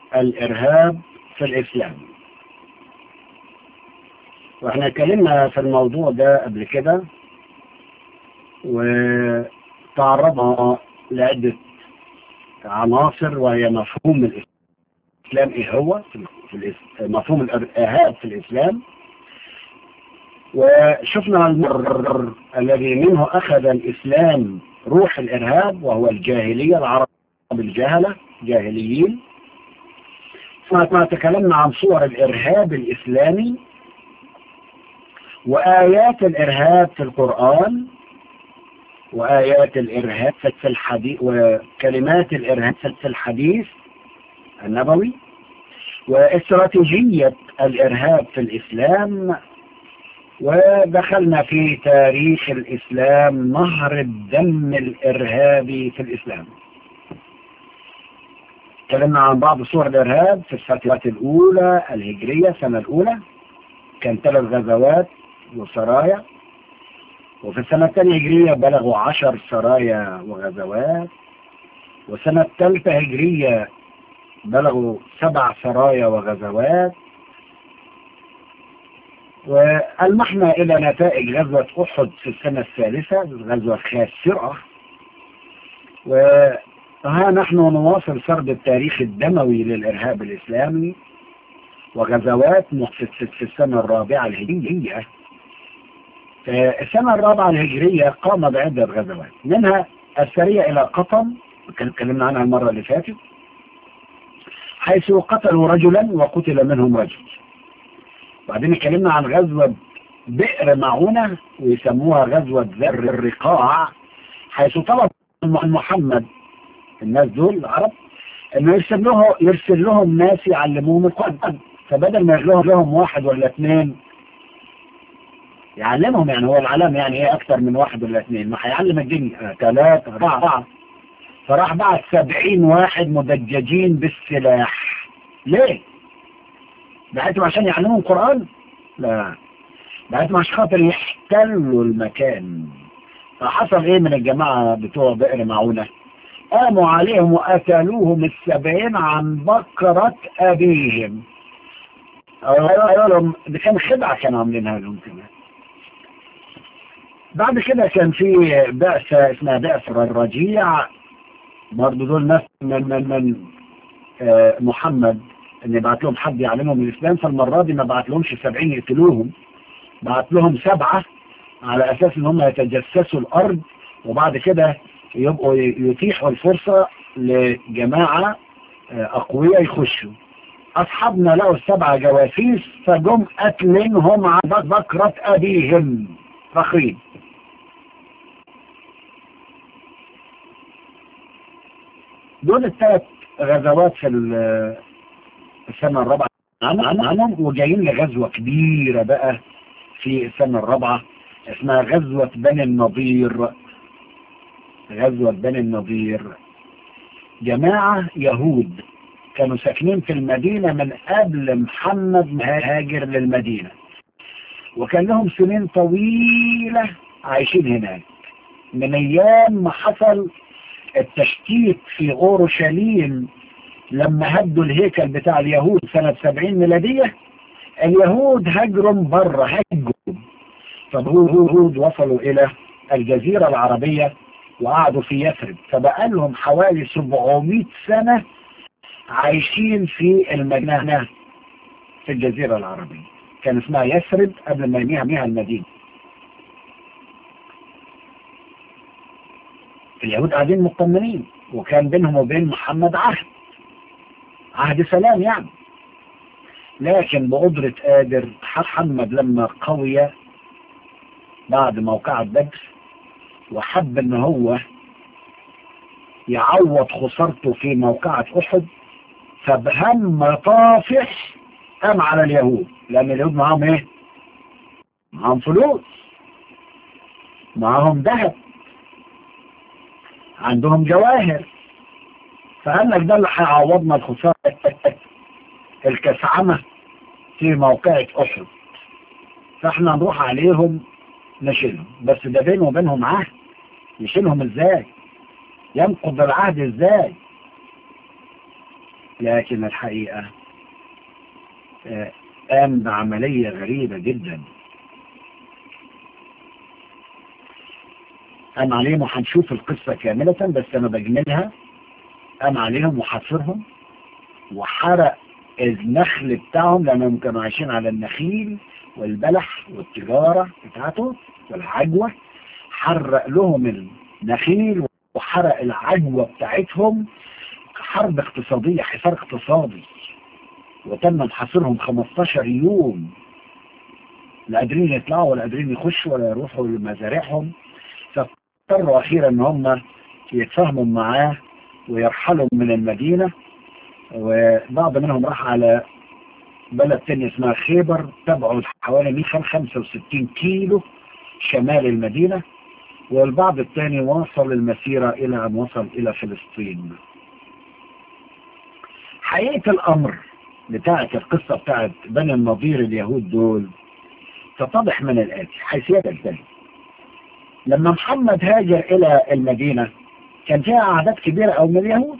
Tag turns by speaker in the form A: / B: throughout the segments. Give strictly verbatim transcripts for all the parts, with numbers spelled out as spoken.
A: الإرهاب في الإسلام. واحنا اتكلمنا في الموضوع ده قبل كده وتعرضنا لعدة عناصر، وهي مفهوم الإسلام إيه هو في مفهوم الإرهاب في الإسلام، وشفنا المر الذي منه أخذ الإسلام روح الإرهاب وهو الجاهلية، العرب الجاهلة جاهليين. ثم تكلمنا عن صور الإرهاب الإسلامي وآيات الإرهاب في القرآن وآيات الإرهاب في الحديث وكلمات الإرهاب في الحديث النبوي، واستراتيجية الإرهاب في الإسلام، ودخلنا في تاريخ الإسلام، نهر الدم الإرهابي في الإسلام. تكلمنا عن بعض صور الإرهاب في الفترة الأولى الهجرية، السنة الأولى كان ثلاث غزوات وسرايا، وفي السنة الثانية هجرية بلغوا عشر سرايا وغزوات، والسنة الثالثة هجرية بلغوا سبع سرايا وغزوات. والمحنا إلى نتائج غزوة أحد في السنة الثالثة، غزوة خاسرة. وها نحن نواصل سرد التاريخ الدموي للإرهاب الإسلامي وغزوات في السنة الرابعة الهجرية. السنة الرابعة الهجرية قام بعدة غزوات، منها السرية إلى قطن، اتكلمنا عنها المرة اللي فاتت، حيث قتلوا رجلا وقتل منهم رجل. بعدين اتكلمنا عن غزوة بئر معونة ويسموها غزوة ذر الرقاع، حيث طلب محمد الناس دول العرب انه يرسل لهم يرسل لهم ناس يعلموهم القرآن، فبدل ما يغلوهم لهم واحد ولا اثنين يعلمهم، يعني هو العلم يعني ايه اكثر من واحد ولا اثنين، ما هيعلم الدنيا ثلاثة أربعة. فراح بعت سبعين واحد مدججين بالسلاح. ليه؟ بعتهم عشان يعلموا القرآن؟ لا، بعتهم عشان خاطر يحتلوا المكان. فحصل ايه من الجماعة بتوع بئر معونة؟ قاموا عليهم وقتلوهم السبعين عن بكرة أبيهم. أولهم دي كان خدعة كانوا عاملينها لهم كده. بعد كده كان في بعثة اسمها بعثة الرجيع، برضه دول ناس من من من آه محمد ان يبعت لهم حد يعلمهم الاسلام. فالمرة دي ما بعت لهمش سبعين يقتلوهم، بعت لهم سبعة على اساس ان هم يتجسسوا الارض، وبعد كده يبقوا يتيحوا الفرصة لجماعة آه اقوياء يخشوا. اصحابنا لقوا السبعة جواسيس فجم قتلنهم على بكرة ابيهم فخرين. دول الثلاث غزوات في السنة الرابعة عنهم، وجايين لغزوة كبيرة بقى في السنة الرابعة اسمها غزوة بني النضير. غزوة بني النضير جماعة يهود كانوا ساكنين في المدينة من قبل محمد مهاجر للمدينة، وكان لهم سنين طويلة عايشين هناك من ايام ما حصل التشتيت في اورشليم لما هدوا الهيكل بتاع اليهود سنة سبعين ميلادية. اليهود هجروا بره، هجروا. فاليهود وصلوا الى الجزيرة العربية وقعدوا في يثرب، فبقى لهم حوالي سبعمائة سنة عايشين في المدينة في الجزيرة العربية، كان اسمها يثرب قبل ما يميها المدينة. اليهود قاعدين مطمنين، وكان بينهم وبين محمد عهد عهد سلام يعني. لكن بقدرة قادر محمد لما قوي بعد موقعة بدر وحب ان هو يعوض خسارته في موقعة احد، فبهم طافح قام على اليهود، لان اليهود معاهم ايه؟ معاهم فلوس، معاهم ذهب، عندهم جواهر. فقال لك ده اللي هيعوضنا الخسارة الكسعمة في موقعة احد، فاحنا نروح عليهم نشيلهم. بس ده بينه وبينهم عهد، يشيلهم ازاي؟ ينقض العهد ازاي؟ لكن الحقيقة قام بعملية غريبة جدا. قام عليهم، وهنشوف القصة كاملة بس أنا بجملها. قام عليهم وحاصرهم وحرق النخل بتاعهم، لأنهم كانوا عايشين على النخيل والبلح والتجارة بتاعته والعجوة. حرق لهم النخيل وحرق العجوة بتاعتهم. حرب اقتصادية، حصار اقتصادي، وتم حصرهم خمستاشر يوم. لا قادرين يطلعوا ولا قادرين يخشوا ولا يروحوا لمزارعهم. فاضطروا أخيرا ان هم يتفاهموا معاه ويرحلوا من المدينة، وبعض منهم راح على بلد تاني اسمها خيبر، تبعد حوالي مئة وخمسة وستين كيلو شمال المدينة، والبعض الثاني واصل المسيرة إلى أن وصل إلى فلسطين. حقيقة الأمر بتاعت القصة بتاعت بني النضير اليهود دول تتضح من الآتي حيثيات الثاني. لما محمد هاجر إلى المدينة كان فيها أعداد كبيرة أو من اليهود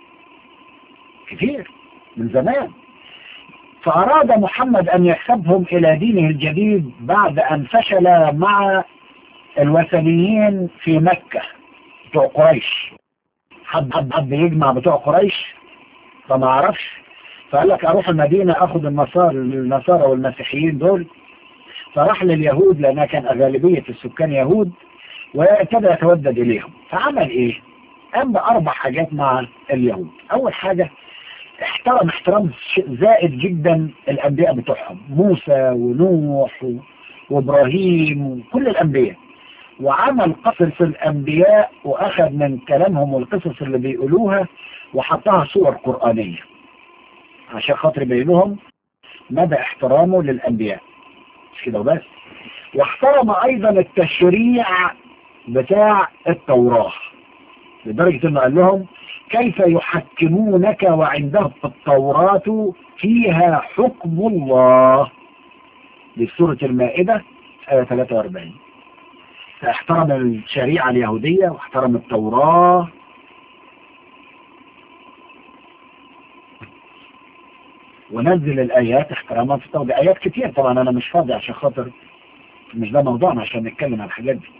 A: كثير من زمان، فأراد محمد أن يحسبهم إلى دينه الجديد بعد أن فشل مع الوثنيين في مكة بتوع قريش. حد حد حد يجمع بتوع قريش فما عرفش، فقال لك أروح المدينة أخذ النصارى النصارى والمسيحيين دول. فراح لليهود لأنها كان غالبية السكان يهود، وابتدى يتودد إليهم. فعمل إيه؟ قام بأربع حاجات مع اليهود. أول حاجة، احترم احترام زائد جدا الأنبياء بتوعهم، موسى ونوح وإبراهيم وكل الأنبياء، وعمل قصص الأنبياء وأخذ من كلامهم والقصص اللي بيقولوها وحطها صور قرآنية عشان خاطر يبينهم مدى احترامه للأنبياء. مش كده وبس، واحترم أيضا التشريع بتاع التوراة، لدرجة انه قال لهم كيف يحكمونك وعندهم التوراة فيها حكم الله، دي في سورة المائدة آية ثلاثة وأربعين. فاحترم الشريعة اليهودية واحترم التوراة، ونزل الآيات احتراما في التوراة. آيات كتير طبعا أنا مش فاضي عشان خاطر مش ده موضوعنا عشان نتكلم عن الحاجات دي.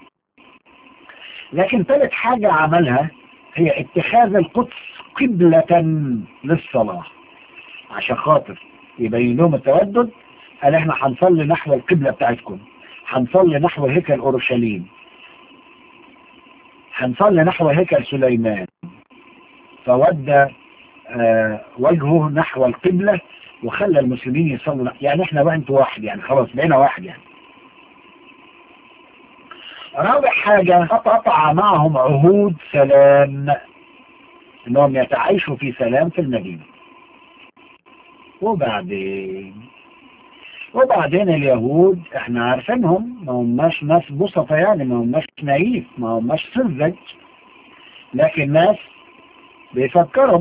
A: لكن ثالث حاجة عملها هي اتخاذ القدس قبلة للصلاة، عشان خاطر يبين لهم التودد. قال احنا هنصلي نحو القبلة بتاعتكم، هنصلي نحو هيكل أورشليم، هنصلي نحو هيكل سليمان. فودى آه وجهه نحو القبلة وخلى المسلمين يصلوا، يعني احنا بقى انتوا واحد، يعني خلاص بقينا واحد يعني. رابع حاجة، قطع معهم عهود سلام، انهم يتعايشوا في سلام في المدينة. وبعدين وبعدين اليهود احنا عارفينهم ما هماش ناس بسطة، يعني ما هماش نايف، ما هماش سذج، لكن ناس بيفكروا.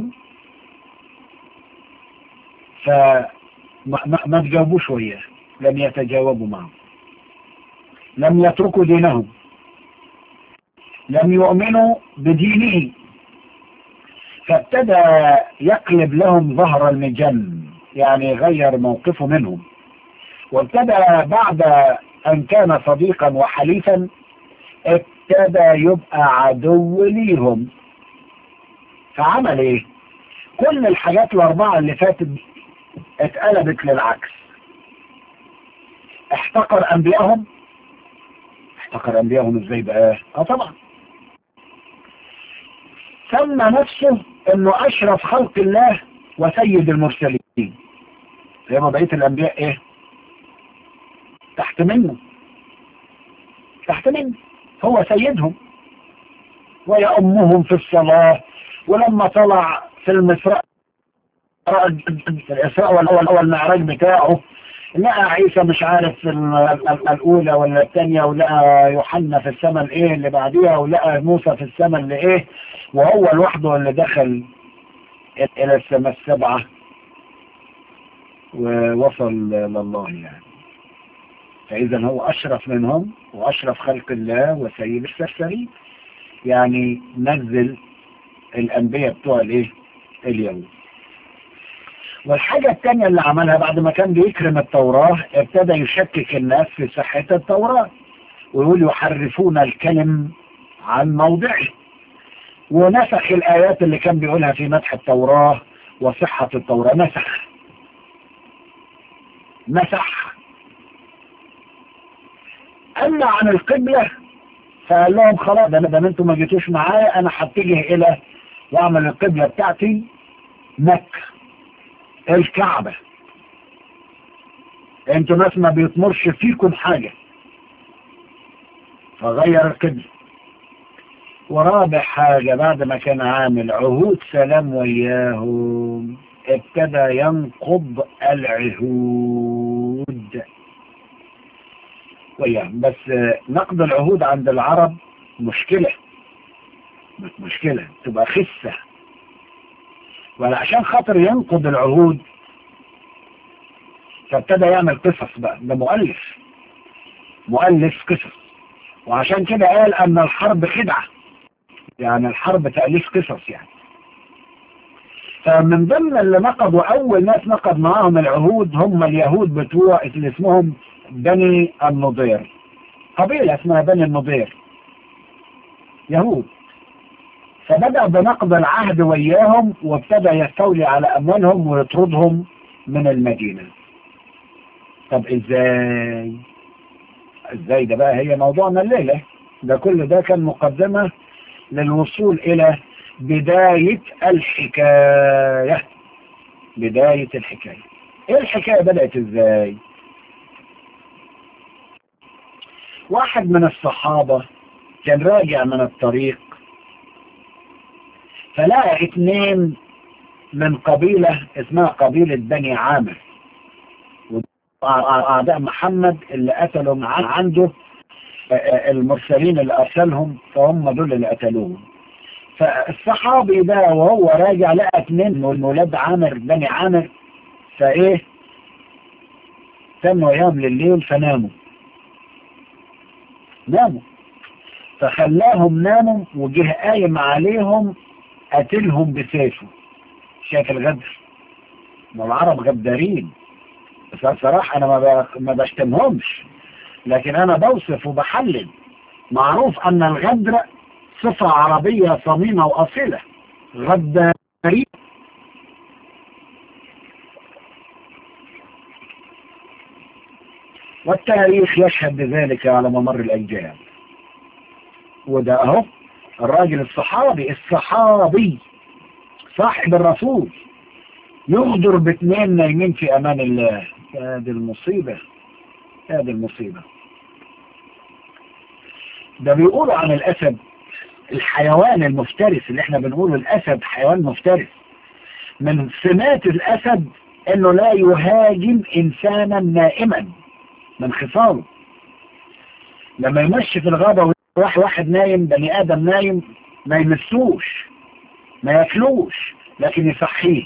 A: فما ما, ما تجاوبوش وياه، لم يتجاوبوا معه، لم يتركوا دينهم، لم يؤمنوا بدينه. فابتدى يقلب لهم ظهر المجن، يعني غير موقفه منهم، وابتدى بعد أن كان صديقا وحليفا ابتدى يبقى عدو ليهم. فعمل ايه؟ كل الحاجات الأربعة اللي فاتت اتقلبت للعكس. احتقر أنبيائهم. احتقر أنبيائهم ازاي بقى؟ اه طبعا سمى نفسه انه اشرف خلق الله وسيد المرسلين. زي ما بقية الانبياء ايه؟ تحت منه، تحت منه، هو سيدهم ويأمهم في الصلاة. ولما طلع في المسراء في الإسراء والمعراج بتاعه، لقى عيسى مش عارف في الأولى ولا الثانية، ولقى يوحنا في السماء الايه اللي بعديها، ولقى موسى في السماء اللي ايه، وهو لوحده اللي دخل الى السماء السبعة ووصل لله يعني. فإذا هو أشرف منهم وأشرف خلق الله وسيد السرسرين، يعني نزل الأنبياء بتوع الايه اليوم. والحاجة التانية اللي عملها بعد ما كان بيكرم التوراة، ابتدى يشكك الناس في صحة التوراة ويقول يحرفون الكلم عن موضعه، ونسخ الآيات اللي كان بيقولها في مدح التوراة وصحة التوراة، مسح مسح أما عن القبلة فقال لهم خلاص ده ده انتم ما جيتوش معايا، أنا هتجه إلى وأعمل القبلة بتاعتي مكة الكعبة، انتوا ناس ما بيطمرش فيكم حاجة، فغير القبلة. ورابع حاجة بعد ما كان عامل عهود سلام وياهم ابتدى ينقض العهود وياهم. بس نقض العهود عند العرب مشكلة، مش مشكلة تبقى خسة، وعشان خاطر ينقض العهود فابتدى يعمل قصص بقى، ده مؤلف مؤلف قصص، وعشان كده قال ان الحرب خدعة، يعني الحرب تأليف قصص يعني. فمن ضمن اللي نقضوا اول ناس نقض معاهم العهود هم اليهود بتوع اللي اسمهم بني النضير، قبيلة اسمها بني النضير يهود. فبدأ بنقض العهد وياهم وابتدى يستولي على اموالهم ويطردهم من المدينة. طب ازاي ازاي ده بقى هي موضوعنا الليلة. ده كل ده كان مقدمة للوصول الى بداية الحكاية. بداية الحكاية ايه الحكاية بدأت ازاي؟ واحد من الصحابة كان راجع من الطريق فلقى اتنين من قبيلة اسمها قبيلة بني عامر، أعداء محمد اللي قتلوا معاه عنده المرسلين اللي أرسلهم، فهم دول اللي قتلوهم. فالصحابي ده وهو راجع لقى اتنين من ولاد عامر بني عامر، فايه تموا ايام لليل فناموا ناموا فخلاهم ناموا وجه قايم عليهم قتلهم بسيفه. شايف الغدر؟ ما العرب غدارين، بس صراحة انا ما ما بشتمهمش، لكن انا بوصف وبحلل. معروف ان الغدر صفة عربية صميمة واصيلة، غدارين. والتاريخ يشهد بذلك على ممر الايام. وده اهو الراجل الصحابي الصحابي صاحب الرسول يغدر باثنين نايمين في امان الله. هذه المصيبة هذه المصيبة. ده بيقولوا عن الاسد الحيوان المفترس، اللي احنا بنقوله الاسد حيوان مفترس، من سمات الاسد انه لا يهاجم انسانا نائما، من خصاله لما يمشي في الغابة وراح واحد نايم بني ادم نايم ما يمسوش ما ياكلوش، لكن يصحيه.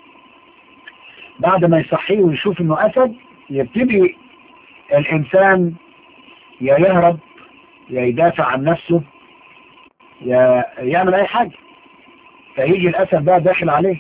A: بعد ما يصحيه ويشوف انه اسد يبتدي الانسان يا يهرب يا يدافع عن نفسه يا يعمل اي حاجة، فيجي الاسد بقى داخل عليه.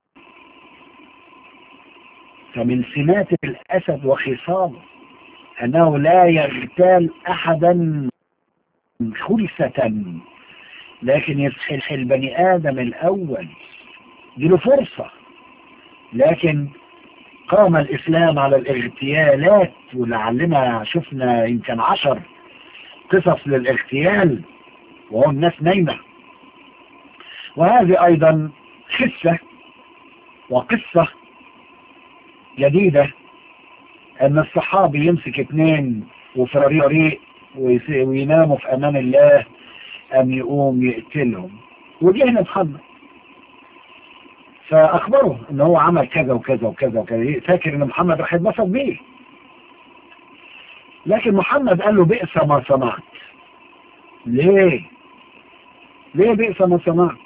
A: فمن سمات الاسد وخصاله انه لا يغتال احدا خلسة، لكن يسحلح البني ادم الاول دي له فرصة. لكن قام الاسلام على الاغتيالات، ولعلنا شفنا يمكن عشر قصص للاغتيال وهو الناس نايمة. وهذه ايضا خسة وقصة جديدة، ان الصحابي يمسك اثنين وفي طريق ويناموا في امان الله ام يقوم يقتلهم. ودي هنا محمد فاخبره ان هو عمل كذا وكذا وكذا وكذا، فاكر ان محمد راح يتبسط بيه، لكن محمد قال له بئس ما صنعت. ليه ليه بئس ما صنعت؟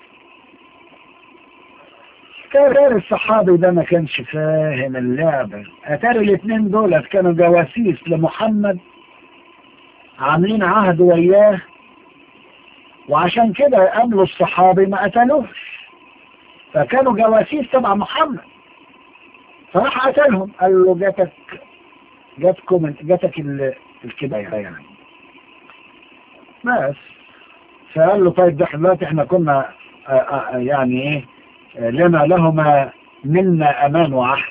A: كان الصحابي ده ما كانش فاهم اللعبة. اتاري الاثنين دول كانوا جواسيس لمحمد عاملين عهد وياه، وعشان كده قابلوا الصحابي ما قتلوش، فكانوا جواسيس تبع محمد. فراح قتلهم، قال له جاتك جاتكم جاتك الكباية يعني. بس فقال له طيب ده دلوقتي احنا كنا آآ آآ يعني ايه لنا لهما منا امان وعهد.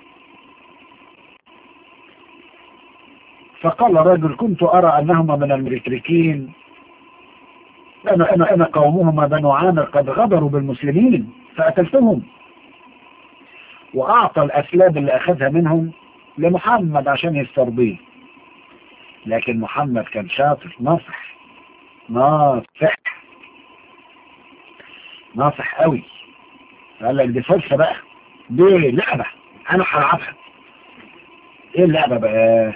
A: فقال رجل كنت ارى انهما من المشركين، انا انا انا قومهما بنو عامر قد غدروا بالمسلمين فقتلتهم، واعطى الاسلاب اللي اخذها منهم لمحمد عشان يسترضيه. لكن محمد كان شاطر، ناصح ناصح ناصح قوي. قال لك دي فرصة بقى، دي لعبة انا هلعبها. ايه اللعبة بقى؟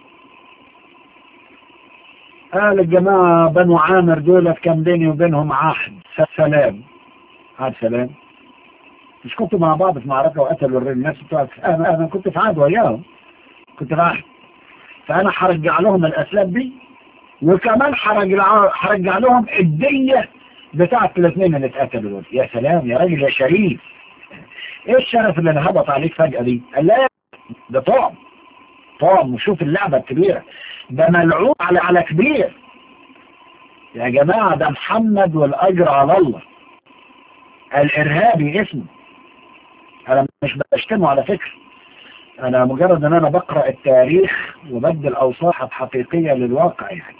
A: قال الجماعة بنو عامر دولت كان بيني وبينهم عهد سلام. عهد سلام؟ مش كنتوا مع بعض في معركة وقتلوا الناس بتوع؟ انا انا كنت في عهد وياهم، كنت في عهد. فانا هرجع لهم الاسلاب دي، وكمان هرجع هرجع لهم الدية بتاعت الاثنين اللي اتقتلوا دول. يا سلام يا راجل يا شريف، ايه الشرف اللي انا هبط عليك فجأة دي؟ قال لا ده طعم طعم. وشوف اللعبة الكبيرة، ده ملعوب على على كبير يا جماعة. ده محمد والاجر على الله، الارهابي اسمه. انا مش بشتمه على فكرة، انا مجرد ان انا بقرأ التاريخ وبدل اوصاف حقيقية للواقع يعني.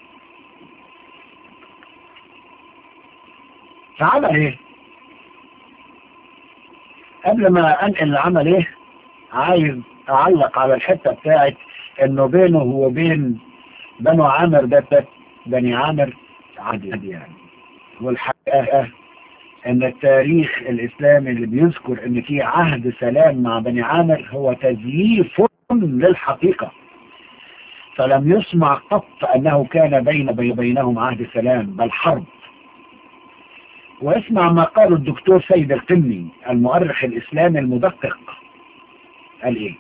A: فعمل ايه؟ قبل ما انقل عمل ايه، عايز اعلق على الحتة بتاعت انه بينه وبين بنو عامر ده بني عامر عادي يعني. والحقيقة ان التاريخ الاسلامي اللي بيذكر ان في عهد سلام مع بني عامر هو تزييف للحقيقة. فلم يسمع قط انه كان بين بينهم عهد سلام، بل حرب. واسمع ما قاله الدكتور سيد القمي المؤرخ الاسلامي المدقق. قال ايه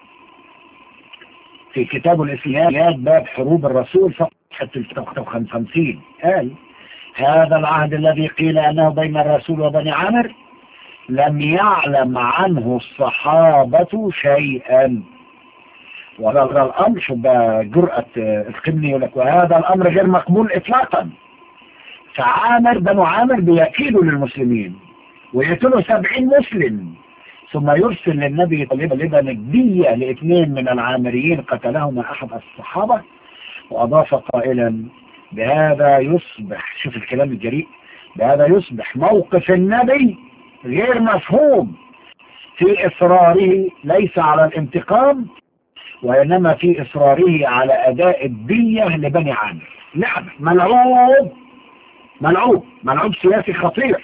A: في كتابه الاسلاميات باب حروب الرسول صفحة ثلاثة وخمسين؟ قال هذا العهد الذي قيل انه بين الرسول وبني عامر لم يعلم عنه الصحابة شيئا. وهذا الامر، شو جرأة القمي يقول لك وهذا الامر غير مقبول اطلاقا. فعامر بنو عامر بيكيدوا للمسلمين ويقتلوا سبعين مسلم، ثم يرسل للنبي طالبا الدية لاثنين من العامريين قتلهما احد الصحابة. واضاف قائلا بهذا يصبح، شوف الكلام الجريء، بهذا يصبح موقف النبي غير مفهوم في اصراره ليس على الانتقام، وانما في اصراره على اداء الدية لبني عامر. لعب ملعوب ملعوب ملعوب سياسي خطير.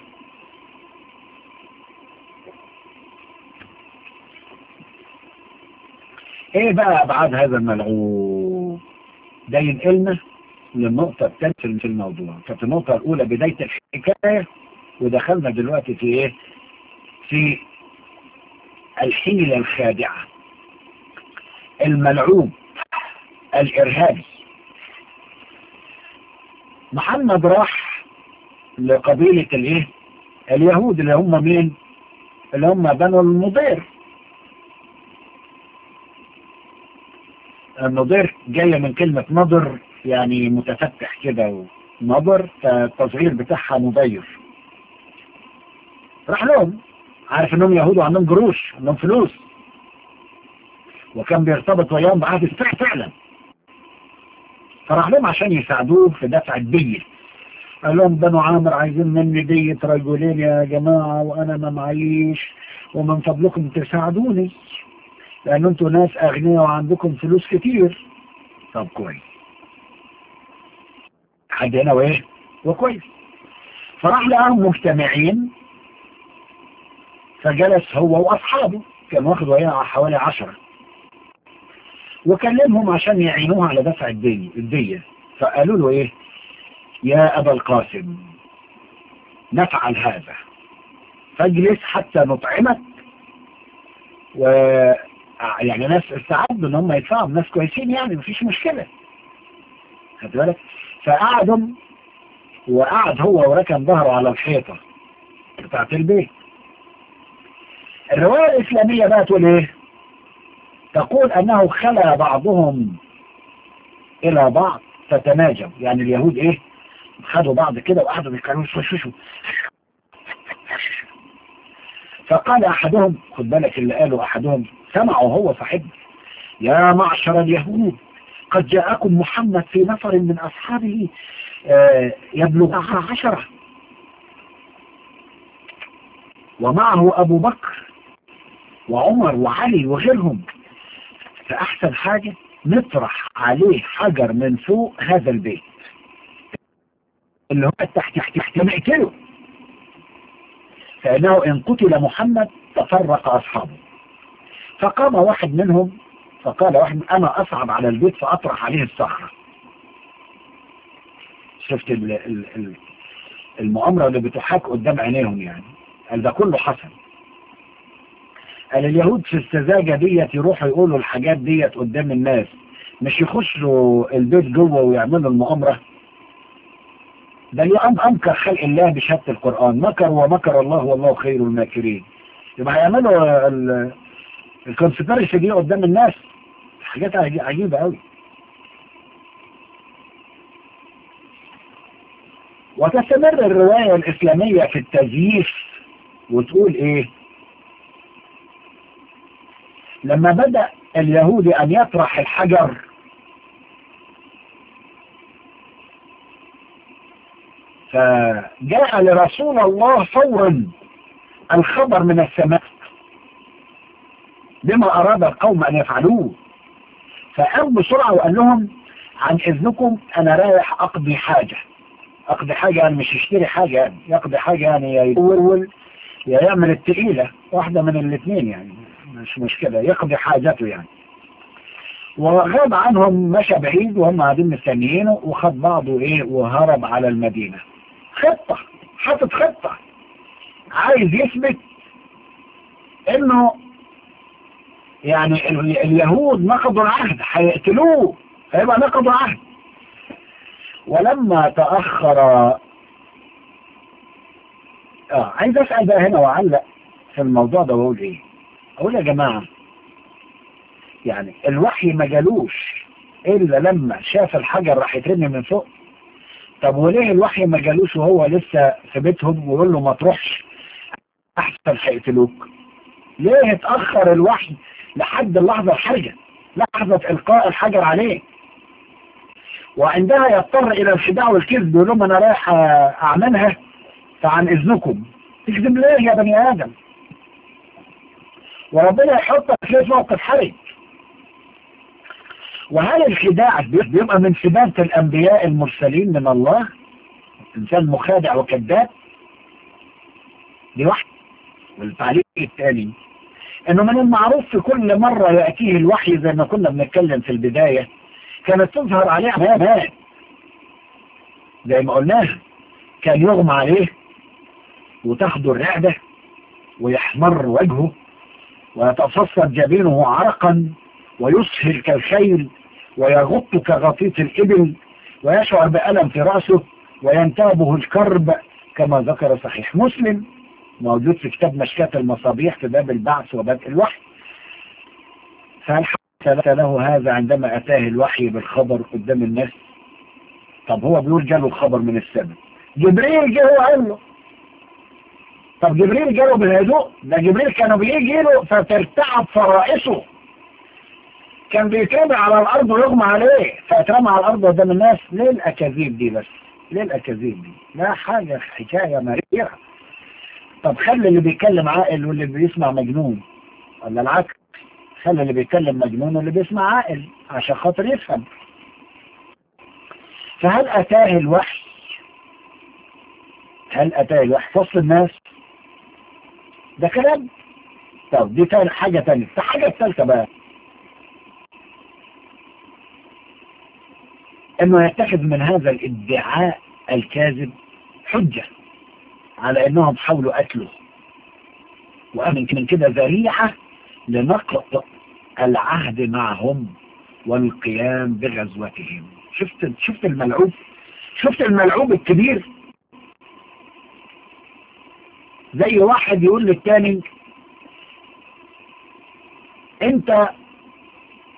A: ايه بقى ابعاد هذا الملعوب؟ ده ينقلنا للنقطة الثالثة في الموضوع. كانت النقطة الاولى بداية الحكاية، ودخلنا دلوقتي في ايه؟ في الحيلة الخادعة، الملعوب الارهابي. محمد راح لقبيلة الايه؟ اليهود اللي هم مين؟ اللي هم بنو النضير. النضير جاية من كلمة نضر يعني متفتح كده، ونضر التصغير بتاعها نضير. راح لهم، عارف انهم يهود وعندهم جروش، عندهم فلوس، وكان بيرتبط وياهم بعهد الساعة فعلا. فراح لهم عشان يساعدوه في دفع الدية. قال لهم بنو عامر عايزين مني دية رجلين يا جماعة وانا ما معيش، ومن فضلكم تساعدوني لان انتوا ناس اغنياء وعندكم فلوس كتير. طب كويس، حد هنا وايه وكويس. فراح لقاهم مجتمعين، فجلس هو واصحابه، كان واخد وياه حوالي عشرة، وكلمهم عشان يعينوه على دفع الدية الدية فقالوا له ايه؟ يا ابا القاسم نفعل هذا، فاجلس حتى نطعمك. و يعني ناس استعدوا ان هم يدفعوا، ناس كويسين يعني مفيش مشكلة، خد بالك. فقعدوا، وقعد هو وركن ظهره على الحيطة بتاعت البيت. الرواية الإسلامية بقى تقول ايه؟ تقول أنه خلى بعضهم إلى بعض فتناجوا، يعني اليهود إيه خدوا بعض كده وقعدوا بيتكلموا شوشوا. فقال أحدهم، خد بالك اللي قاله أحدهم سمعوا هو صاحبه: يا معشر اليهود، قد جاءكم محمد في نفر من أصحابه آه يبلغ عشرة، ومعه أبو بكر وعمر وعلي وغيرهم، فأحسن حاجة نطرح عليه حجر من فوق هذا البيت اللي هو تحت تحت تحت نقتله، فإنه إن قتل محمد تفرق أصحابه. فقام واحد منهم فقال واحد: أنا أصعد على البيت فأطرح عليه الصخرة. شفت ال ال المؤامرة اللي بتحاك قدام عينيهم، يعني قال ده كله حصل. قال اليهود في السذاجة ديت يروحوا يقولوا الحاجات ديت قدام الناس، مش يخشوا البيت جوه ويعملوا المؤامرة. ده اللي أنكر خلق الله بشهادة القرآن: مكر ومكر الله والله خير الماكرين. يبقى هيعملوا الكونسبيرسي دي قدام الناس، حاجات عجيبة قوي. وتستمر الرواية الإسلامية في التزييف وتقول إيه: لما بدأ اليهود أن يطرح الحجر فجاء لرسول الله فورا الخبر من السماء بما أراد القوم أن يفعلوه، فقام بسرعة وقال لهم: عن إذنكم أنا رايح أقضي حاجة. أقضي حاجة يعني مش يشتري حاجة، يعني يقضي حاجة يعني يدور يا يعمل التقيلة، واحدة من الاثنين يعني، مش مشكلة، يقضي حاجته يعني. وغاب عنهم، مشى بعيد وهم قاعدين مستنيينه، وخد بعضه ايه وهرب على المدينة. خطة، حاطط خطة، عايز يثبت انه يعني اليهود نقضوا العهد، هيقتلوه، هيبقى نقضوا عهد. ولما تأخر اه عايز اسأل بقى هنا وعلق في الموضوع ده واقول ايه؟ اقول يا جماعة، يعني الوحي ما جالوش الا لما شاف الحجر راح يترمي من فوق. طب وليه الوحي ما جالوش وهو لسه في بيتهم ويقول له ما تروحش احسن هيقتلوك؟ ليه اتأخر الوحي لحد اللحظة الحرجة، لحظة القاء الحجر عليه؟ وعندها يضطر الى الخداع والكذب، يقول لهم انا رايح اعملها فعن اذنكم. تكذب ليه يا بني ادم؟ وربنا يحطك في موقف حرج. وهل الخداع بيبقى من سبابة الانبياء المرسلين من الله؟ انسان مخادع وكذاب، دي واحد. والتعليق الثاني انه من المعروف في كل مرة يأتيه الوحي زي ما كنا بنتكلم في البداية كانت تظهر عليه علامات زي ما قلناها، كان يغمى عليه وتاخده الرعدة ويحمر وجهه ويتفصل جبينه عرقا ويسهل كالخيل ويغط كغطيط الإبل ويشعر بألم في رأسه وينتابه الكرب كما ذكر صحيح مسلم موجود في كتاب مشكاة المصابيح في باب البعث وبدء الوحي. فهل حدث له هذا عندما أتاه الوحي بالخبر قدام الناس؟ طب هو بيقول جاله الخبر من السماء، جبريل جه وقال له. طب جبريل جاله بالهدوء؟ ده جبريل كانوا بيجي له فترتعب فرائسه، كان بيترمي على الأرض ويغمى عليه فاترمى على الأرض قدام الناس. ليه الأكاذيب دي بس؟ ليه الأكاذيب دي؟ لا حاجة، حكاية مريرة. طب خلي اللي بيتكلم عاقل واللي بيسمع مجنون، ولا العكس، خلي اللي بيتكلم مجنون واللي بيسمع عاقل عشان خاطر يفهم. فهل أتاه الوحي هل أتاه الوحي فصل الناس؟ ده كلام. طب دي تاني حاجة تانية. الحاجة الثالثة بقى انه يتخذ من هذا الادعاء الكاذب حجة على انهم حاولوا قتله، ومن من كده ذريعة لنقض العهد معهم والقيام بغزوتهم. شفت شفت الملعوب شفت الملعوب الكبير. زي واحد يقول للتاني: انت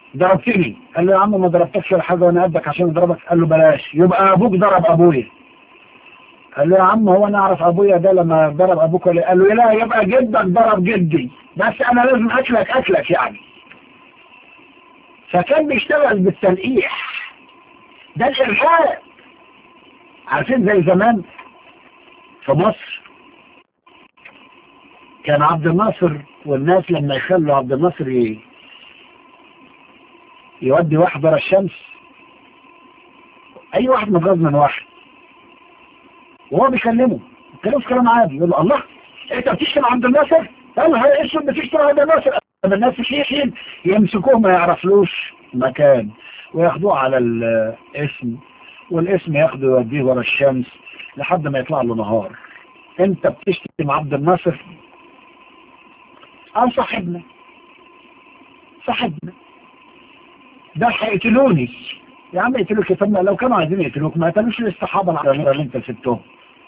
A: ضربتني. قال له يا عم ما ضربتكش ولا حاجة وانا قدك عشان اضربك. قال له بلاش، يبقى ابوك ضرب ابويا. قال له يا عم هو انا اعرف ابويا ده لما ضرب ابوك ولا؟ قال له لا، يبقى جدك ضرب جدي، بس انا لازم اكلك اكلك يعني. فكان بيشتغل بالتلقيح، ده الارهاب. عارفين زي زمان في مصر كان عبد الناصر والناس لما يخلوا عبد الناصر ي... يودي واحد ورا الشمس، اي واحد متغاظ من واحد وهو بيكلمه كلام كلام عادي، يقول له الله انت بتشتم عبد الناصر؟ قال له ايش بتشتم عبد الناصر؟ الناس شيخين يمسكوه ما يعرفلوش مكان وياخدوه على الاسم، والاسم ياخده يوديه ورا الشمس لحد ما يطلع له نهار. انت بتشتم عبد الناصر؟ قال صاحبنا صاحبنا ده هيقتلوني. يا عم يقتلوك، يفهمنا لو كانوا عايزين يقتلوك ما قتلوش الصحابه العربيه اللي انت سبتهم.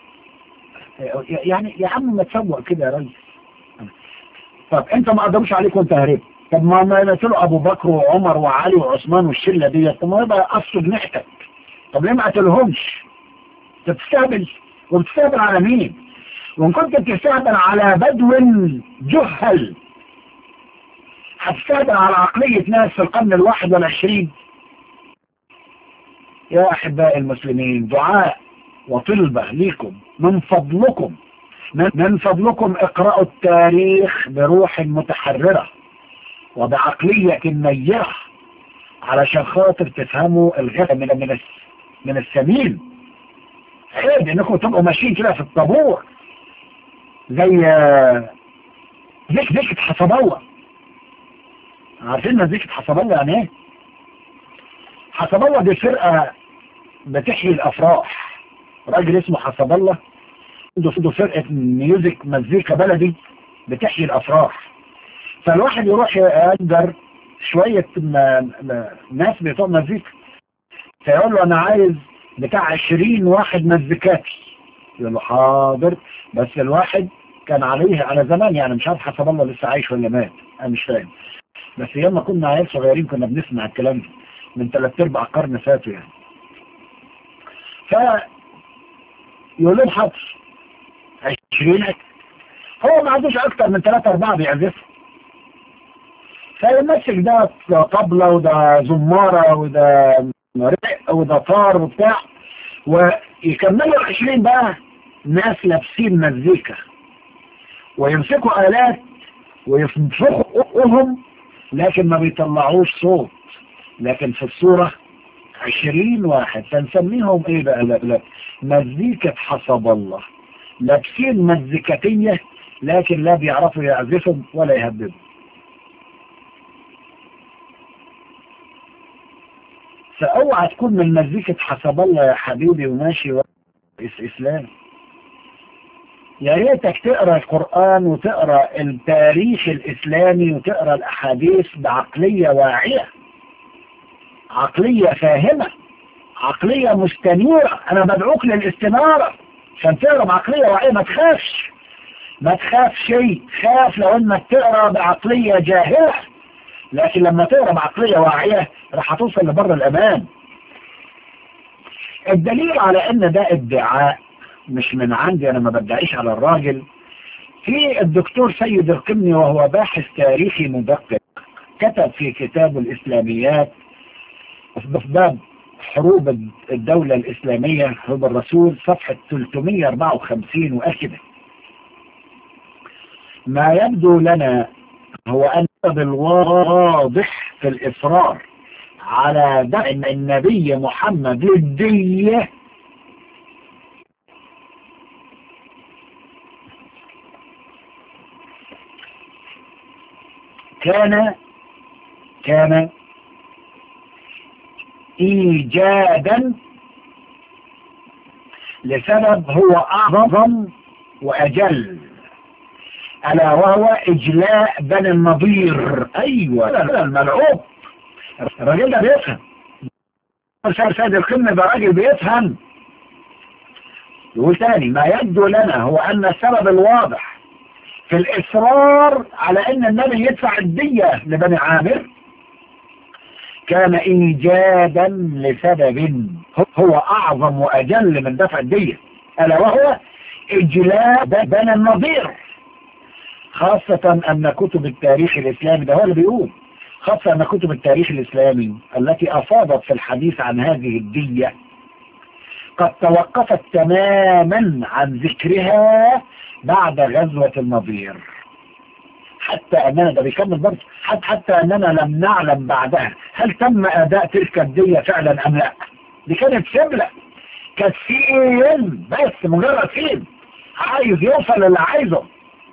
A: يعني يا عم ما تسوق كده يا ريس. طب انت ما قدروش عليك وانت هربت، طب ما ما قتلوا ابو بكر وعمر وعلي وعثمان والشله ديت، طب ما يبقى قصوا جنحتك. طب ليه ما قتلهمش؟ انت بتستهبل، وبتستهبل على مين؟ وان كنت بتستهبل على بدو جهل هتستهبل على عقليه ناس في القرن الواحد والعشرين. يا احبائي المسلمين، دعاء وطلبة ليكم من فضلكم من فضلكم اقرأوا التاريخ بروح متحررة وبعقلية نيرة علشان خاطر تفهموا الغاية من من من السبيل. عيب انكم تبقوا ماشيين كده في الطابور زي ذيك ذيكة حسب الله. عارفين ذيكة حسب الله يعني ايه؟ حسب الله دي فرقة بتحيي الافراح. راجل اسمه حسب الله عنده فرقة ميوزك مزيكا بلدي بتحيي الافراح. فالواحد يروح يقدر شوية ناس بتوع مزيكا، فيقول له انا عايز بتاع عشرين واحد مزيكاتي. يقول له حاضر، بس الواحد كان عليه على زمان، يعني مش عارف حسب الله لسه عايش ولا مات، انا مش فاهم، بس ياما كنا عيال صغيرين كنا بنسمع الكلام ده من ثلاث ارباع قرن فاتوا يعني. ف يقول لهم حاضر عشرين، هو ما عندوش اكتر من ثلاثة اربعة بيعزفوا، فيمسك ده طبلة وده زمارة وده رق وده طار وبتاع، ويكملوا العشرين بقى ناس لابسين مزيكا ويمسكوا آلات ويفنفخوا قوهم لكن ما بيطلعوش صوت، لكن في الصورة عشرين واحد. فنسميهم ايه بقى؟ لا لا مزيكة حسب الله، لابسين مزيكتية لكن لا بيعرفوا يعزفوا ولا يهببوا. فاوعى تكون من مزيكة حسب الله يا حبيبي وماشي وإس اسلام. يا ريتك تقرا القرآن وتقرا التاريخ الاسلامي وتقرا الاحاديث بعقلية واعية، عقلية فاهمة، عقلية مستنيرة. انا بدعوك للاستنارة عشان تقرا بعقلية واعية. ما تخافش ما تخاف شيء، خاف لو انك تقرا بعقلية جاهلة، لكن لما تقرا بعقلية واعية راح توصل لبر الامان. الدليل على ان ده ادعاء مش من عندي، انا ما بدعيش على الراجل. في الدكتور سيد القمني وهو باحث تاريخي مدقق كتب في كتاب الاسلاميات في باب حروب الدولة الاسلامية حروب الرسول صفحة ثلاثمائة وأربعة وخمسين وقال كده: ما يبدو لنا هو أن الواضح في الإصرار على دعم النبي محمد للدية كان كان إيجادا لسبب هو أعظم وأجل، ألا وهو إجلاء بني النضير. أيوة الملعوب، الراجل ده بيفهم. سيد القمة ده راجل بيفهم. يقول تاني: ما يبدو لنا هو أن السبب الواضح في الإصرار على أن النبي يدفع الدية لبني عامر كان إيجادا لسبب هو أعظم وأجل من دفع الدية، ألا وهو إجلاء بني النضير. خاصة أن كتب التاريخ الإسلامي، ده هو اللي بيقول، خاصة أن كتب التاريخ الإسلامي التي أفاضت في الحديث عن هذه الدية قد توقفت تماما عن ذكرها بعد غزوة النضير، حتى أننا، ده بيكمل برضه، حتى, حتى أننا لم نعلم بعدها هل تم أداء تلك الدية فعلا أم لا. دي كانت سبلة، كانت سين بس، مجرد سين عايز يوصل اللي عايزه.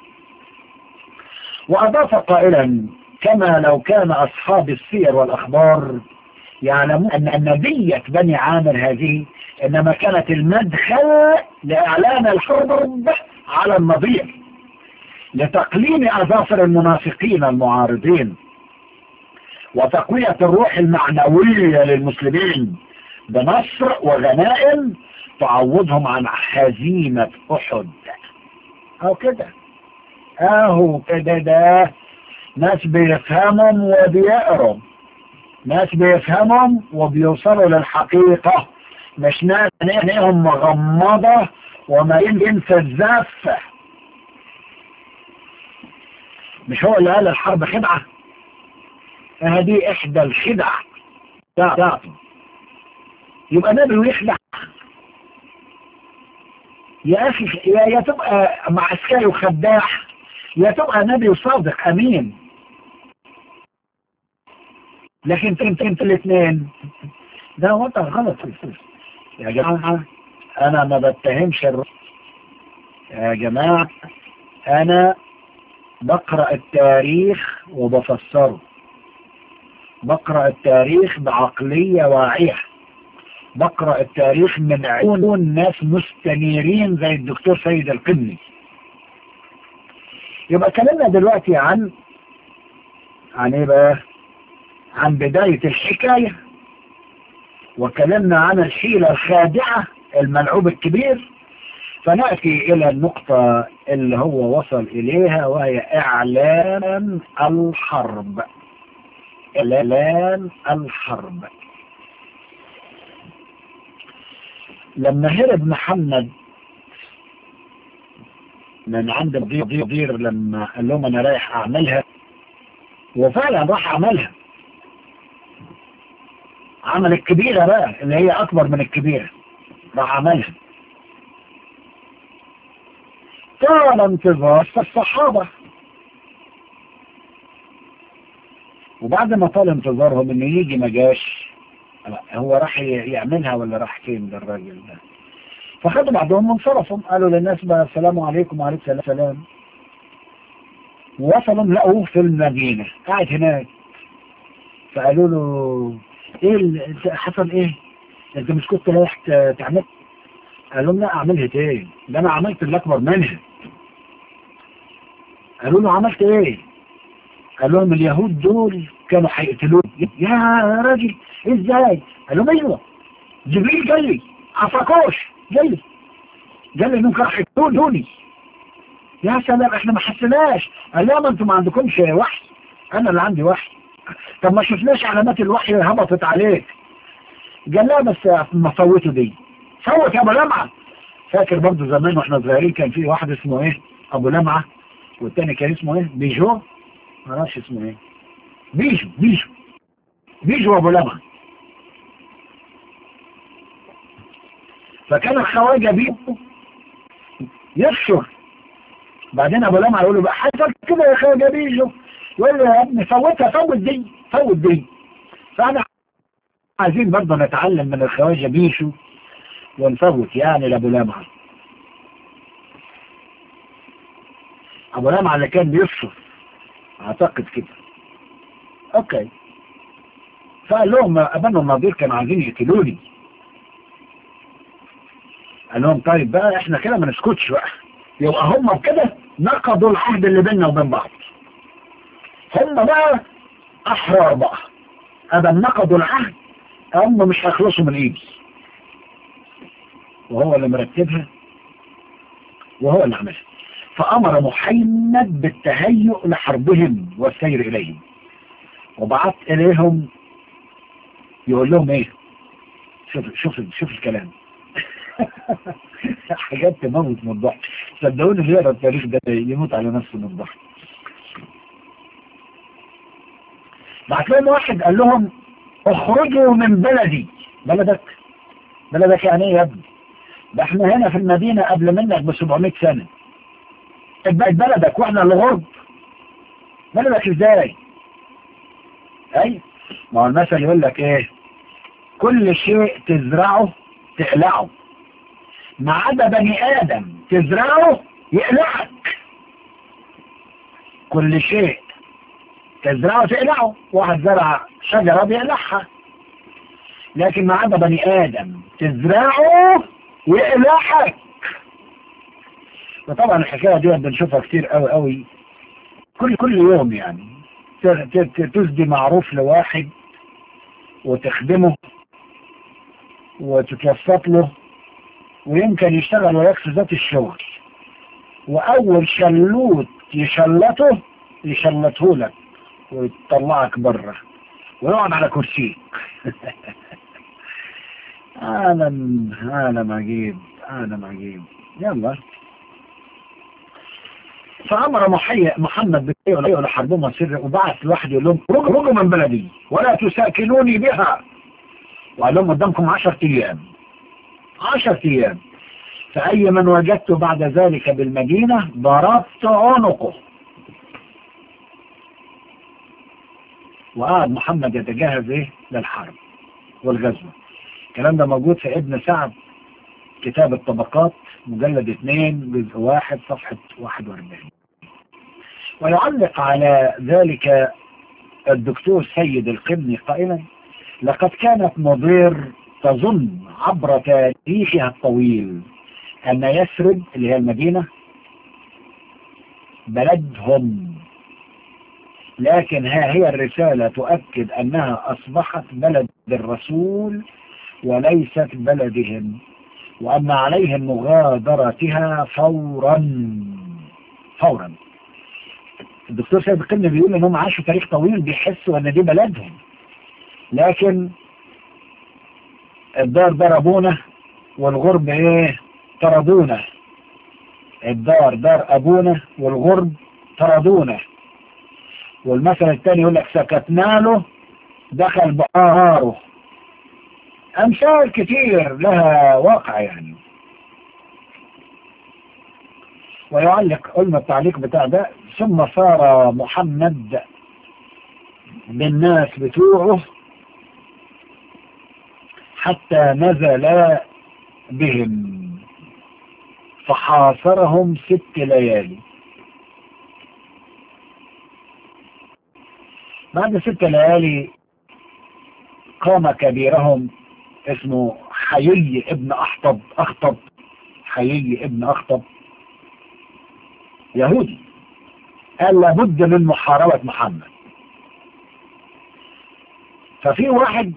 A: وأضاف قائلا: كما لو كان أصحاب السير والأخبار يعلمون أن أن دية بني عامر هذه إنما كانت المدخل لإعلان الحرب على النضير، لتقليم أظافر المنافقين المعارضين، وتقوية الروح المعنوية للمسلمين بنصر وغنائم تعوضهم عن هزيمة أحد. أو كده أهو كده، ده ناس بيفهمهم وبيقروا، ناس بيفهمهم وبيوصلوا للحقيقة، مش ناس عينيهم مغمضة ومايلين في الزفة. مش هو اللي قال الحرب خدعة؟ هذه إحدى الخدع بتاعته. يبقى نبي ويخدع يا أخي، يا, يا تبقى معسكري وخداع، يا تبقى نبي وصادق أمين. لكن تمتين في الاثنين، ده وضع غلط يا جماعة. أنا ما بتهمش الرسل يا جماعة، أنا بقرأ التاريخ وبفسره، بقرأ التاريخ بعقلية واعية، بقرأ التاريخ من عيون ناس مستنيرين زي الدكتور سيد القني. يبقى كلامنا دلوقتي عن عن ايه بقى؟ عن بداية الحكاية، وكلامنا عن الحيلة الخادعة، الملعوب الكبير. فنأتي إلى النقطة اللي هو وصل إليها، وهي إعلان الحرب. إعلان الحرب. لما هرب محمد من عند الضير لما قال لهم أنا رايح أعملها، وفعلا راح عملها، عمل الكبيرة بقى اللي هي أكبر من الكبيرة، راح عملها. طال انتظار الصحابة، وبعد ما طال انتظارهم انه يجي ما جاش، هو راح يعملها ولا راح فين ده الراجل ده؟ فخدوا بعضهم وانصرفوا، قالوا للناس بقى السلام عليكم وعليكم السلام. ووصلوا لقوه في المدينة قاعد هناك، فقالوا له ايه اللي حصل؟ ايه انت مش كنت رايح تعمل؟ قال لهم لا، اعملها ايه؟ ده انا عملت اللي اكبر منها. قالوا له عملت ايه؟ قال لهم اليهود دول كانوا هيقتلوني. يا راجل ازاي؟ قال لهم ايوه، جبريل جاي لي، عفاكوش جاي لي، جاي لي انهم كانوا هيقتلوني. يا سلام، احنا ما حسناش. قال لا، ما انتم ما عندكمش وحي، انا اللي عندي وحي. طب ما شفناش علامات الوحي اللي هبطت عليك؟ قال لا، بس ما فوتوا دي. فوت يا ابو لمعه. فاكر برضه زمان واحنا صغيرين كان في واحد اسمه ايه؟ ابو لمعه، والتاني كان اسمه ايه؟ بيجو، ما اعرفش اسمه ايه. بيجو بيجو بيجو ابو لمعه. فكان الخواجه بيه يفشر. بعدين ابو لمعه يقول له بقى حصل كده يا خواجه بيجو، يقول له يا ابني فوتها، فوت دي فوت دي. فانا عايزين برضه نتعلم من الخواجه بيجو ونفوت يعني لابو لمعه. ابو لمعه اللي كان بيفشر اعتقد كده. اوكي، فقال لهم ابنوا النضير كانوا عايزين يقتلوني. قال لهم طيب بقى احنا كده ما نسكتش بقى، يبقى هم بكده نقضوا العهد اللي بيننا وبين بعض. هم بقى احرار بقى، ادم نقضوا العهد هم مش هيخلصوا من ايدي. وهو اللي مرتبها وهو اللي عملها. فامر محمد بالتهيؤ لحربهم والسير اليهم، وبعث اليهم يقول لهم ايه؟ شوف شوف شوف الكلام. حاجات تموت من الضحك، صدقوني اللي يقرا التاريخ ده يموت على نفسه من الضحك. بعت لهم واحد قال لهم اخرجوا من بلدي. بلدك؟ بلدك يعني ايه يا ابني؟ ده احنا هنا في المدينة قبل منك ب سبعمائة سنة. بقت بلدك واحنا اللي غرب؟ بلدك ازاي؟ اي ما هو المثل يقول لك ايه؟ كل شيء تزرعه تقلعه، ما عدا بني ادم تزرعه يقلعك. كل شيء تزرعه تقلعه، واحد زرع شجرة بيقلعها، لكن ما عدا بني ادم تزرعه يقلعك. وطبعا الحكاية دي بنشوفها كتير قوي قوي كل كل يوم، يعني تسدي معروف لواحد وتخدمه وتتوسط له، ويمكن يشتغل وياك في ذات الشغل، واول شلوت يشلته يشلته لك ويطلعك بره ويقعد على كرسيك. عالم عالم عجيب عالم عجيب. يلا. فأمر محمد بكيه لحربهم سر، وبعث الواحد يقول لهم رجوا من بلدي ولا تساكنوني بها، وقال لهم قدامكم عشر ايام عشر ايام، فأي من وجدت بعد ذلك بالمدينة ضربت عنقه. وقعد محمد يتجهز ايه للحرب والغزوة. الكلام ده موجود في ابن سعد كتاب الطبقات مجلد اثنين جزء واحد صفحة واحد واربعين. ويعلق على ذلك الدكتور سيد القبني قائلا: لقد كانت مضير تظن عبر تاريخها الطويل أن يثرب اللي هي المدينة بلدهم، لكن ها هي الرسالة تؤكد أنها أصبحت بلد الرسول وليست بلدهم، وأن عليهم مغادرتها فورا فورا. الدكتور سيد القبني بيقول انهم عاشوا تاريخ طويل بيحسوا ان دي بلدهم، لكن الدار ضربونا والغرب ايه طردونا. الدار دار ابونا والغرب طردونا. والمثل الثاني يقول لك سكتنا له دخل بقاره. امثال كتير لها واقع يعني. ويعلق قلنا التعليق بتاع ده: ثم صار محمد بالناس بتوعه حتى نزل بهم فحاصرهم ست ليالي. بعد ست ليالي قام كبيرهم اسمه حيي ابن أخطب أخطب حيي ابن أخطب يهودي، قال لابد من محاربة محمد. ففي واحد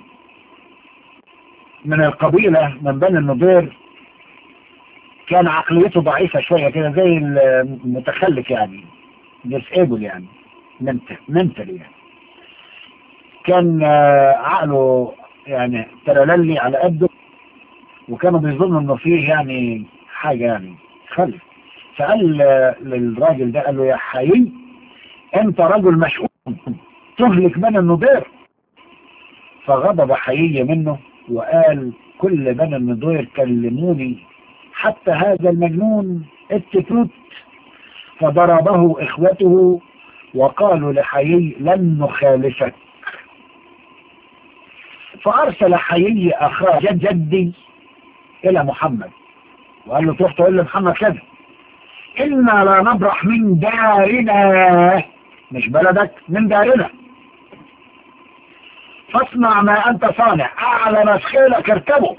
A: من القبيلة من بني النضير كان عقليته ضعيفة شوية كده زي المتخلف يعني ديسيبل يعني منتل يعني، كان عقله يعني ترللي على قده، وكانوا بيظنوا انه فيه يعني حاجة يعني خلف. فقال للراجل ده قال له: يا حيي انت رجل مشؤوم تهلك بني النضير. فغضب حيي منه وقال: كل بني النضير كلموني حتى هذا المجنون التتوت. فضربه اخوته وقالوا لحيي: لن نخالفك. فارسل حيي اخاه جد جدي الى محمد وقال له: تروح تقول لمحمد كذا: إنا لا نبرح من دارنا، مش بلدك، من دارنا، فاصنع ما أنت صانع، أعلى ناس خيلك اركبوا.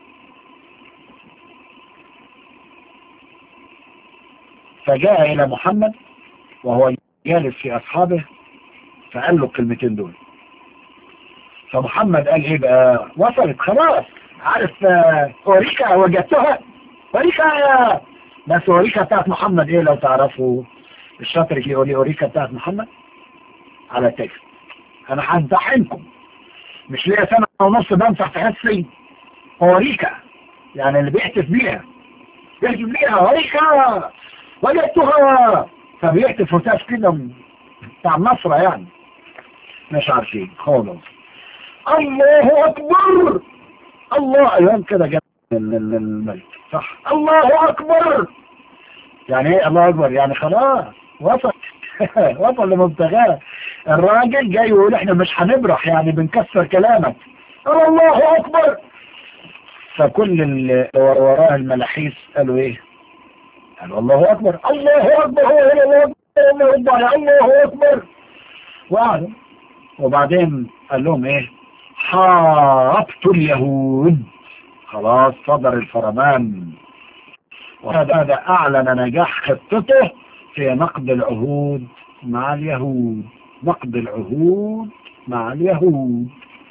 A: فجاء إلى محمد وهو جالس في أصحابه فقال له الكلمتين دول. فمحمد قال إيه بقى؟ وصلت خلاص، عارف أوريكا وجدتها، أوريكا. بس أوريكا بتاعت محمد إيه لو تعرفوا؟ الشاطر يقول لي أوريكا بتاعت محمد على تكست. أنا هنتحنكم، مش ليا سنة ونص بمسح في حسي هوريكا، يعني اللي بيحتف بيها بيحتف بيها هوريكا وجدتها، فبيحتف وتاف كده بتاع النصرة يعني، مش عارفين خالص. الله أكبر، الله أيام كده جاب الملك صح، الله أكبر يعني ايه الله أكبر؟ يعني خلاص وصل وصل لمبتغاه. الراجل جاي يقول احنا مش هنبرح، يعني بنكسر كلامك، الله أكبر. فكل اللي وراه الملاحيس قالوا ايه؟ قالوا الله أكبر، الله أكبر، هو هنا الله أكبر، الله أكبر، الله أكبر. وقعدوا، وبعدين قال لهم ايه؟ حاربت اليهود. خلاص صدر الفرمان، وهذا أعلن نجاح خطته في نقض العهود مع اليهود، نقض العهود مع اليهود.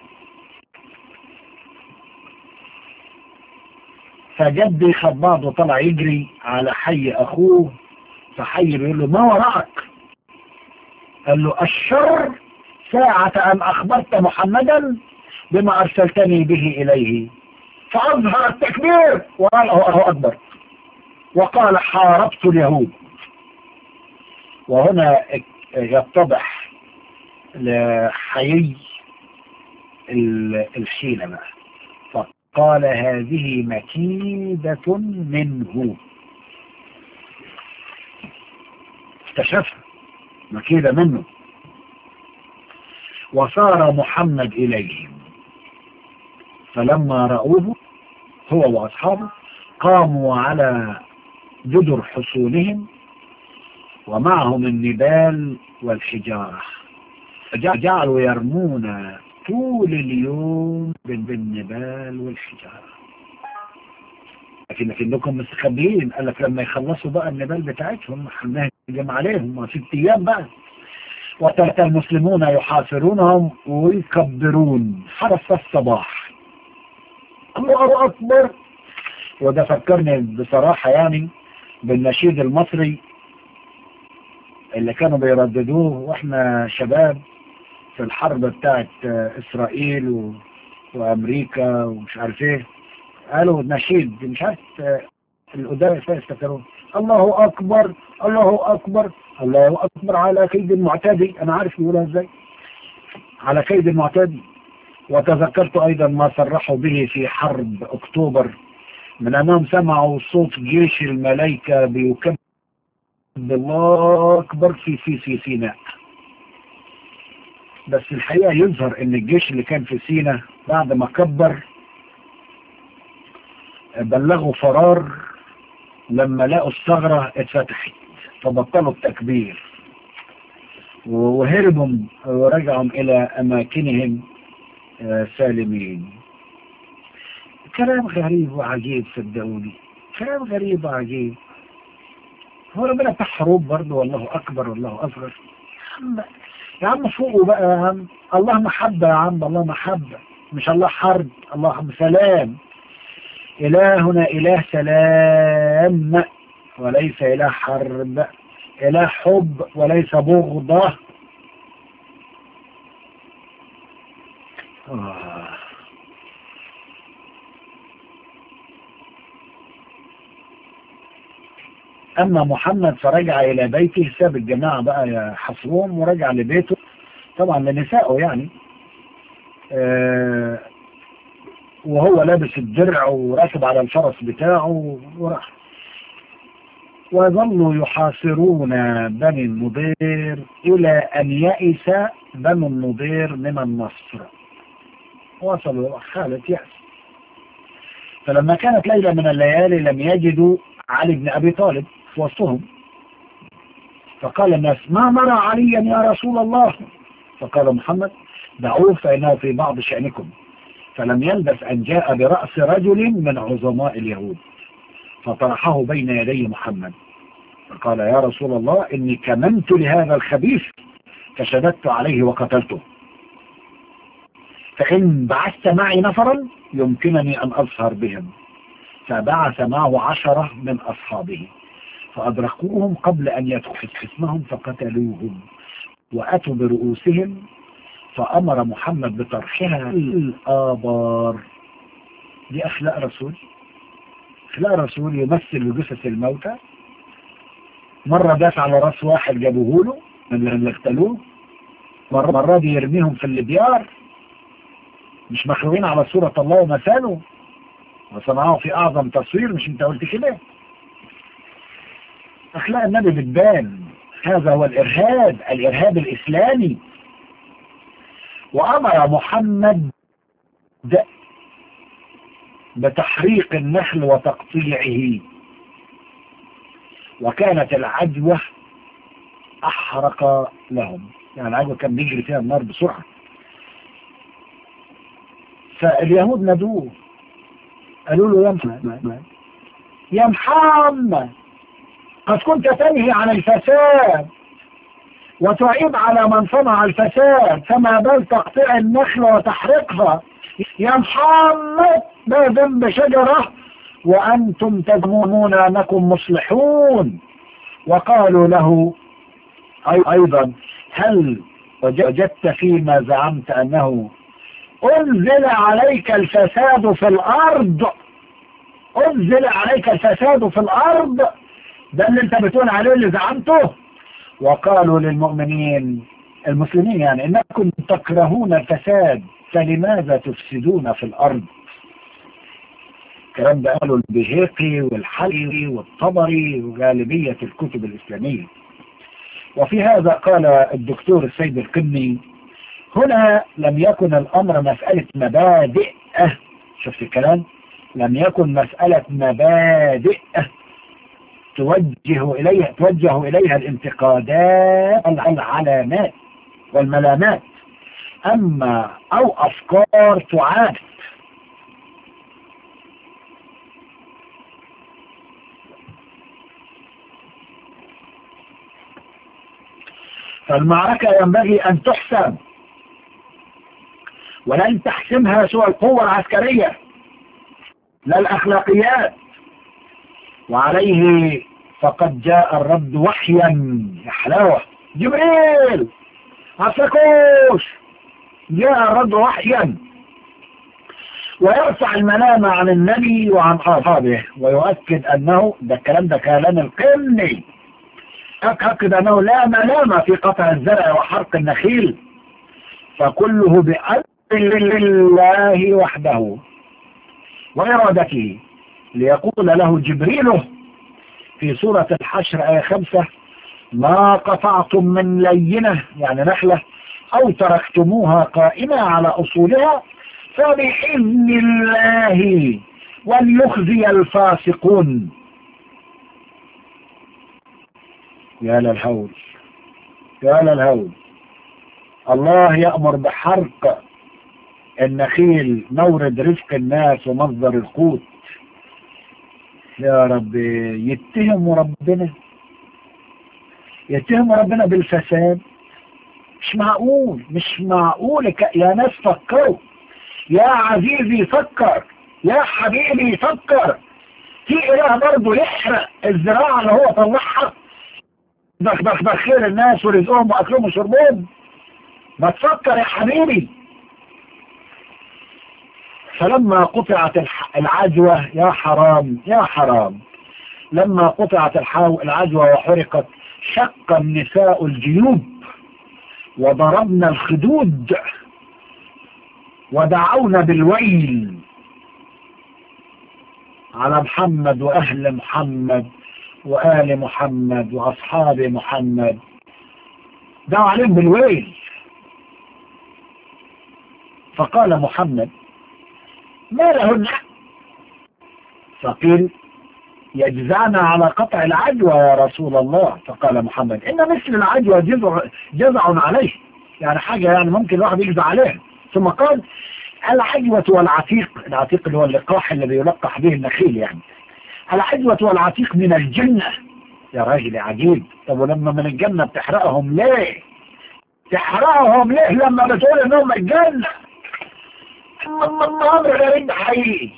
A: فجدي خد بعضه طلع يجري على حي أخوه، فحي بيقول له ما وراءك؟ قال له الشر ساعة أن أخبرت محمدا بما أرسلتني به إليه، فأظهر التكبير وقال الله أكبر وقال حاربت اليهود. وهنا يتضح لحيي الحيلة بقى، فقال هذه مكيدة منه، اكتشفها مكيدة منه. وصار محمد إليهم، فلما رأوه هو وأصحابه قاموا على جدر حصونهم ومعهم النبال والحجارة، فجعلوا يرمون طول اليوم بالنبال والحجارة. لكن لكنكم مستخبيين، قال لك لما يخلصوا بقى النبال بتاعتهم هنهجم عليهم ست ايام بقى. وترك المسلمون يحاصرونهم ويكبرون حرس الصباح، الله أكبر. وده فكرني بصراحة يعني بالنشيد المصري اللي كانوا بيرددوه واحنا شباب في الحرب بتاعت إسرائيل و... وأمريكا ومش عارف ايه. قالوا نشيد مش عارف القدامى يفتكرون، الله أكبر، الله أكبر، الله أكبر على كيد المعتدي. أنا عارف يقولها ازاي، على كيد المعتدي. وتذكرت أيضا ما صرحوا به في حرب أكتوبر من أنهم سمعوا صوت جيش الملائكة بيكبر الله أكبر في في في سيناء. بس الحقيقة يظهر ان الجيش اللي كان في سيناء بعد ما كبر بلغوا فرار لما لقوا الثغرة اتفتحت، فبطلوا التكبير وهربوا ورجعوا الى اماكنهم سالمين. كلام غريب وعجيب صدقوني، كلام غريب وعجيب. هو ربنا بتاع حروب برضه، والله اكبر والله اصغر. يا عم فوقوا بقى يا عم، الله محبة يا عم، الله محبة مش الله حرب، الله سلام. إلهنا إله سلام وليس إله حرب، إله حب وليس بغضة. آه. أما محمد فرجع إلى بيته، ساب الجماعة بقى يحصروهم ورجع لبيته طبعا لنسائه يعني، آه وهو لابس الدرع وراكب على الفرس بتاعه وراح. وظلوا يحاصرون بني النضير إلى أن يئس بنو النضير من النصر، وصلوا حالة يأس. فلما كانت ليلة من الليالي لم يجدوا علي بن أبي طالب في وسطهم، فقال الناس ما نرى عليا يا رسول الله؟ فقال محمد دعوه فإنه في بعض شأنكم. فلم يلبث أن جاء برأس رجل من عظماء اليهود فطرحه بين يدي محمد، فقال يا رسول الله إني كمنت لهذا الخبيث فشددت عليه وقتلته، فإن بعثت معي نفرا يمكنني أن أظهر بهم. فبعث معه عشرة من أصحابه فأدركوهم قبل أن يدخل حصنهم فقتلوهم، وأتوا برؤوسهم فأمر محمد بطرحها الآبار. دي أخلاق رسول، أخلاق رسول يمثل بجثث الموتى. مرة داس على راس واحد جابوه له من اللي اغتالوه، مرة مرة دي يرميهم في البيار، مش مخلوقين على صورة الله ومثاله وصنعوه في أعظم تصوير، مش انت قلت كده؟ أخلاق النبي بتبان. هذا هو الإرهاب، الإرهاب الإسلامي. وأمر محمد بتحريق النخل وتقطيعه، وكانت العجوة أحرق لهم، يعني العجوة كان بيجري فيها النار بسرعة. فاليهود نادوه قالوا له يا محمد يا محمد قد كنت تنهي عن الفساد وتعيب على من صنع الفساد، فما بال تقطيع النخل وتحريقها؟ يا محمد ما ذنب شجرة وأنتم تزعمون أنكم مصلحون. وقالوا له أيضا هل وجدت فيما زعمت أنه أنزل عليك الفساد في الأرض؟ أنزل عليك الفساد في الأرض، ده اللي انت بتقول عليه اللي زعمته. وقالوا للمؤمنين المسلمين يعني إنكم تكرهون الفساد فلماذا تفسدون في الأرض؟ الكلام ده قالوا البيهقي والحلبي والطبري وغالبية الكتب الإسلامية. وفي هذا قال الدكتور السيد القني هنا لم يكن الأمر مسألة مبادئ، شفت الكلام؟ لم يكن مسألة مبادئ توجه إليها توجه إليها الانتقادات العلامات والملامات، أما أو أفكار تعاد. فالمعركة ينبغي أن تحسم، ولن تحسمها سوى القوة العسكرية لا الأخلاقيات. وعليه فقد جاء الرد وحيا يا حلاوة، جبريل عسكوش جاء الرد وحيا ويرفع الملامة عن النبي وعن أصحابه، ويؤكد أنه ده الكلام ده كلام القني، أكد أنه لا ملامة في قطع الزرع وحرق النخيل، فكله بأمر الله وحده وإرادته. ليقول له جبريل في سورة الحشر آية خمسة ما قطعتم من لينة يعني نخلة أو تركتموها قائمة على أصولها فبإذن الله وليخزي الفاسقون. يا للهول يا للهول، الله يأمر بحرق النخيل مورد رزق الناس ومصدر القوت. يا رب يتهموا ربنا يتهموا ربنا بالفساد؟ مش معقول مش معقول يا ناس، فكروا يا عزيزي، فكر يا حبيبي، فكر في إله برضه يحرق الزراعة اللي هو طلعها بخير الناس ورزقهم وأكلهم وشربهم؟ ما تفكر يا حبيبي. فلما قطعت العجوة يا حرام يا حرام لما قطعت العجوة وحرقت شق النساء الجيوب وضربنا الخدود ودعونا بالويل على محمد وأهل محمد وآل محمد وأصحاب محمد، دعوا عليهم بالويل. فقال محمد ما لهن؟ فقيل يجزعنا على قطع العجوة يا رسول الله. فقال محمد إن مثل العجوة جزع, جزع عليه، يعني حاجة يعني ممكن الواحد يجزع عليها. ثم قال العجوة والعتيق، العتيق اللي هو اللقاح اللي بيلقح به النخيل، يعني العجوة والعتيق من الجنة. يا راجل عجيب، طب ولما من الجنة بتحرقهم ليه؟ تحرقهم ليه لما بتقول انهم الجنة؟ الأمر غريب حقيقي.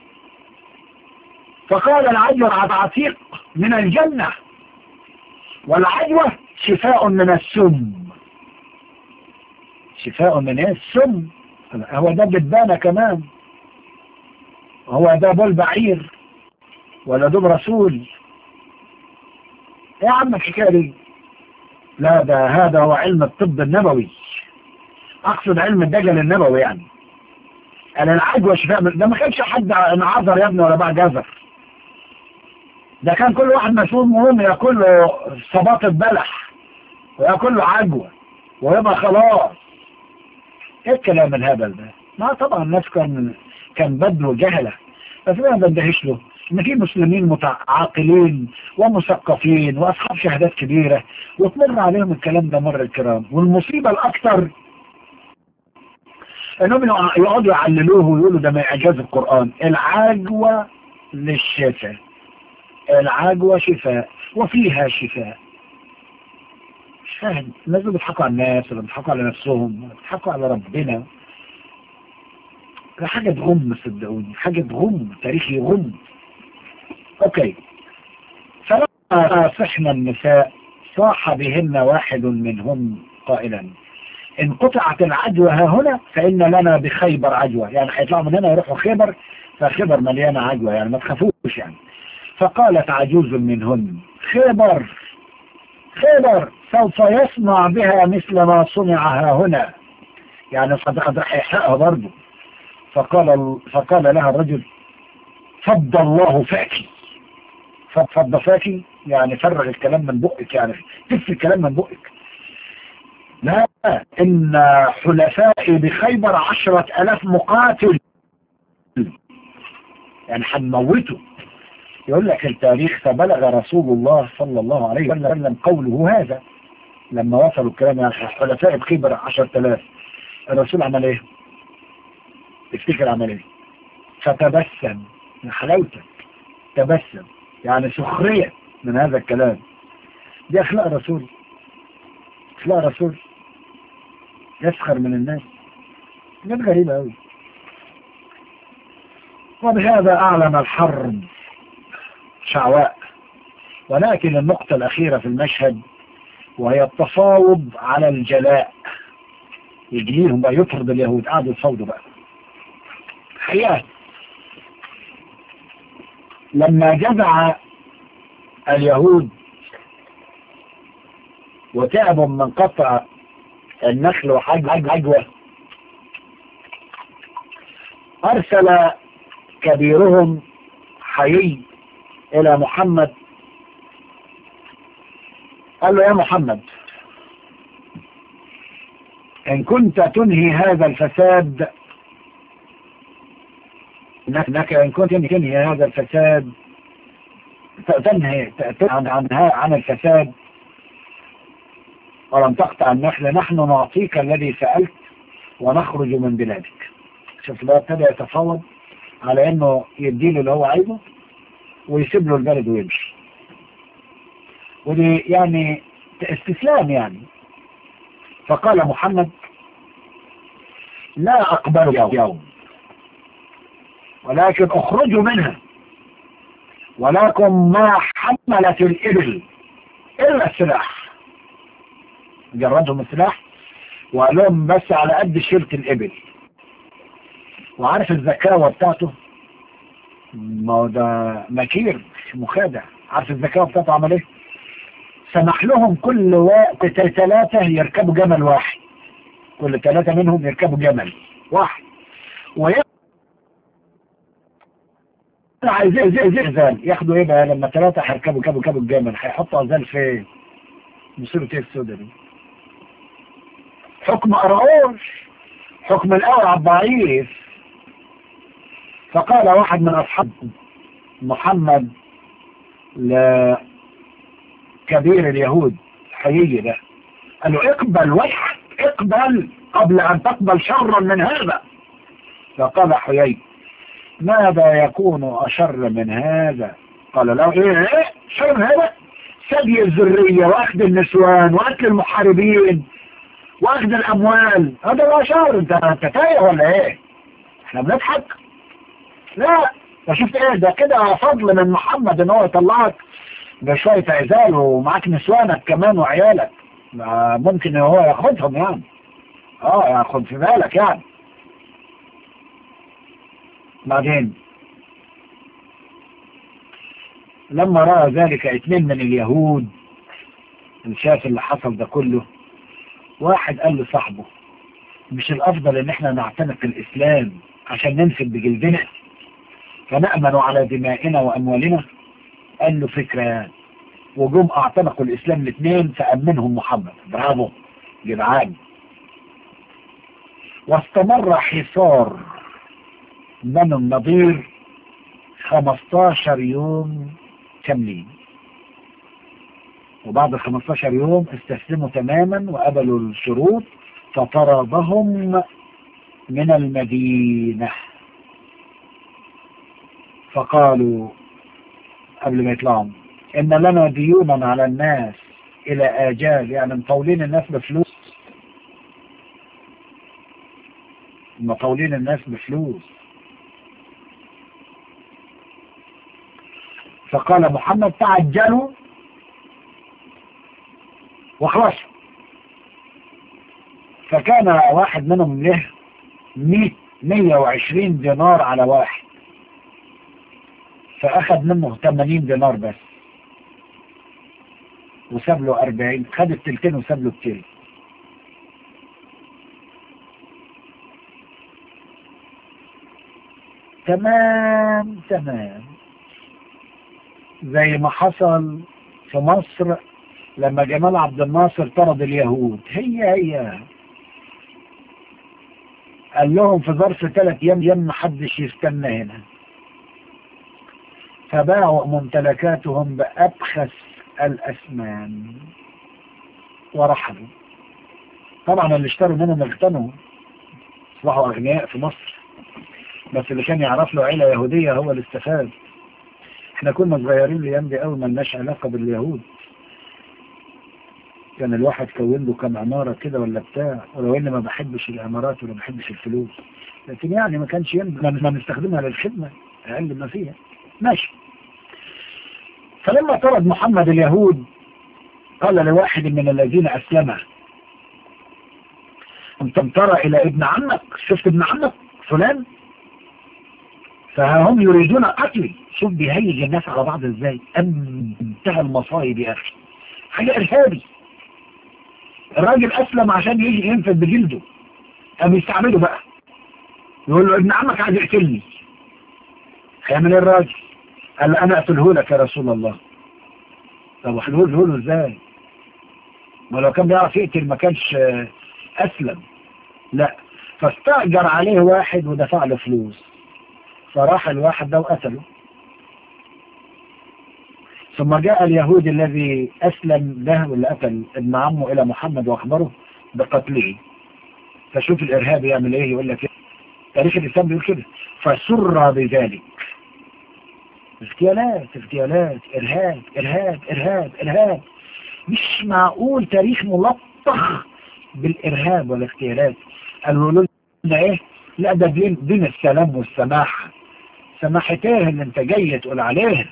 A: فقال العجوة والعتيق من الجنة، والعجوة شفاء من السم، شفاء من ايه؟ السم. هو ده دبانة كمان؟ هو ده بول بعير ولا دب رسول؟ ايه يا عم الحكايه دي؟ لا ده هذا هو علم الطب النبوي، اقصد علم الدجل النبوي يعني. انا العجوة شفاء من... ده ما كانش حد عذر يا ابني ولا بعد جزر، ده كان كل واحد مسؤول مهم ياكل له صباطة بلح وياكل له عجوة ويبقى خلاص. ايه الكلام الهبل ده؟ ما طبعا الناس كان كان بدو جهلة، بس انا بندهش له ان في مسلمين متعاقلين ومثقفين واصحاب شهادات كبيرة وتمر عليهم الكلام ده مر الكرام. والمصيبة الاكثر انهم يقعدوا يعللوه ويقولوا ده من اعجاز القرآن. العجوة للشفاء، العجوة شفاء وفيها شفاء. مش فاهم الناس بيضحكوا على الناس ولا بيضحكوا على نفسهم ولا بيضحكوا على ربنا؟ ده حاجة تغم، صدقوني حاجة تغم، تاريخ يغم. اوكي، فلما صحنا النساء صاح بهن واحد منهم قائلا ان قطعت العجوة ها هنا فإن لنا بخيبر عجوة، يعني هيطلعوا من هنا يروحوا خيبر، فخيبر مليانة عجوة يعني ما تخافوش يعني. فقالت عجوز منهن خيبر خيبر سوف يصنع بها مثل ما صنع ها هنا، يعني صدق راح يحرقها برضه. فقال فقال لها الرجل فض الله فاكي. فض فاكي يعني فرغ الكلام من بقك، يعني تف الكلام من بقك. لا، إن حلفائي بخيبر عشرة ألاف مقاتل، يعني هنموته. يقول لك التاريخ فبلغ رسول الله صلى الله عليه وسلم قوله هذا لما وصلوا الكلام يعني حلفائي بخيبر عشرة ألاف. الرسول عمل ايه؟ افتكر عمل ايه؟ فتبسم من حلاوتك، تبسم يعني سخرية من هذا الكلام. دي اخلاق رسول، اخلاق رسول يسخر من الناس. حاجات غريبة قوي. وبهذا اعلن الحرب شعواء. ولكن النقطة الاخيرة في المشهد وهي التفاوض على الجلاء. يجليهم بقى، يطرد اليهود، قعدوا يتفاوضوا بقى. حقيقة لما جزع اليهود وتعبوا من قطع النخل وحجوة، أرسل كبيرهم حيي إلى محمد، قال له يا محمد إن كنت تنهي هذا الفساد، إنك إن كنت تنهي هذا الفساد تنهي عن عن عن الفساد ولم تقطع النخل، نحن نعطيك الذي سألت ونخرج من بلادك. شفت بقى ابتدى يتفاوض على انه يديله اللي هو عايزه ويسيب له البلد ويمشي. ودي يعني استسلام يعني. فقال محمد لا أقبل يوم ولكن اخرجوا منها، ولكن ما حملت الإبل إلا السلاح. جردهم السلاح وقال لهم بس على قد شيلة الإبل. وعارف الزكاوة بتاعته، ما هو ده مكير مخادع. عارف الزكاوة بتاعته عمل ايه؟ سمح لهم كل وقت ثلاثة يركبوا جمل واحد، كل ثلاثة منهم يركبوا جمل واحد، ويبقى عايزين زي زي زال ياخدوا ايه بقى لما ثلاثة هيركبوا كبوا كبوا الجمل، هيحطوا عزال فين؟ مصيبة ايه السودة دي؟ حكم قراوش، حكم الأول الضعيف. فقال واحد من أصحاب محمد لكبير اليهود حيي ده، قال له اقبل وحك، اقبل قبل أن تقبل شرا من هذا. فقال حيي ماذا يكون أشر من هذا؟ قال له ايه ايه شر من هذا؟ سبي الذرية واخذ النسوان واكل المحاربين واخذ الاموال، هذا هو شر. انت انت تايه ولا ايه؟ احنا بنضحك؟ لا، فشفت ايه ده كده فضل من محمد ان هو يطلعك بشوية عزال ومعاك نسوانك كمان وعيالك، ممكن ان هو ياخدهم يعني. اه يعني خد في بالك يعني. بعدين لما رأى ذلك اثنين من اليهود، شاف اللي حصل ده كله، واحد قال لصاحبه مش الافضل ان احنا نعتنق الاسلام عشان ننفذ بجلدنا فنأمن على دمائنا واموالنا؟ قال له فكرة يعني. وجم اعتنقوا الاسلام الاثنين فامنهم محمد. برافو جدعان. واستمر حصار بنو النضير خمستاشر يوم كاملين، وبعد خمستاشر يوم استسلموا تماما وقبلوا الشروط، فطردهم من المدينة. فقالوا قبل ما يطلعوا إن لنا ديونا على الناس إلى آجال، يعني مطولين الناس بفلوس، مطولين الناس بفلوس. فقال محمد تعجلوا وخلاص. فكان واحد منهم له مية وعشرين دينار على واحد، فأخذ منه ثمانين دينار بس وساب له أربعين، خد التلتين وساب له التلت. تمام تمام، زي ما حصل في مصر لما جمال عبد الناصر طرد اليهود. هي هي قال لهم في ظرف ثلاث ايام يم محدش يستنى هنا، فباعوا ممتلكاتهم بأبخس الأثمان ورحلوا. طبعا اللي اشتروا منهم اغتنوا، اصبحوا أغنياء في مصر، بس اللي كان يعرف له عيلة يهودية هو اللي استفاد. احنا كنا صغيرين الايام دي قوي، ما لناش علاقة باليهود، كان الواحد كون له كم عمارة كده ولا بتاع، ولو اني ما بحبش العمارات ولا بحبش الفلوس، لكن يعني ما كانش ينبغي ما نستخدمها للخدمة اقل ما فيها. ماشي. فلما طرد محمد اليهود قال لواحد من الذين اسلمه انت ترى الى ابن عمك، شفت ابن عمك فلان، فهم يريدون قتلي. شوف بيهيج الناس على بعض ازاي، ام انتهى المصايب يا اخي، حاجة ارهابي. الراجل اسلم عشان يجي ينفذ بجلده، قام يستعمله بقى، يقول له ابن عمك عايز يقتلني. هيعمل ايه الراجل؟ قال انا اقتله لك يا رسول الله. طب وحلوه له ازاي؟ ما لو كان بيعرف يقتل ما كانش اسلم. لا، فاستأجر عليه واحد ودفع له فلوس، فراح الواحد ده وقتله. ثم جاء اليهودي الذي أسلم ده واللي قتل ابن عمه إلى محمد وأخبره بقتله. فشوف الإرهاب يعمل إيه، يقول لك إيه؟ تاريخ الإسلام بيقول كده، فسر بذلك. اغتيالات اغتيالات، إرهاب إرهاب إرهاب إرهاب. مش معقول تاريخ ملطخ بالإرهاب والاغتيالات. قالوا لنا إيه؟ لا ده دين, دين السلام والسماحة. سماحتين اللي انت جاي تقول عليها.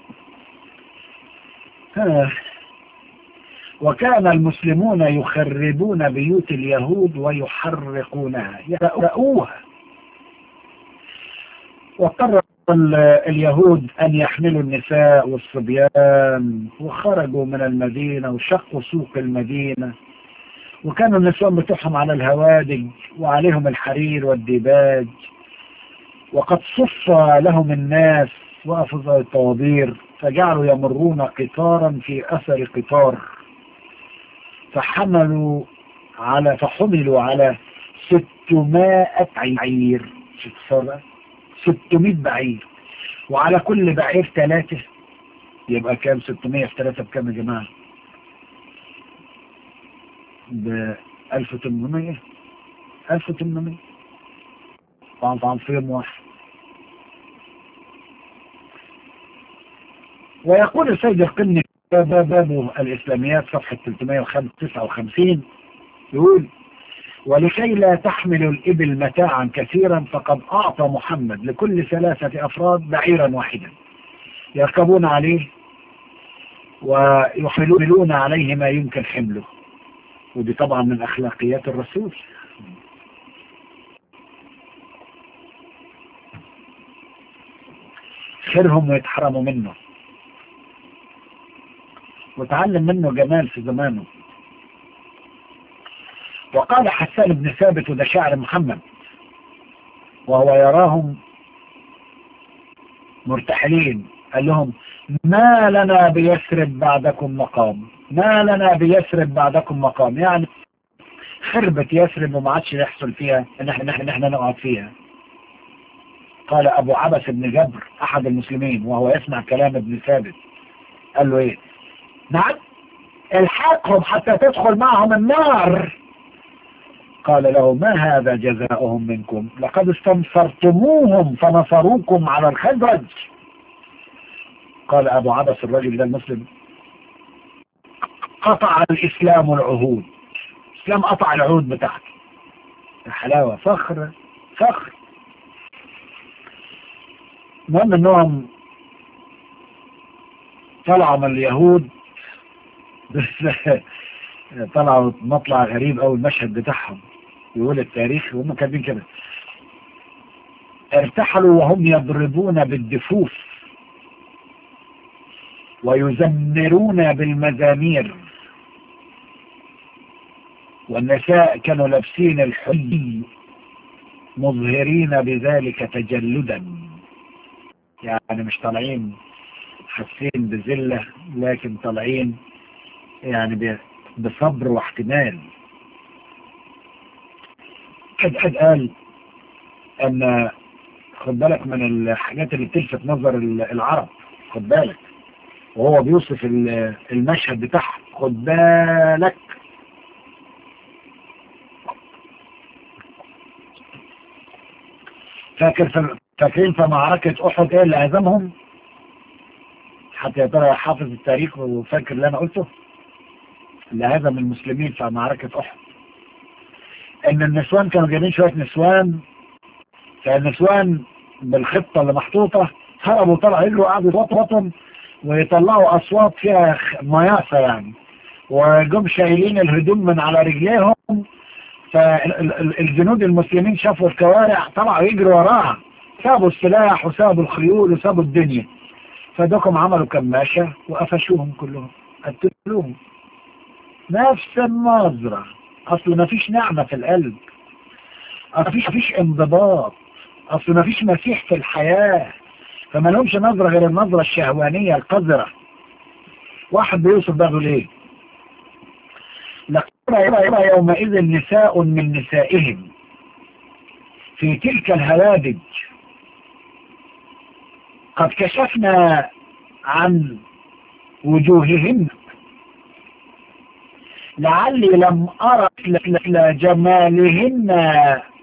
A: وكان المسلمون يخربون بيوت اليهود ويحرقونها، يحرقوها. واضطر اليهود أن يحملوا النساء والصبيان وخرجوا من المدينة وشقوا سوق المدينة، وكانوا النسوان بتوعهم على الهوادج وعليهم الحرير والديباج، وقد صف لهم الناس وقفوا زي الطوابير، فجعلوا يمرون قطارا في أثر قطار، فحملوا على فحملوا على ستمائة بعير. ستمائة بعير، وعلى كل بعير ثلاثة، يبقى كام؟ ستمائة في ثلاثة بكام يا جماعة؟ ب ألف وثمانمائة. ألف وثمانمائة طبعا طبعا في يوم واحد. ويقول السيد القني باب الإسلاميات صفحة ثلاثمائة وتسعة وخمسين، يقول ولكي لا تحمل الإبل متاعا كثيرا فقد أعطى محمد لكل ثلاثة أفراد بعيرا واحدا يركبون عليه ويحملون عليه ما يمكن حمله. ودي طبعا من أخلاقيات الرسول، يفتخرهم ويتحرموا منه، وتعلم منه جمال في زمانه. وقال حسان بن ثابت، وده شاعر محمد، وهو يراهم مرتحلين، قال لهم: ما لنا بيثرب بعدكم مقام، ما لنا بيثرب بعدكم مقام، يعني خربت يثرب وما عادش يحصل فيها ان احنا ان احنا نقعد فيها. قال ابو عبس بن جبر احد المسلمين وهو يسمع كلام ابن ثابت، قال له: ايه؟ نعم، الحقهم حتى تدخل معهم النار. قال له: ما هذا جزاؤهم منكم؟ لقد استنصرتموهم فنصروكم على الخزرج. قال ابو عبس الرجل ده المسلم: قطع الاسلام العهود، الاسلام قطع العهود بتاعته. الحلاوة، فخر فخر. المهم انهم طلعوا من اليهود، بس طلعوا مطلع غريب اوي المشهد بتاعهم، يقول التاريخ وهم كاتبين كده: ارتحلوا وهم يضربون بالدفوف ويزمرون بالمزامير، والنساء كانوا لابسين الحلي مظهرين بذلك تجلدا، يعني مش طالعين حاسين بذلة، لكن طالعين يعني بصبر واحتمال. حد حد قال ان خد بالك من الحاجات اللي بتلفت نظر العرب، خد بالك، وهو بيوصف المشهد بتاعه، خد بالك. فاكر فاكرين في معركة احد ايه اللي هزمهم؟ حتى يا ترى حافظ التاريخ وفاكر اللي انا قلته، اللي هزم المسلمين في معركة احد، ان النسوان كانوا جايبين شوية نسوان، فالنسوان بالخطة اللي محطوطة هربوا طلعوا يجروا قعدوا يتوطوا ويطلعوا اصوات فيها مياسة يعني، وجم شايلين الهدوم من على رجليهم، فالجنود المسلمين شافوا الكوارع طلعوا يجروا وراها، سابوا السلاح وسابوا الخيول وسابوا الدنيا، فدوكم عملوا كماشة وقفشوهم كلهم قتلوهم. نفس النظرة، اصل ما فيش نعمة في القلب، اصل ما فيش انضباط، اصل ما فيش مسيح في الحياة، فما لهمش نظرة غير النظرة الشهوانية القذرة. واحد بيوصف بقى ليه: لقد رأى يومئذ نساء من نسائهم في تلك الهوادج، قد كشفنا عن وجوههن لعلي لم أرى مثل جمالهن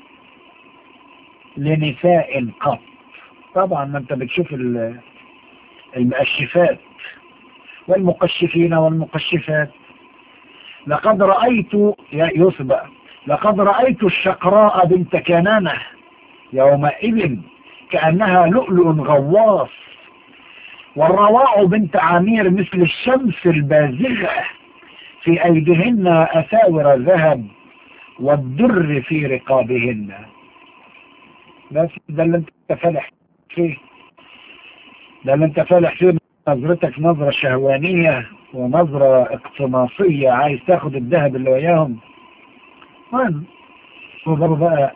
A: لنساء قط. طبعا ما انت بتشوف المؤشفات والمقشفين والمقشفات. لقد رأيت يا يوسف بقى، لقد رأيت الشقراء بنت كنانة يومئذ كأنها لؤلؤ غواص، والرواع بنت عمير مثل الشمس البازغة، في أيديهن أساور ذهب والدر في رقابهن. بس ده اللي انت فالح فيه، ده اللي انت فالح فيه، نظرتك نظرة شهوانية ونظرة اقتناصية، عايز تاخد الذهب اللي وياهم. المهم وضرب بقى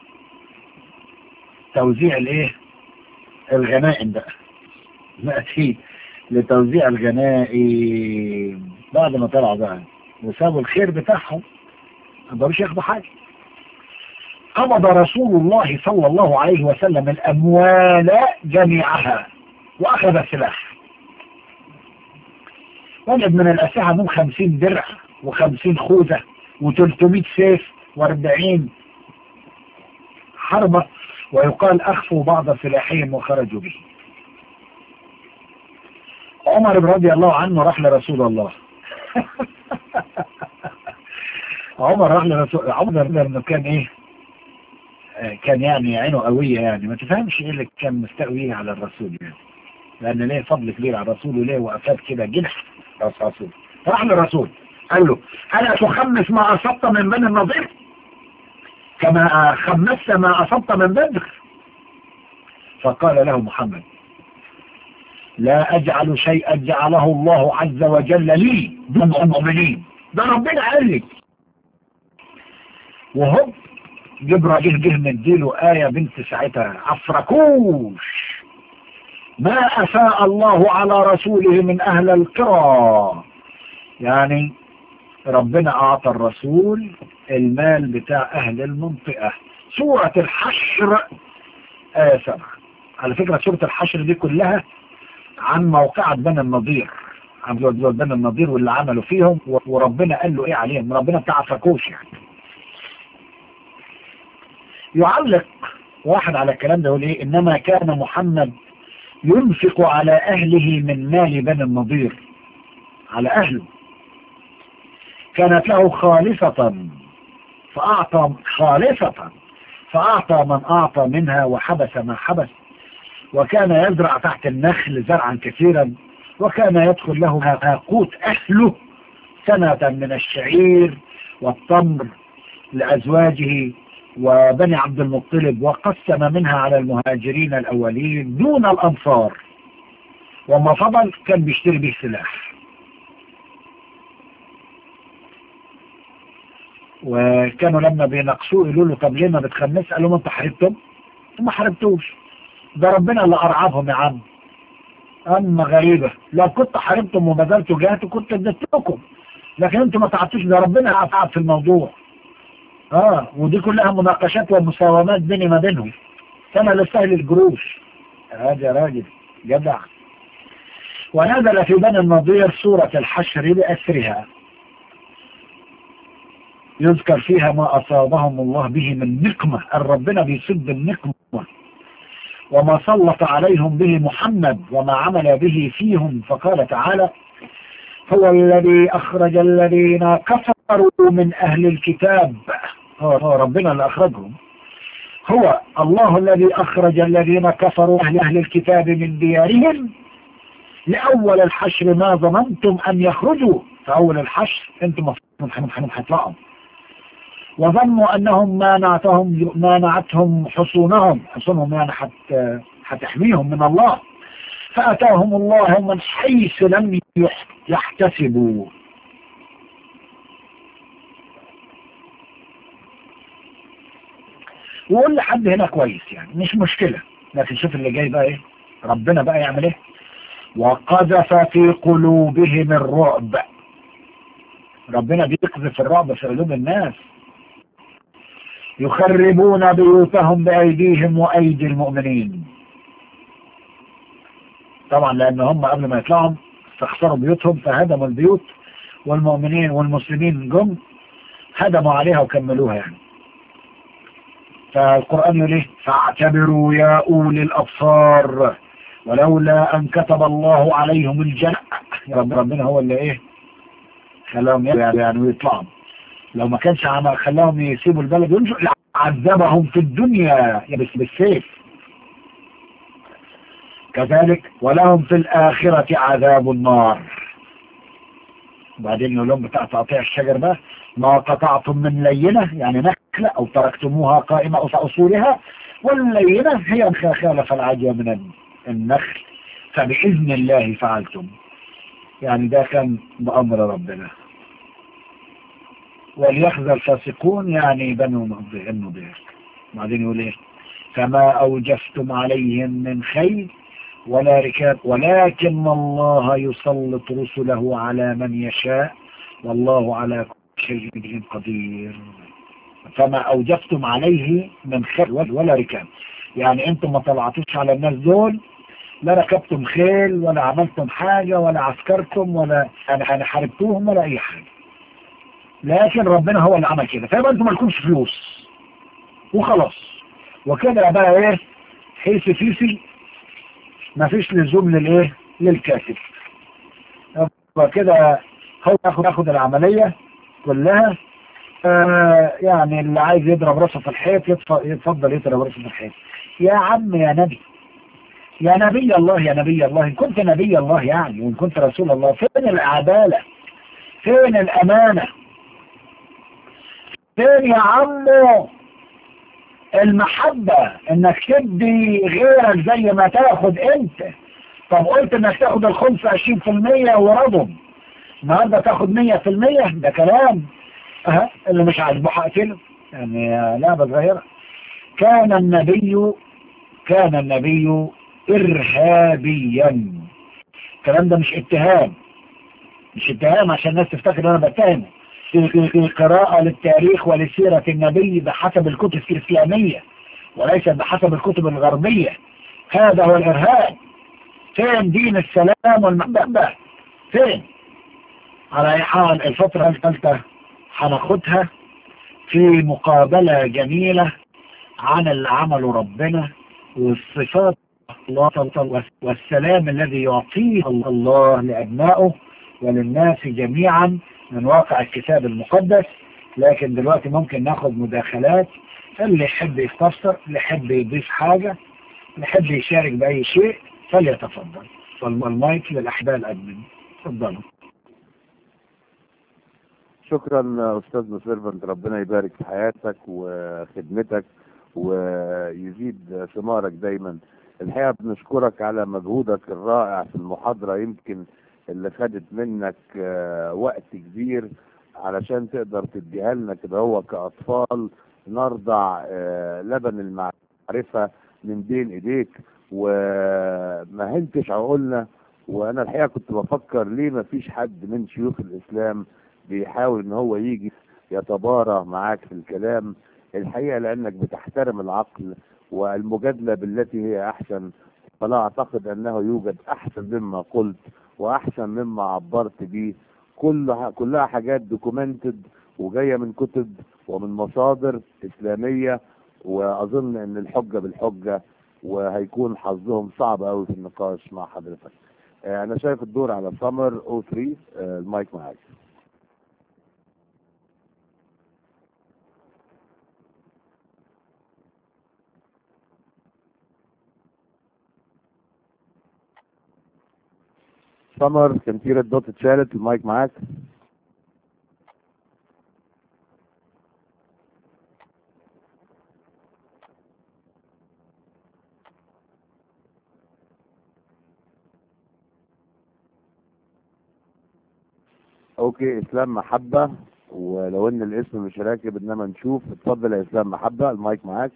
A: توزيع الايه الغنائم بقى، نأتي لتوزيع الغنائم بعد ما طلعوا بقى وسابوا الخير بتاعهم، ما قدروش ياخدوا حاجة. قبض رسول الله صلى الله عليه وسلم الأموال جميعها وأخذ السلاح، وجد من الأسلحة من خمسين درع وخمسين خوذة وثلاثمائة سيف واربعين حربة، ويقال أخفوا بعض سلاحهم وخرجوا به. عمر رضي الله عنه راح لرسول الله عمر راح لرسول عمر لأنه كان ايه كان يعني عينه قوية، يعني ما تفهمش ايه اللي كان مستقويه على الرسول، يعني لأن ليه فضل كبير على الرسول وليه وقفات كده جنح الرسول. راح للرسول قال له: ألا تخمس ما أصبت من بني النضير كما خمست ما أصبت من بدر؟ فقال له محمد: لا أجعل شيئا جعله الله عز وجل لي دون المؤمنين. ده ربنا قال لي. وهو جبرائيل جه مديله آية بنت ساعتها عفركوش ما أفاء الله على رسوله من أهل القرى. يعني ربنا أعطى الرسول المال بتاع أهل المنطقة. سورة الحشر آية سبعة. على فكرة سورة الحشر دي كلها عن موقعة بني النضير، عن بني النضير واللي عملوا فيهم، وربنا قال له ايه عليهم. ربنا بتاع فكوش يعني. يعلق واحد على الكلام ده يقول ايه: انما كان محمد ينفق على اهله من مال بني النضير، على اهله، كانت له خالصة فاعطى خالصة فاعطى من اعطى منها وحبس ما حبس، وكان يزرع تحت النخل زرعا كثيرا، وكان يدخل له قوت أهله سنة من الشعير والتمر لأزواجه وبني عبد المطلب، وقسم منها على المهاجرين الأولين دون الأنصار، وما فضل كان بيشتري به سلاح. وكانوا لما بيناقشوه يقولوا له: طب ليه ما بتخمس؟ قالوا: ما انتوا حاربتم؟ ما حاربتوش، ده ربنا اللي أرعبهم يا عم. أما غريبة، لو كنت حاربتم وبذلتوا جهدكم كنت اديتكم، لكن انتم ما تعبتوش، ده ربنا تعب في الموضوع. اه ودي كلها مناقشات ومساومات بيني ما بينهم، كما لسهل الجروش. هذا راجل جدع. ونزل في بني النضير سورة الحشر بأسرها، يذكر فيها ما أصابهم الله به من نقمة. الربنا بيسد النقمة، وما سلط عليهم به محمد وما عمل به فيهم. فقال تعالى: هو الذي أخرج الذين كفروا من أهل الكتاب. هو ربنا اللي أخرجهم. هو الله الذي أخرج الذين كفروا أهل أهل الكتاب من ديارهم لأول الحشر ما ظننتم أن يخرجوا. فأول الحشر أنتم مفهوم هيطلعوا، وظنوا أنهم مانعتهم مانعتهم حصونهم حصونهم يعني حتى هتحميهم من الله، فأتاهم الله من حيث لم يحتسبوا. وقول لحد هنا كويس يعني مش مشكلة، لكن شوف اللي جاي بقى ايه. ربنا بقى يعمل ايه: وقذف في قلوبهم الرعب. ربنا بيقذف الرعب في قلوب الناس. يخربون بيوتهم بأيديهم وأيدي المؤمنين. طبعا لأن هم قبل ما يطلعوا استخسروا بيوتهم فهدموا البيوت، والمؤمنين والمسلمين جم هدموا عليها وكملوها يعني. فالقرآن يقول ايه: فاعتبروا يا أولي الأبصار ولولا أن كتب الله عليهم الجنة. رب ربنا هو اللي ايه خلاهم يعني يطلعوا. لو ما كانش خلاهم يسيبوا البلد ويمشوا عذبهم في الدنيا بس بالسيف. كذلك ولهم في الآخرة عذاب النار. بعدين يقول لهم بتاع تقطيع الشجر بقى: ما قطعتم من لينة يعني نخلة أو تركتموها قائمة أو أصولها، واللينة هي خالف العجوة من النخل فبإذن الله فعلتم. يعني ده كان بأمر ربنا. وليخزى الفاسقون يعني بنو النضير. بعدين يقول ايه: فما أوجفتم عليهم من خيل ولا ركاب ولكن الله يسلط رسله على من يشاء والله على كل شيء قدير. فما أوجفتم عليه من خيل ولا ركاب، يعني انتم ما طلعتوش على الناس دول، لا ركبتم خيل ولا عملتم حاجة ولا عسكرتم ولا يعني حاربتوهم ولا أي حاجة، لكن ربنا هو اللي عمل كده. فيبقى انتم مالكمش فلوس وخلاص. وكده بقى ايه حيث فيسي ما فيش لزوم للايه للكاتب. يبقى كده هو ياخد ياخد العملية كلها. آه يعني اللي عايز يضرب راسه في الحيط يتفضل يضرب راسه في الحيط. يا عم يا نبي يا نبي الله يا نبي الله إن كنت نبي الله يعني وإن كنت رسول الله، فين العدالة؟ فين الأمانة؟ فين يا عمو المحبة انك تدي غيرك زي ما تاخد انت؟ طب قلت انك تاخد الخمس عشرين في المية ورضوا، النهارده تاخد مية في المية، ده كلام. اه اللي مش عاجبه هقتله، يعني لعبة صغيرة. كان النبي كان النبي إرهابيا. الكلام ده مش اتهام، مش اتهام عشان الناس تفتكر ان انا بتهمه. في قراءة للتاريخ ولسيرة النبي بحسب الكتب الإسلامية وليس بحسب الكتب الغربية. هذا هو الإرهاب. فين دين السلام والمحبة؟ فين؟ على أي حال الفترة الثالثة هناخدها في مقابلة جميلة عن اللي عمله ربنا والصفات الله والسلام الذي يعطيه الله لأبنائه وللناس جميعا من واقع الكتاب المقدس. لكن دلوقتي ممكن ناخد مداخلات، اللي يحب يستفسر، اللي يحب يضيف حاجة، اللي يحب يشارك بأي شيء فليتفضل. والمايك للأحباء الأدمن. تفضلوا.
B: شكرا أستاذ سيرفنت، ربنا يبارك في حياتك وخدمتك ويزيد ثمارك دايما. الحقيقة بنشكرك على مجهودك الرائع في المحاضرة، يمكن اللي خدت منك وقت كبير علشان تقدر تديها لنا كده هو كأطفال نرضع لبن المعرفة من بين ايديك، وما هنتش عقولنا. وانا الحقيقة كنت بفكر ليه ما فيش حد من شيوخ الاسلام بيحاول ان هو يجي يتبارى معاك في الكلام. الحقيقة لانك بتحترم العقل والمجادلة بالتي هي احسن، فلا اعتقد انه يوجد احسن مما قلت واحسن مما عبرت به. كلها كلها حاجات دوكومنتد وجاية من كتب ومن مصادر اسلامية، واظن ان الحجة بالحجة، وهيكون حظهم صعب قوي في النقاش مع حضرتك. انا شايف الدور على سمر او ثلاثة. المايك معاك. سمر كان في ريد دوت اتشالت، المايك معاك. اوكي، اسلام محبة، ولو ان الاسم مش راكب انما نشوف. اتفضل يا اسلام محبة، المايك معاك.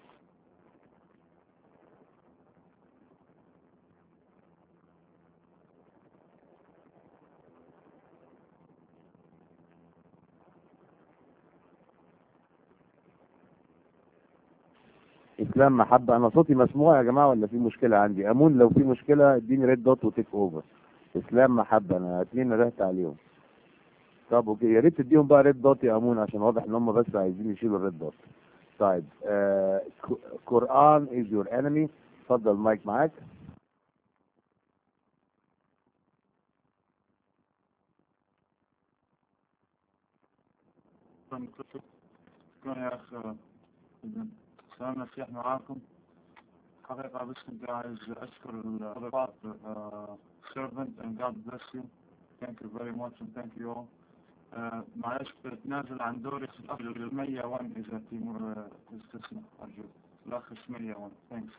B: اسلام محبة، انا صوتي مسموع يا جماعة ولا في مشكلة عندي؟ امون لو في مشكلة اديني ريد دوت وتيك اوفر. اسلام محبة انا اتنين ندهت عليهم. طب اوكي، يا ريت تديهم بقى ريد دوت يا امون عشان واضح ان هم بس عايزين يشيلوا الريد دوت. طيب آه قرآن از يور انمي. اتفضل المايك معاك.
C: شكرا يا أخ سلام المسيح معاكم. حقيقة بس كنت عايز أشكر الرفاق servant and God bless you. Thank you very much and thank you all. معلش بتنازل عن دوري في الأخ المية وان إذا تيمور تستسمح أرجوك. الأخ مية وان. Thanks.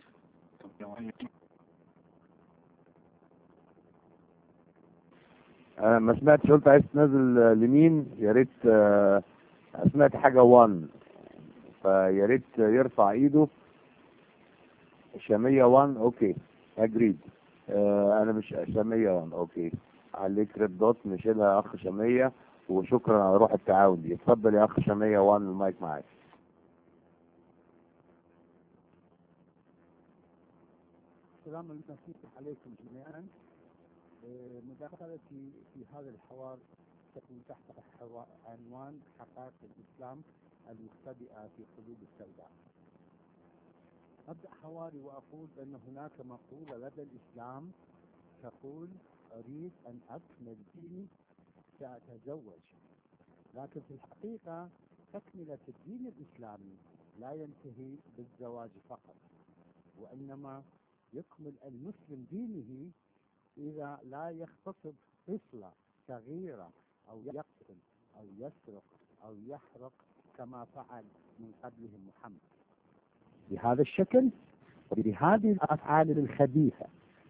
B: أنا ما سمعتش، قلت عايز تنزل لمين؟ يا ريت. آه سمعت حاجة وان، فيا ريت يرفع ايده. شامية وان، اوكي اجريد. آه انا مش شامية وان، اوكي عليك ريد دوت نشيلها يا اخ شامية، وشكرا على روح التعاون دي. اتفضل يا اخ شامية وان، المايك معاك.
D: السلام عليكم جميعا. مداخلتي في هذا الحوار تكون تحت عنوان حقائق الإسلام المختبئة في قلوب السوداء. أبدأ حواري وأقول أن هناك مقولة لدى الإسلام تقول: أريد أن أكمل ديني سأتزوج. لكن في الحقيقة تكملة الدين الإسلامي لا ينتهي بالزواج فقط، وإنما يكمل المسلم دينه إذا لا يغتصب طفلة صغيرة أو يقتل أو يسرق أو يحرق كما فعل من قبله محمد. بهذا الشكل وبهذه الأفعال الخبيثة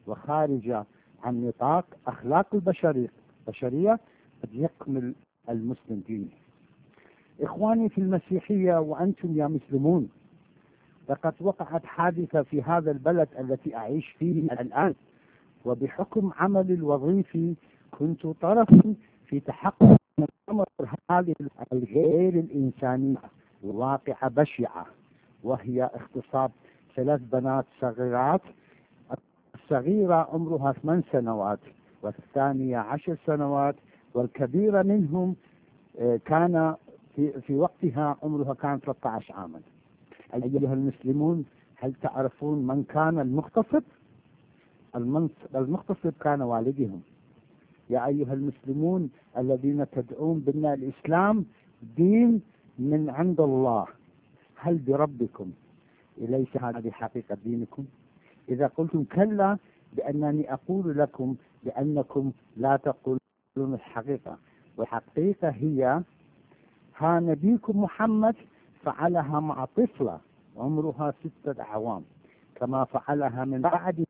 D: وخارجة عن نطاق أخلاق البشرية البشرية قد يكمل المسلم دينه. إخواني في المسيحية وأنتم يا مسلمون، لقد وقعت حادثة في هذا البلد التي أعيش فيه الآن، وبحكم عملي الوظيفي كنت طرفا في تحقق أمر هذه الغير الإنسانية واقعة بشعة، وهي اغتصاب ثلاث بنات صغيرات، الصغيرة عمرها ثمان سنوات والثانية عشر سنوات، والكبيرة منهم كان في, في وقتها عمرها كان ثلاثة عشر عاما. أيها المسلمون، هل تعرفون من كان المغتصب؟ المغتصب كان والدهم. يا أيها المسلمون الذين تدعون بأن الإسلام دين من عند الله، هل بربكم إليس هذه حقيقة دينكم؟ إذا قلتم كلا، بأنني أقول لكم بأنكم لا تقولون الحقيقة، والحقيقة هي ها نبيكم محمد فعلها مع طفلة عمرها ستة أعوام، كما فعلها من بعد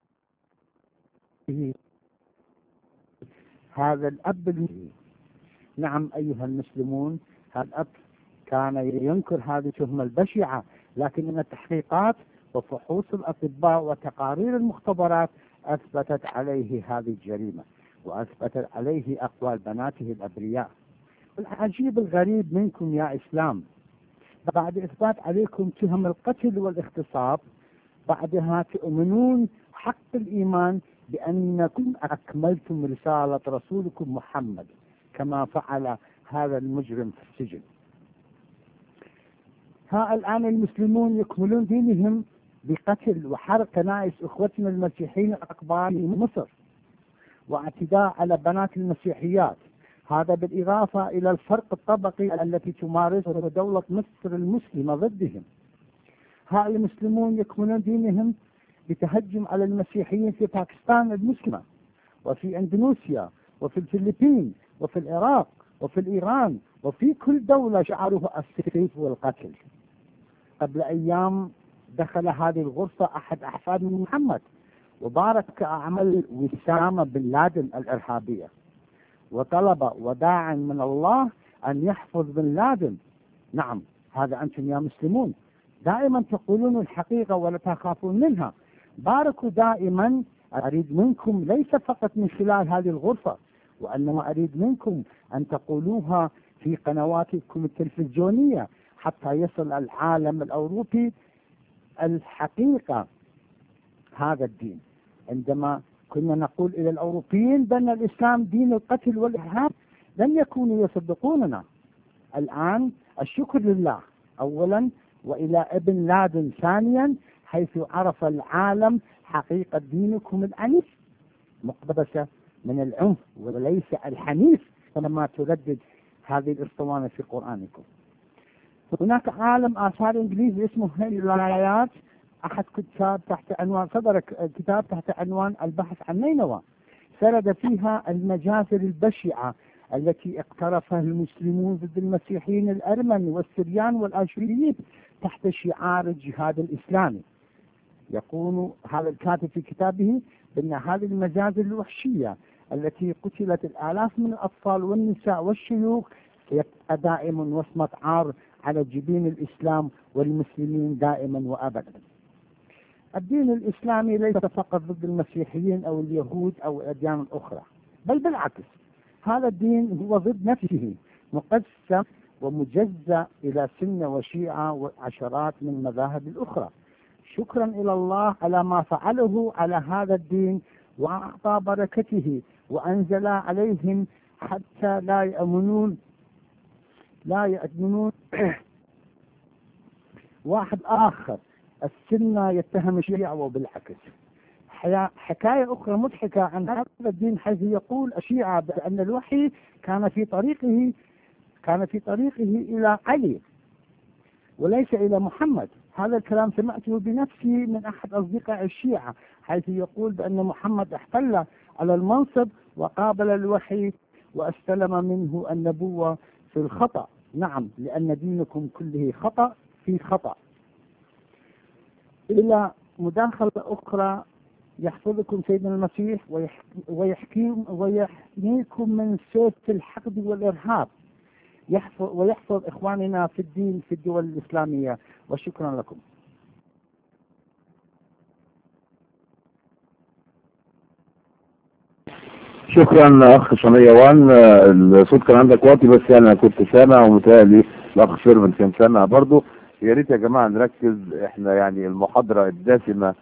D: هذا الأب المسلم. نعم أيها المسلمون، هذا الأب كان ينكر هذه التهمة البشعة، لكن التحقيقات وفحوص الأطباء وتقارير المختبرات أثبتت عليه هذه الجريمة، وأثبتت عليه أقوال بناته الأبرياء. العجيب الغريب منكم يا إسلام، بعد إثبات عليكم تهم القتل والاغتصاب، بعدها تؤمنون حق الإيمان بأنكم أكملتم رسالة رسولكم محمد كما فعل هذا المجرم في السجن. ها الآن المسلمون يكملون دينهم بقتل وحرق كنائس أخوتنا المسيحيين الأقباط في مصر، واعتداء على بنات المسيحيات، هذا بالإضافة إلى الفرق الطبقي التي تمارسه دولة مصر المسلمة ضدهم. ها المسلمون يكملون دينهم بتهجم على المسيحيين في باكستان المسلمة، وفي اندونيسيا، وفي الفلبين، وفي العراق، وفي الإيران، وفي كل دولة شعارها السيف والقتل. قبل أيام دخل هذه الغرفة أحد أحفاد محمد وبارك أعمال وسامة بن لادن الإرهابية، وطلب وداعا من الله أن يحفظ بن لادن. نعم، هذا أنتم يا مسلمون دائما تقولون الحقيقة ولا تخافون منها. باركوا دائما. أريد منكم ليس فقط من خلال هذه الغرفة، وإنما أريد منكم أن تقولوها في قنواتكم التلفزيونية حتى يصل العالم الأوروبي الحقيقة هذا الدين. عندما كنا نقول إلى الأوروبيين بأن الإسلام دين القتل والإرهاب لم يكونوا يصدقوننا. الآن الشكر لله أولا، وإلى ابن لادن ثانيا، حيث عرف العالم حقيقة دينكم العنيف مقتبسة من العنف وليس الحنيف كما تردد هذه الاسطوانة في قرآنكم. هناك عالم آثار إنجليزي اسمه هنري لايات، أحد كتاب تحت عنوان صدر كتاب تحت عنوان البحث عن نينوى، سرد فيها المجازر البشعة التي اقترفها المسلمون ضد المسيحيين الأرمن والسريان والآشوريين تحت شعار الجهاد الإسلامي. يقول هذا الكاتب في كتابه بأن هذه المجازر الوحشية التي قتلت الآلاف من الأطفال والنساء والشيوخ يبقى دائما وصمة عار على جبين الإسلام والمسلمين دائما وأبدا. الدين الإسلامي ليس فقط ضد المسيحيين أو اليهود أو الأديان الأخرى، بل بالعكس، هذا الدين هو ضد نفسه، مقسم ومجزأ إلى سنة وشيعة وعشرات من المذاهب الأخرى. شكرا إلى الله على ما فعله على هذا الدين وأعطى بركته وأنزل عليهم حتى لا يأمنون لا يأمنون واحد آخر السنة يتهم الشيعة وبالعكس. حكاية أخرى مضحكة عن هذا الدين، حيث يقول الشيعة بأن الوحي كان في طريقه كان في طريقه إلى علي وليس إلى محمد. هذا الكلام سمعته بنفسي من أحد أصدقاء الشيعة، حيث يقول بأن محمد احتل على المنصب وقابل الوحي واستلم منه النبوة في الخطأ. نعم، لأن دينكم كله خطأ في خطأ. إلى مداخلة أخرى يحفظكم سيدنا المسيح ويحكيم ويحميكم من سيف الحقد والإرهاب، يحفظ ويحفظ إخواننا في الدين في الدول الإسلامية. وشكرا لكم.
B: شكرا اخ شمية وان. الصوت كان عندك واطي بس يعني انا كنت سامع ومتهيألي الاخ سيرفنت كان سامع برضه. يا ريت يا جماعه نركز، احنا يعني المحاضره الدسمه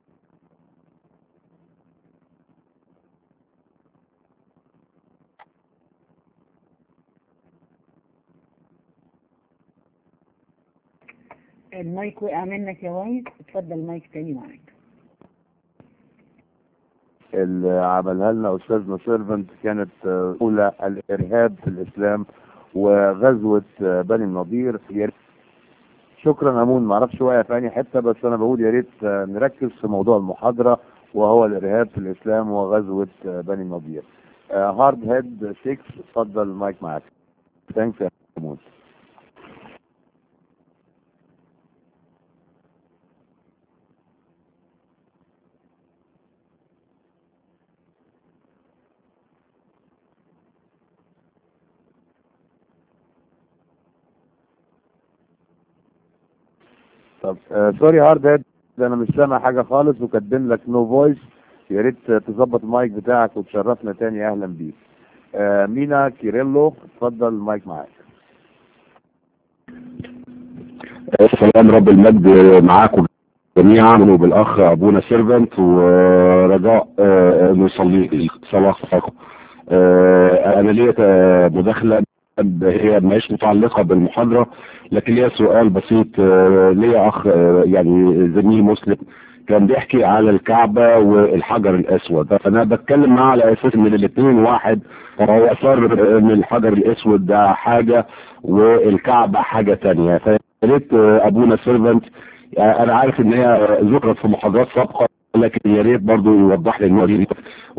E: المايك وقع منك يا وايد، اتفضل المايك تاني معاك.
B: اللي عملها لنا استاذنا سيرفنت كانت اولى الارهاب في الاسلام وغزوه بني النضير. شكرا امون. ما اعرفش واقع في انهي حته، بس انا بقول يا ريت نركز في موضوع المحاضره وهو الارهاب في الاسلام وغزوه بني النضير. هارد هيد ستة، اتفضل المايك معاك. ثانكس يا امون. طب سوري هارد هيد، انا مش سامع حاجه خالص وكاتبين لك نو فويس. يا ريت تظبط المايك بتاعك وتشرفنا تاني. اهلا بيك. آه مينا كيريلو، اتفضل المايك معاك.
F: السلام رب المجد معاكم جميعا وبالاخ ابونا سيرفنت، ورجاء آه نصلي صلاه خفاكم. آه انا ليا مداخله هي مش متعلقه بالمحاضره، لكن ليا سؤال بسيط. آه ليا اخ آه يعني زميل مسلم كان بيحكي على الكعبة والحجر الاسود، فانا بتكلم معاه على اساس ان الاثنين واحد، وهو اصر ان الحجر الاسود ده حاجة والكعبة حاجة تانية. فياريت ابونا سيرفنت، انا عارف ان هي ذكرت في محاضرات سابقة، لكن يا ريت برضه يوضح لي النقطة دي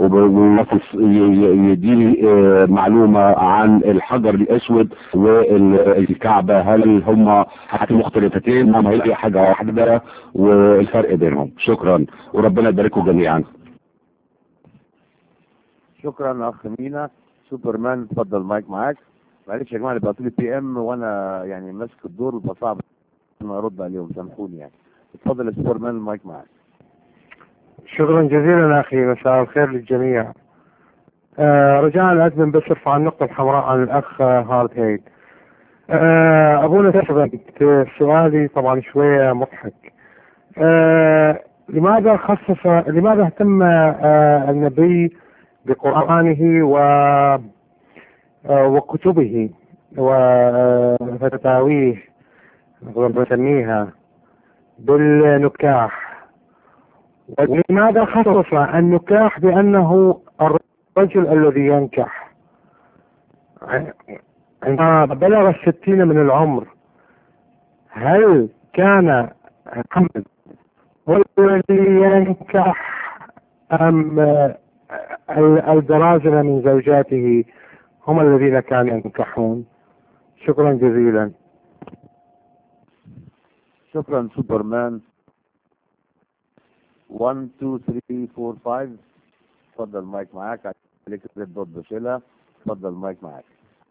F: ويديني معلومة عن الحجر الاسود والكعبة، هل هم حاجتين مختلفتين ام هي حاجة واحدة والفرق بينهم؟ شكرا وربنا يبارككم جميعا.
B: شكرا اخ مينا. سوبرمان اتفضل المايك معاك. معلش يا جماعه اللي بعتوا لي بي ام وانا يعني ماسك الدور وبقى صعب ان ارد عليهم، سامحوني يعني. اتفضل يا سوبرمان المايك معاك.
G: شكرا جزيلا اخي، مساء الخير للجميع. آه رجاء الادمن بس ارفع النقطة الحمراء عن الاخ هارد هيد. آه ابونا سيرفنت، سؤالي طبعا شوية مضحك. آه لماذا خصص لماذا اهتم آه النبي بقرآنه و آه وكتبه وفتاويه ونسميها بالنكاح؟ ولماذا خصص النكاح بأنه الرجل الذي ينكح عندما بلغ الستين من العمر؟ هل كان محمد هو الذي ينكح أم البرازلة من زوجاته هم الذين كانوا ينكحون؟ شكرا جزيلا.
B: شكرا سوبرمان. واحد اتنين تلاتة أربعة خمسة، اتفضل المايك معاك. عليك ريد دوت بشيلها، اتفضل المايك معاك.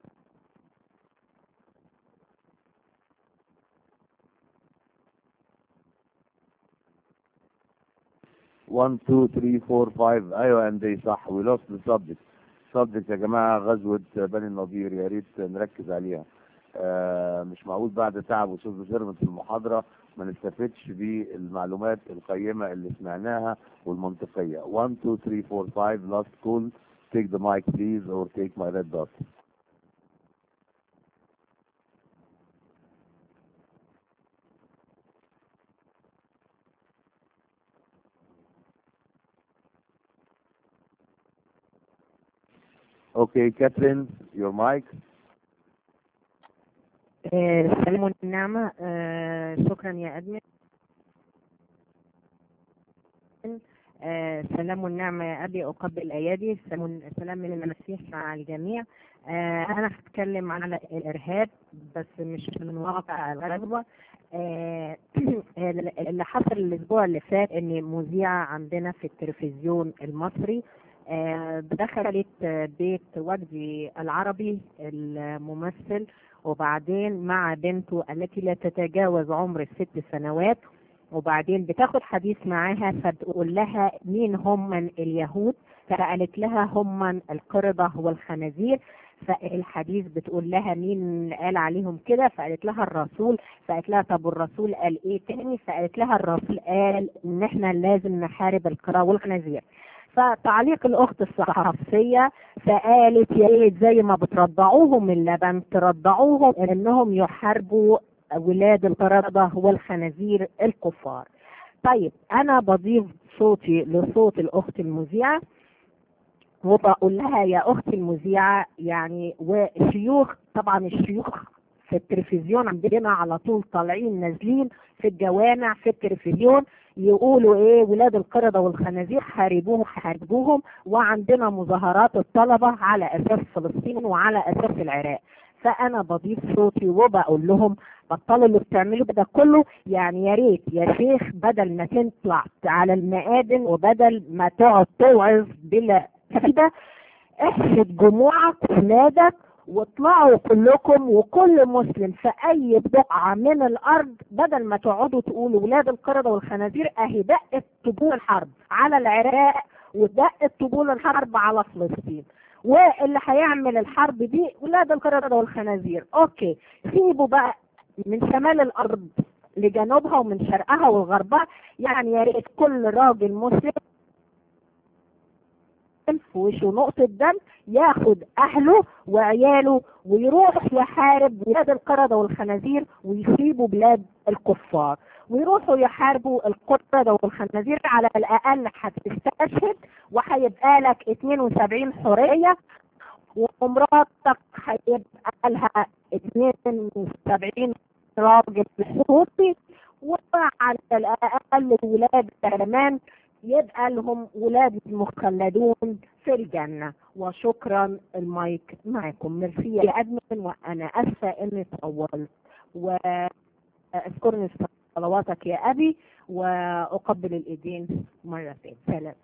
B: واحد اتنين تلاتة أربعة خمسة، ايوه اندي صح. وي لوست ذا سبجكت. سبجكت يا جماعه غزوه بني النضير، يا ريت نركز عليها. آه مش معقول بعد تعب استاذ سيرفنت في المحاضره ما نستفدش بالمعلومات القيمه اللي سمعناها والمنطقيه. واحد اتنين تلاتة أربعة خمسة last call. Take the mic please or take my red dot. Okay, Catherine, your mic.
H: السلام والنعمة. آه شكرا يا أدمن. آه سلام والنعمة يا أبي، أقبل أيادي. سلام من المسيح مع الجميع. آه أنا هتكلم على الإرهاب بس مش من واقع الغزوة. آه، اللي حصل الاسبوع اللي فات ان مذيعة عندنا في التلفزيون المصري آه، دخلت بيت وجدي العربي الممثل، وبعدين مع بنته التي لا تتجاوز عمر الست سنوات، وبعدين بتاخد حديث معاها فبتقول لها مين هم اليهود، فقالت لها هم القردة والخنازير. فالحديث بتقول لها مين قال عليهم كده، فقالت لها الرسول. فقالت لها طب الرسول قال ايه تاني؟ فقالت لها الرسول قال ان احنا لازم نحارب القردة والخنازير. فتعليق الاخت الصحفية فقالت يا ريت زي ما بترضعوهم اللبن ترضعوهم انهم يحاربوا ولاد القردة والخنازير الكفار. طيب انا بضيف صوتي لصوت الاخت المذيعة وبقول لها يا اختي المذيعة يعني، وشيوخ طبعا الشيوخ في التلفزيون عندنا على طول طالعين نازلين في الجوامع في التلفزيون يقولوا ايه ولاد القردة والخنازير حاربوهم حاربوهم، وعندنا مظاهرات الطلبة على اساس فلسطين وعلى اساس العراق. فانا بضيف صوتي وبقول لهم بطلوا اللي بتعملوا ده كله، يعني يا ريت يا شيخ بدل ما تطلع على المآذن وبدل ما تقعد توعظ بلا فايدة احشد جموعك ونادك واطلعوا كلكم وكل مسلم في اي بقعة من الارض، بدل ما تقعدوا تقولوا ولاد القردة والخنازير اهي دقت طبول الحرب على العراق ودقت طبول الحرب على فلسطين، واللي هيعمل الحرب دي ولاد القردة والخنازير. اوكي سيبوا بقى من شمال الارض لجنوبها ومن شرقها وغربها، يعني يا ريت كل راجل مسلم في وشه نقطة دم ياخد اهله وعياله ويروح يحارب ولاد القردة والخنازير ويسيبوا بلاد الكفار، ويروحوا يحاربوا القردة والخنازير. على الاقل هتستشهد وهيبقى لك اثنين وسبعين حرية، ومراتك هيبقى لها اثنين وسبعين راجل حقوقي، وعلى الاقل ولاد كمان يبقى لهم ولاد مخلدون في الجنة. وشكرا. المايك معكم. ميرسي يا أدمن، وأنا أسفة إني طولت، وأذكرني صلواتك يا أبي، وأقبل الإيدين مرتين. سلام.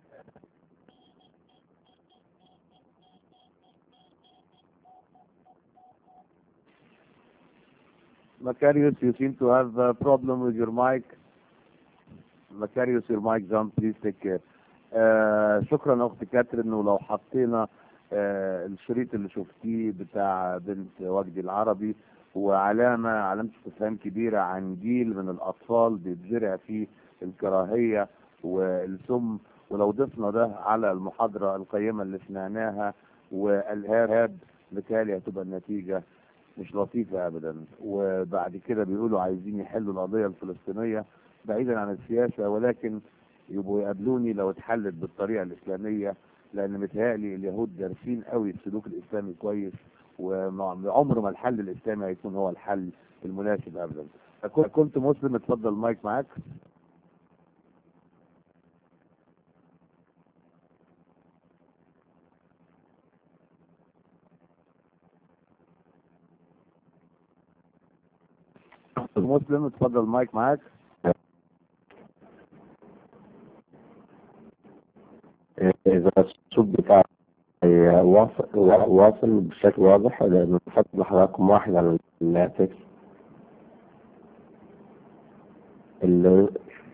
B: Macarius, you seem to have a problem with your mic. Macarius, your mic down, please take care. آه شكرا اختي كاترين. ولو حطينا آه الشريط اللي شفتيه بتاع بنت وجدي العربي وعلامة علامة استفهام كبيرة عن جيل من الاطفال بيتزرع فيه الكراهية والسم، ولو ضفنا ده على المحاضرة القيمة اللي سمعناها والارهاب بالتالي هتبقى النتيجة مش لطيفة ابدا. وبعد كده بيقولوا عايزين يحلوا القضية الفلسطينية بعيدا عن السياسة، ولكن يبقوا يقابلوني لو اتحلت بالطريقة الإسلامية، لأن متهيألي اليهود دارسين قوي السلوك الإسلامي كويس، وعمر ما الحل الإسلامي هيكون هو الحل المناسب أبدا. كنت مسلم. اتفضل المايك معاك. مسلم اتفضل المايك معاك.
F: إذا الصوت بتاعي واصل واصل بشكل واضح، لأن فضل حضراتكم واحد على التكست ال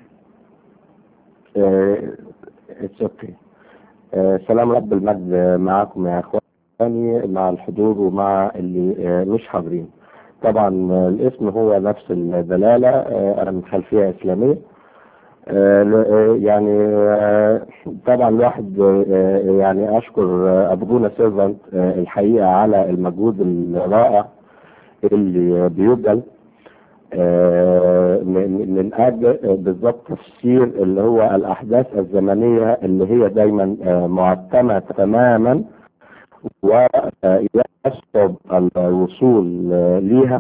F: اتس اوكي. سلام رب المجد معاكم يا اخواني، مع الحضور ومع اللي مش حاضرين. طبعا الاسم هو نفس الدلالة، انا من خلفية اسلامية. يعني طبعا الواحد يعني اشكر ابونا سيرفنت الحقيقة على المجهود الرائع اللي بيبذل من اجل بالضبط تفسير اللي هو الاحداث الزمنية اللي هي دايما معتمة تماما، ويصعب الوصول ليها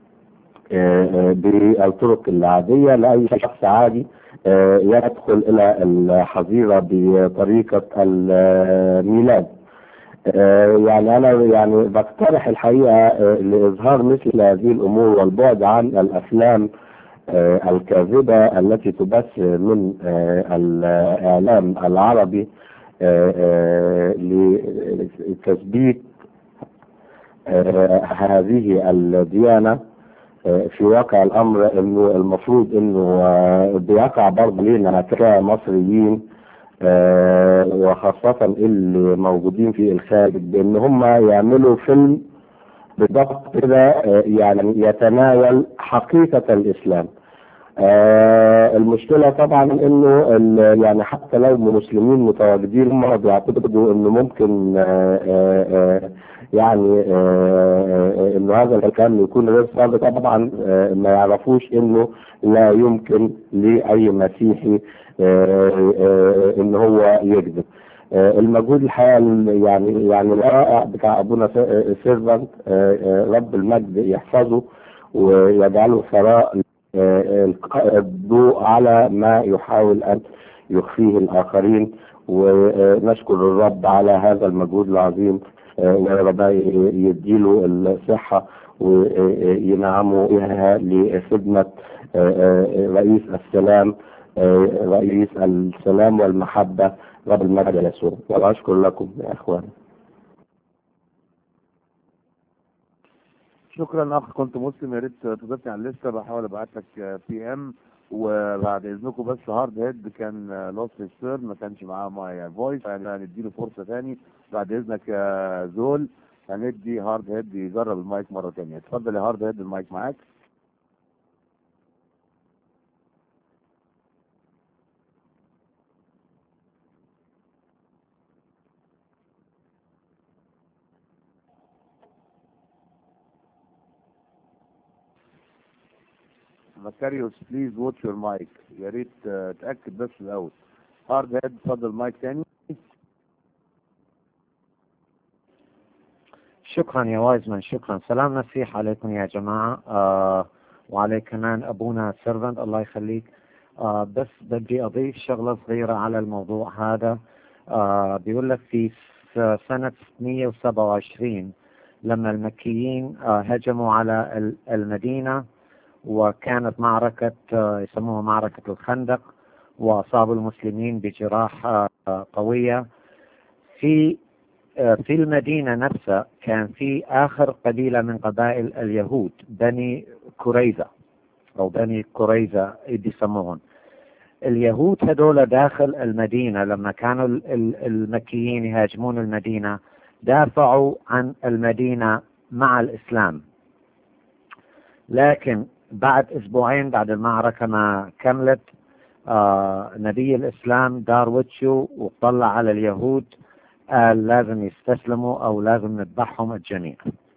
F: بالطرق العادية لأي شخص عادي يدخل إلى الحظيرة بطريقة الميلاد. يعني أنا يعني بقترح الحقيقة لإظهار مثل هذه الأمور والبعد عن الأفلام
B: آه، الكاذبة التي تبث من آه، الإعلام العربي آه، آه، لتثبيت آه، هذه الديانة. آه، في واقع الأمر إنه المفروض إنه آه، بيقع برضه لنا كمصريين آه، وخاصة اللي موجودين في الخارج بإن هم يعملوا فيلم بالضبط كده آه، يعني يتناول حقيقة الإسلام. آه المشكلة طبعا انه ال- يعني حتى لو مسلمين متواجدين هم بيعتقدوا انه ممكن آه آه آه يعني آه آه انه هذا الكلام يكون غير صادق. طبعا آه ما يعرفوش انه لا يمكن لاي مسيحي آه آه ان هو يكذب. آه المجهود الحقيقة يعني يعني الرائع بتاع ابونا سيرفنت آه آه رب المجد يحفظه ويجعله ثراء إلقاء الضوء على ما يحاول أن يخفيه الآخرين. ونشكر الرب على هذا المجهود العظيم وربنا يديله الصحة وينعمه إياها لخدمة رئيس السلام رئيس السلام والمحبة رب المجد يسوع. وأشكر لكم يا إخوان.
I: شكرا اخ، كنت مسلم، يا ريت تضيفني على الليسته، بحاول ابعت لك بي ام. وبعد اذنكم بس هارد هيد كان لوست ستيرن، ما كانش معاه ماي فويس، يعني هنديله فرصه ثاني. بعد اذنك يا زول هندي هارد هيد يجرب المايك مره ثانيه. اتفضل يا هارد هيد، المايك معاك. مكاريوس بليز واتش يور مايك، يا ريت تاكد بس الاول. هارد هيد اتفضل مايك ثاني.
J: شكرا يا وايزمان، شكرا. سلام مسيح عليكم يا جماعة، آه وعليك كمان أبونا سيرفنت، الله يخليك. آه بس بدي أضيف شغلة صغيرة على الموضوع هذا. آه بيقول لك في سنة ستمية وسبعة وعشرين لما المكيين آه هجموا على المدينة، وكانت معركة آه يسموها معركة الخندق، وأصابوا المسلمين بجراح آه قوية. في في المدينة نفسها كان في آخر قبيلة من قبائل اليهود، بني كريزة أو بني كريزة بيسموهم. اليهود هذول داخل المدينة لما كانوا المكيين يهاجمون المدينة دافعوا عن المدينة مع الإسلام، لكن بعد أسبوعين بعد المعركة ما كملت آه نبي الإسلام دار وجهه وطلع على اليهود، قال لازم يستسلموا او لازم نذبحهم الجميع.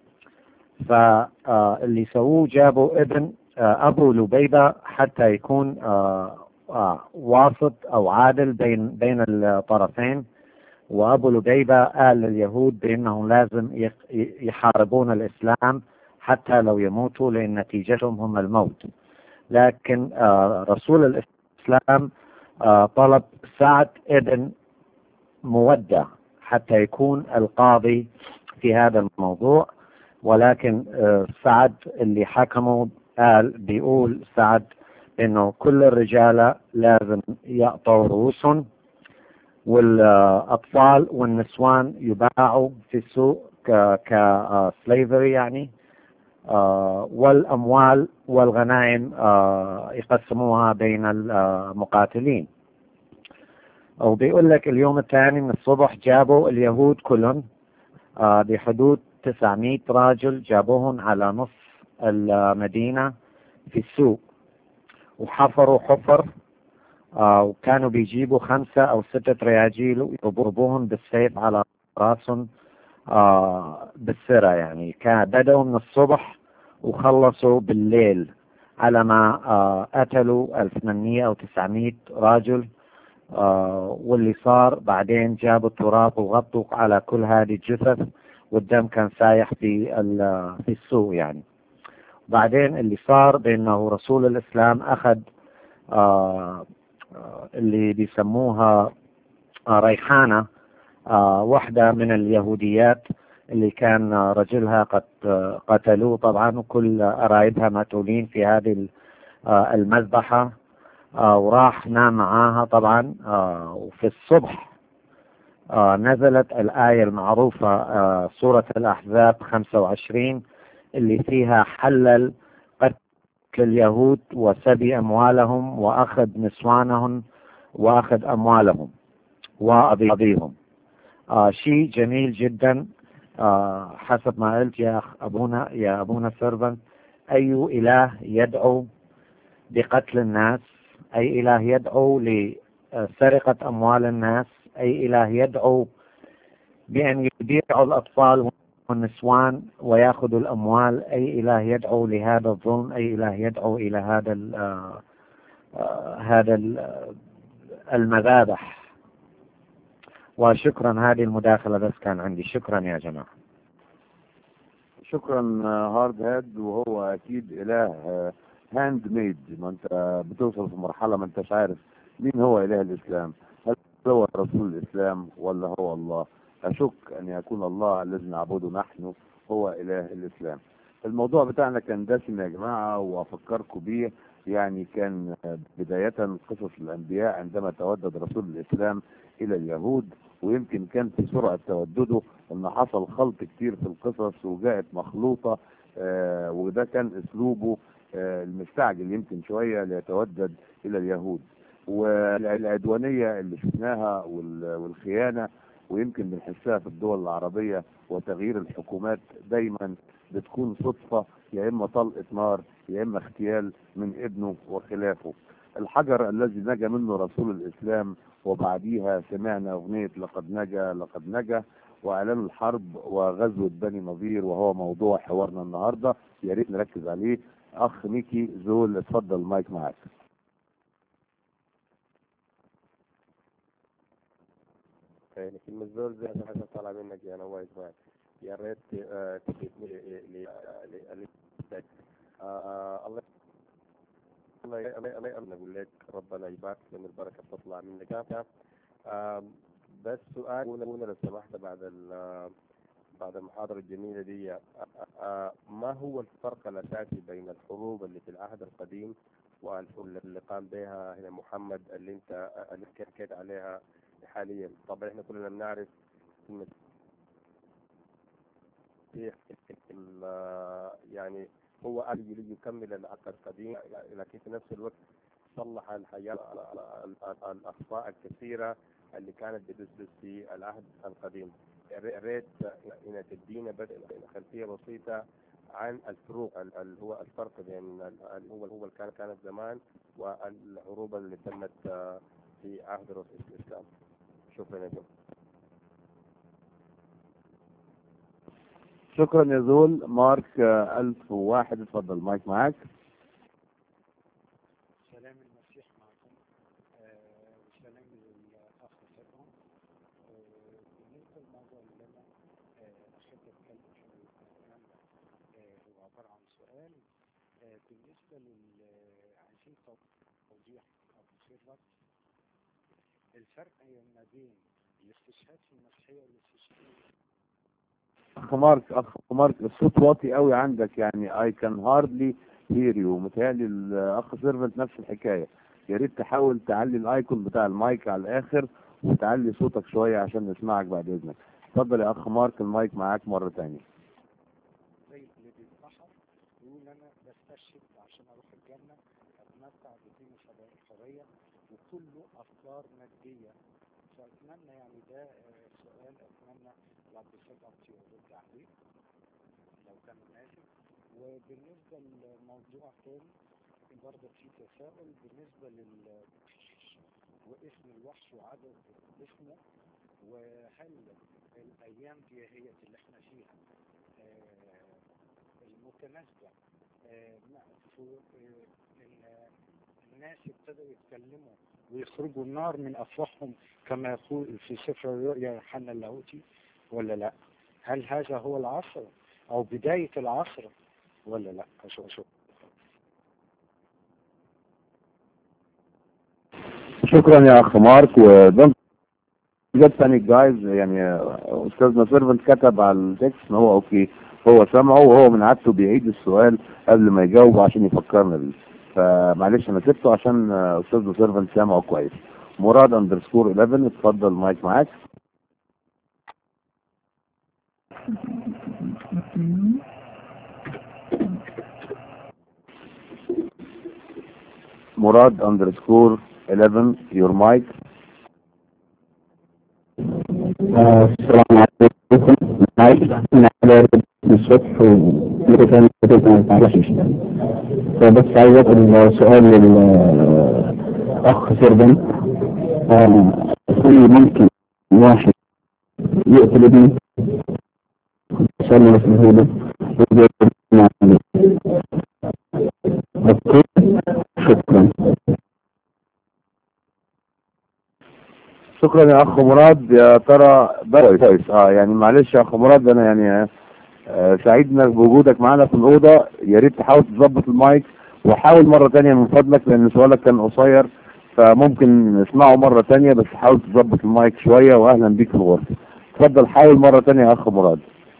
J: فاللي سووه جابوا ابن ابو لبيبة حتى يكون واسط او عادل بين بين الطرفين. وابو لبيبة قال لليهود بانهم لازم يحاربون الاسلام حتى لو يموتوا، لان نتيجتهم هم الموت. لكن رسول الاسلام طلب سعد ابن مودة حتى يكون القاضي في هذا الموضوع، ولكن سعد اللي حكمه قال بيقول سعد انه كل الرجال لازم يقطعوا رؤوسهم، والاطفال والنسوان يباعوا في السوق كسليفري يعني، والاموال والغنائم يقسموها بين المقاتلين. أو بيقول لك اليوم الثاني من الصبح جابوا اليهود كلهم آه بحدود تسعمائة راجل، جابوهم على نصف المدينة في السوق وحفروا حفر، آه وكانوا بيجيبوا خمسة أو ستة رياجيل ويضربوهم بالسيف على راسهم آه بالسرة. يعني كان بدأوا من الصبح وخلصوا بالليل على ما آه قتلوا ألف وثمانمائة أو تسعمائة راجل. آه واللي صار بعدين جابوا التراب وغطوا على كل هذه الجثث، والدم كان سايح في في السوق يعني. بعدين اللي صار بأنه رسول الإسلام أخذ آه اللي بيسموها آه ريحانة، آه واحدة من اليهوديات اللي كان رجلها قد قتلوه طبعا، وكل قرايبها مقتولين في هذه آه المذبحة، آه وراح نام معاها طبعا. آه وفي الصبح آه نزلت الآية المعروفة آه سورة الأحزاب خمسة وعشرين اللي فيها حلل قتل اليهود وسبي أموالهم وأخذ نسوانهم وأخذ أموالهم وأضيهم. آه شيء جميل جدا. آه حسب ما قلت يا أخ أبونا يا أبونا سيرفنت، أي إله يدعو بقتل الناس، أي إله يدعو لسرقة أموال الناس، أي إله يدعو بأن يبيعوا الأطفال والنسوان ويأخذوا الأموال، أي إله يدعو لهذا الظلم، أي إله يدعو إلى هذا ال آه آه هذا ال المذابح. وشكرا، هذه المداخلة بس كان عندي. شكرا يا جماعة.
B: شكرا هارد هيد. وهو اكيد اله هاند ميد، ما انت بتوصل في مرحله ما انتش عارف مين هو اله الاسلام، هل هو رسول الاسلام ولا هو الله؟ اشك ان يكون الله الذي نعبده نحن هو اله الاسلام. الموضوع بتاعنا كان دسم يا جماعه، وافكركم بيه. يعني كان بدايه قصص الانبياء عندما تودد رسول الاسلام الى اليهود، ويمكن كان في سرعه تودده ان حصل خلط كتير في القصص وجاءت مخلوطه، آه وده كان اسلوبه آه المستعجل يمكن شويه ليتودد الى اليهود. والعدوانيه اللي شفناها والخيانه ويمكن بنحسها في الدول العربيه وتغيير الحكومات دايما بتكون صدفه، يا اما طلقه نار يا اما اغتيال من ابنه وخلافه. الحجر الذي نجا منه رسول الاسلام، وبعديها سمعنا اغنيه لقد نجا لقد نجا، واعلان الحرب وغزوه بني نظير، وهو موضوع حوارنا النهارده. يا ريت نركز عليه. اخ ميكي زول، اتفضل المايك معاك.
K: كلمة زول زي ما حاجة طالعة منك يا نوايا اسماعيل، يا ريت تفيدني ل الله الله الله الله أقول لك ربنا يبارك لأن البركة تطلع منك. بس سؤال هنا لو سمحت بعد بعد المحاضرة الجميلة دي، ما هو الفرق الأساسي بين الحروب اللي في العهد القديم والحروب اللي قام بها هنا محمد اللي أنت اللي حكيت عليها حاليا؟ طبعا احنا كلنا بنعرف يعني هو قال يكمل العهد القديم، لكن في نفس الوقت صلح الحياة الأخطاء الكثيرة اللي كانت بتحدث في العهد القديم. ريت ان تدينا بس خلفية بسيطة عن الفروق اللي هو الفرق بين هو هو كان كانت زمان والحروب اللي تمت في عهد رسول الإسلام. شكرا يا زول.
B: شكرا يا زول. مارك ألف وواحد، اتفضل مايك معاك.
D: سلام المسيح معكم. سلام للأخ سيدهم. بالنسبة للموضوع اللي أنا أحب أتكلم فيه هو عبارة عن سؤال بالنسبة لل عايزين توضيح أبو سيرفت الفرق ما بين الاستشهاد في المسيحية والاستشهاد.
B: اخ مارك اخ مارك الصوت واطي قوي عندك، يعني I can hardly hear you. متهيألي الاخ سيرفنت نفس الحكاية. يا ريت تحاول تعلي الايكون بتاع المايك على الاخر وتعلي صوتك شوية عشان نسمعك بعد اذنك. اتفضل يا اخ مارك، المايك معاك مرة تانية.
D: زي اللي بيتبحر يقول انا بستشهد عشان اروح الجنة اتمتع بدين الحرية وكله افكار مادية. فاتمنى يعني ده سؤال اتمنى بعد سبقتي ورد عليه لو كان مناسب. وبالنسبة لموضوع تاني برضه في تساؤل بالنسبة للوحش واسم الوحش وعدد اسمه، وهل الايام دي هي اللي احنا فيها آه المتناسبة آه ان الناس ابتدوا يتكلموا ويخرجوا النار من افواههم كما يقول في سفر الرؤيا يوحنا اللاهوتي ولا لا؟ هل هذا هو العصر او بداية العصر ولا لا؟ شو شو
B: شكرا يا اخ مارك. ودونت جت ثاني جايز، يعني استاذنا سيرفنت كتب على التكست ان هو اوكي، هو سمعه وهو من عادته بيعيد السؤال قبل ما يجاوب عشان يفكرنا بيه. فمعلش انا سبته عشان آه، استاذ سيرفنت سامعه كويس. مراد اندرسكور احداشر، اتفضل المايك معاك. مراد اندرسكور احداشر، يور مايك.
L: السلام عليكم. عايز احنا على الصبح ومرة ثانية كتبت ما تعرفش، فبس عايز اسال سؤال للاخ سيربن. هل ممكن واحد يقتل ابنه يصلي في الهدى ويقتل ابنه؟ اوكي، شكرا.
B: شكرا يا اخ مراد. يا ترى بقى كويس. اه يعني معلش يا اخ مراد، انا يعني آه سعيد انك بوجودك معانا في الاوضه. يا ريت تحاول تظبط المايك وحاول مره ثانيه من فضلك، لان سؤالك كان قصير فممكن نسمعه مره ثانيه، بس حاول تظبط المايك شويه. واهلا بيك في الغرفه. اتفضل حاول مره ثانيه يا اخ مراد.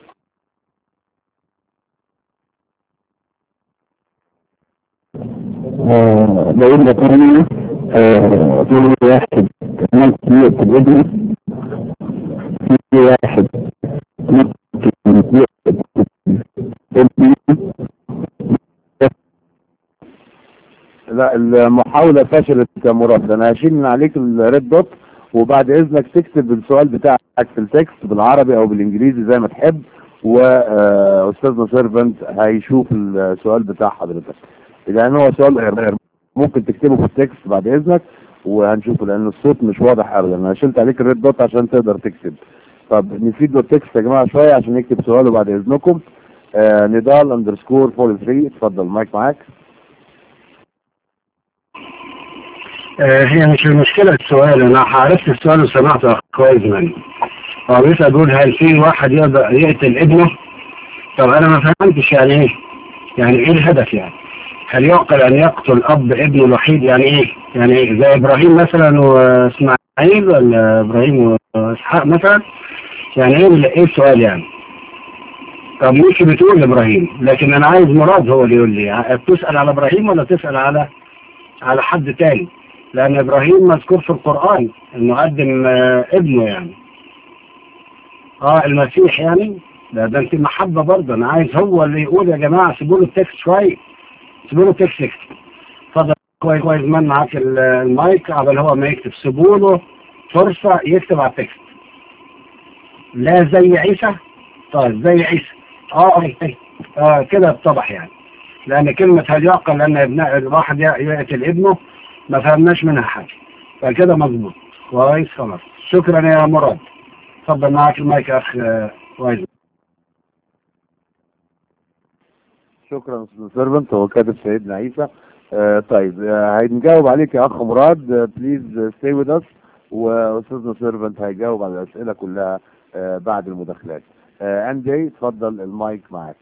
L: بقول لك انا في واحد ممكن يقتل ابنه، في واحد ممكن يقتل ابنه.
B: لا، المحاولة فشلت يا مراد. انا هشيل من عليك الريد دوت، وبعد اذنك تكتب السؤال بتاعك في التكست بالعربي او بالانجليزي زي ما تحب، واستاذنا سيرفنت هيشوف السؤال بتاع حضرتك. لان هو سؤال غير ممكن تكتبه في التكست بعد اذنك وهنشوفه، لان الصوت مش واضح ابدا. انا شلت عليك الريد دوت عشان تقدر تكتب. طب نسيب له التكست يا جماعه شويه عشان يكتب سؤاله بعد اذنكم. آه نضال اندرسكور اربعة ثلاثة، اتفضل مايك معاك.
A: آه هي مش المشكلة السؤال، انا عرفت السؤال وسمعته كويس مني. هو بيسأل بيقول هل في واحد يقدر يقتل ابنه؟ طب انا ما فهمتش يعني ايه؟ يعني ايه الهدف يعني؟ هل يعقل ان يقتل اب ابنه الوحيد؟ يعني ايه؟ يعني ايه زي ابراهيم مثلا واسماعيل، ولا ابراهيم واسحاق مثلا؟ يعني ايه ايه السؤال يعني؟ طب ممكن بتقول ابراهيم، لكن انا عايز مراد هو اللي يقول لي تسأل على ابراهيم ولا تسأل على على حد تاني؟ لان ابراهيم مذكور في القرآن انه قدم آه ابنه يعني. اه المسيح يعني. ده ده انت محبة برضه. انا عايز هو اللي يقول يا جماعة. سيبوا له التكست شوية، سيبوا له التكست يكتب. اتفضل كويس كويس من معاك المايك قبل هو ما يكتب. سيبوا له فرصة يكتب على التكست. لا زي عيسى. طيب زي عيسى. اه اه, آه كده اتضح يعني. لان كلمة هل يعقل ان ابن الواحد يقتل ابنه ما فهمناش منها حاجة، فكده مظبوط. كويس خلاص. شكرا يا مراد. اتفضل معاك المايك يا اخ وايد.
B: شكرا استاذ سيرفنت. هو كاتب سيدنا عيسى. آه طيب آه هنجاوب عليك يا اخ مراد. بليز ستي وذ اس، واستاذنا سيرفنت هيجاوب على الاسئله كلها آه بعد المداخلات. آه اندي اتفضل المايك معاك.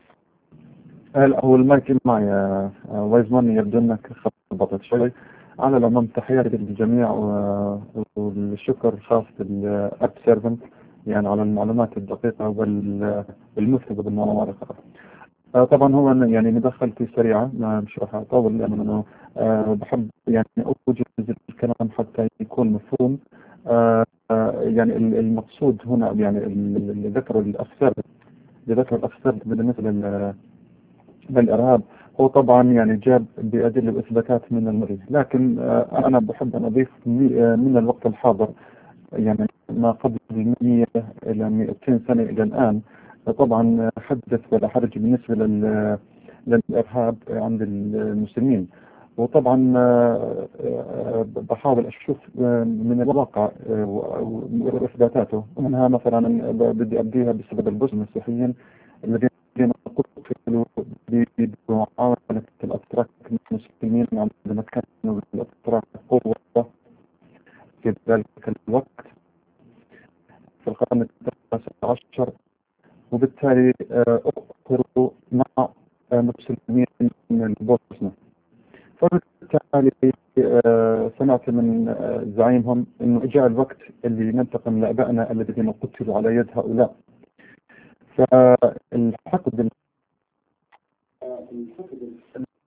M: هو المايك معي يا وايزمان. يبدو انك خبطت شوي. على العموم تحياتي للجميع والشكر خاص للاب سيرفنت يعني على المعلومات الدقيقة والمفيدة بالمواضيع. طبعا هو يعني مداخلتي سريعة، مش راح اطول لانه بحب يعني اوجز الكلام حتى يكون مفهوم. يعني المقصود هنا يعني اللي ذكر الاخ سيرفنت اللي ذكر الاخ سيرفنت بالنسبة لل بالإرهاب هو طبعا يعني جاب بأدلة وإثباتات من المريض، لكن أنا بحب أن أضيف من الوقت الحاضر يعني ما قبل مئة إلى مئتين سنة إلى الآن. طبعا حدث ولا حرج بالنسبة للإرهاب عند المسلمين، وطبعا بحاول أشوف من الواقع وإثباتاته، ومنها مثلا بدي أبديها بسبب البوس المسيحيين الذين قتلوا بمعاونة الأتراك المسلمين عندما كانوا الأتراك قوة في ذلك الوقت في القرن التاسع عشر، وبالتالي أقروا مع مسلمين من البوسنة. فبالتالي سمعت من زعيمهم أنه جاء الوقت اللي ننتقم لأبائنا الذين قتلوا على يد هؤلاء. فالحقد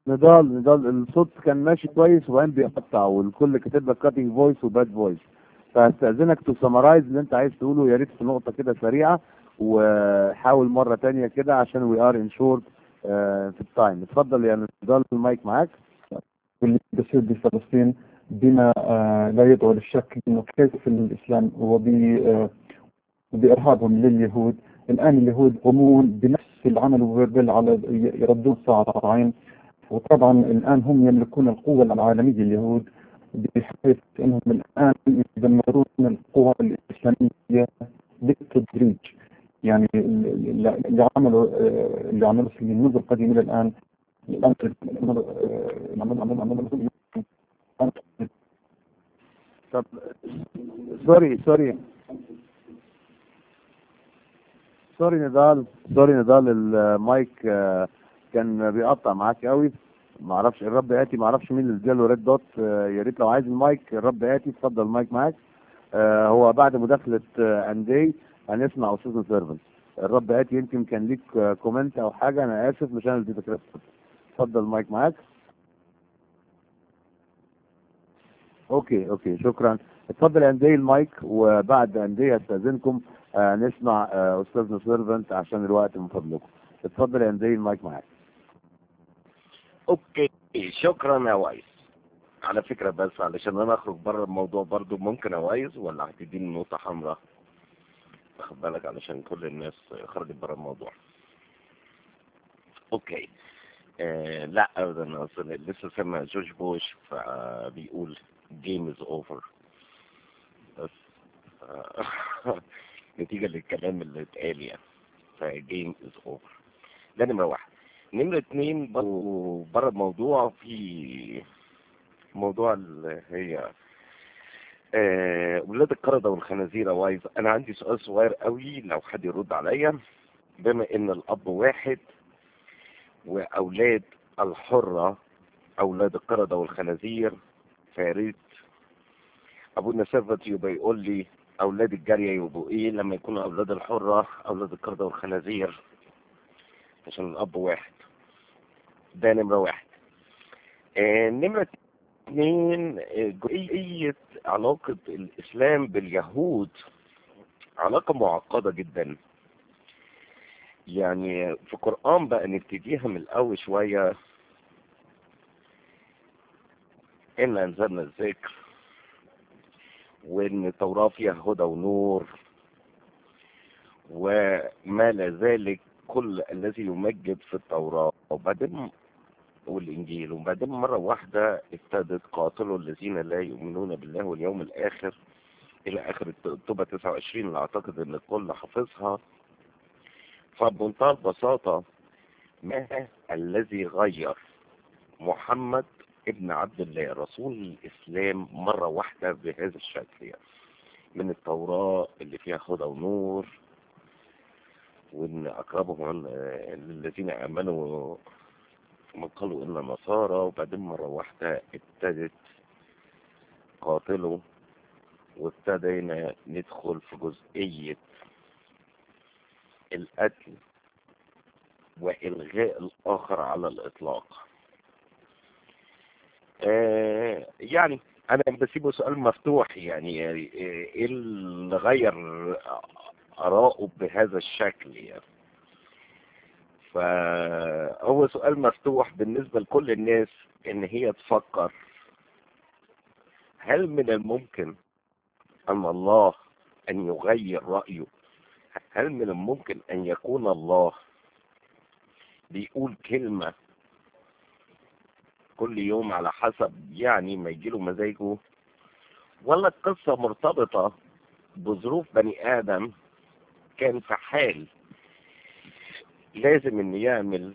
B: نضال نضال الصوت كان ماشي كويس وبعدين بيقطع والكل كاتب لك كاتنج فويس وباد فويس، فاستاذنك تو سمرايز اللي انت عايز تقوله يا ريت في نقطه كده سريعه، وحاول مره تانية كده عشان وي ار ان شورت في التايم. اتفضل يا نضال المايك معاك.
M: واللي بيصير بفلسطين بما آه لا يدعو للشك انه كيف الاسلام وبي آه بإرهابهم لليهود. الآن اليهود قامون بنفس العمل وبال على يردون صاعين، وطبعا الآن هم يملكون القوة العالمية اليهود، بحيث أنهم الآن يدمرون القوى الإسلامية بالتدريج. يعني اللي عملوا اللي عملوا في منذ القديم إلى الآن الآن
B: طب سوري سوري سوري نضال سوري نضال المايك آه، كان بيقطع معاك قوي، ما اعرفش الرب ياتي، ما اعرفش مين اللي اداله ريد دوت. آه، يا ريت لو عايز المايك الرب ياتي اتفضل المايك معاك. آه، هو بعد مداخله آه، اندي هنسمع استاذنا سيرفنت. الرب ياتي يمكن كان ليك آه، كومنت او حاجه، انا اسف مش انا اللي اديتك ريد دوت. اتفضل المايك معاك. اوكي اوكي شكرا. اتفضل يا اندي المايك، وبعد اندي استاذنكم آه نسمع آه استاذنا سيرفنت عشان الوقت من فضلكم. اتفضل يا اندي المايك معاك.
N: اوكي شكرا يا ويس. على فكرة بس علشان انا اخرج بره الموضوع برضو ممكن يا ويس، ولا هتديني نقطة حمراء؟ واخد بالك علشان كل الناس خرجت بره الموضوع. اوكي آه لا ابدا، اصل لسه سامع جورج بوش فبيقول جيم از اوفر، بس آه نتيجة للكلام اللي اتقال يعني، فجيم از اوفر. ده نمرة واحد. نمرة اتنين برضو بره الموضوع، في موضوع اللي هي آه ولاد القردة والخنازير. وايز انا عندي سؤال صغير قوي لو حد يرد عليا. بما ان الاب واحد واولاد الحرة اولاد القردة والخنازير، فياريت ابونا سيرفنت يبقى يقول لي اولاد الجارية يبقوا ايه لما يكونوا اولاد الحرة اولاد القردة والخنازير، عشان الاب واحد. ده نمرة واحد. آه نمرة اثنين، جزئية علاقة الإسلام باليهود علاقة معقدة جدا. يعني في القرآن بقى نبتديها من الأول شوية. إن أنزلنا الذكر، وإن التوراة فيها هدى ونور، وما لا ذلك كل الذي يمجد في التوراة، وبعدين والإنجيل. وبعدين مرة واحدة ابتدت قاتلوا الذين لا يؤمنون بالله واليوم الآخر إلى آخر التوبة تسعة وعشرين اللي أعتقد إن الكل حافظها. فبمنتهى البساطة، ما الذي غير محمد ابن عبد الله رسول الإسلام مرة واحدة بهذا الشكل؟ يعني من التوراة اللي فيها هدى ونور، وإن أقربهم الذين آمنوا من قالوا إن نصارى، وبعدين مرة واحدة ابتدت قاتلوا، وابتدينا ندخل في جزئية القتل وإلغاء الآخر على الإطلاق. آه يعني أنا بسيبه سؤال مفتوح، يعني إيه اللي غير آراءه بهذا الشكل؟ يعني فهو سؤال مفتوح بالنسبة لكل الناس إن هي تفكر، هل من الممكن أن الله أن يغير رأيه؟ هل من الممكن أن يكون الله بيقول كلمة كل يوم على حسب يعني ما يجيله مزاجه؟ ولا القصة مرتبطة بظروف بني آدم كان في حال لازم ان يعمل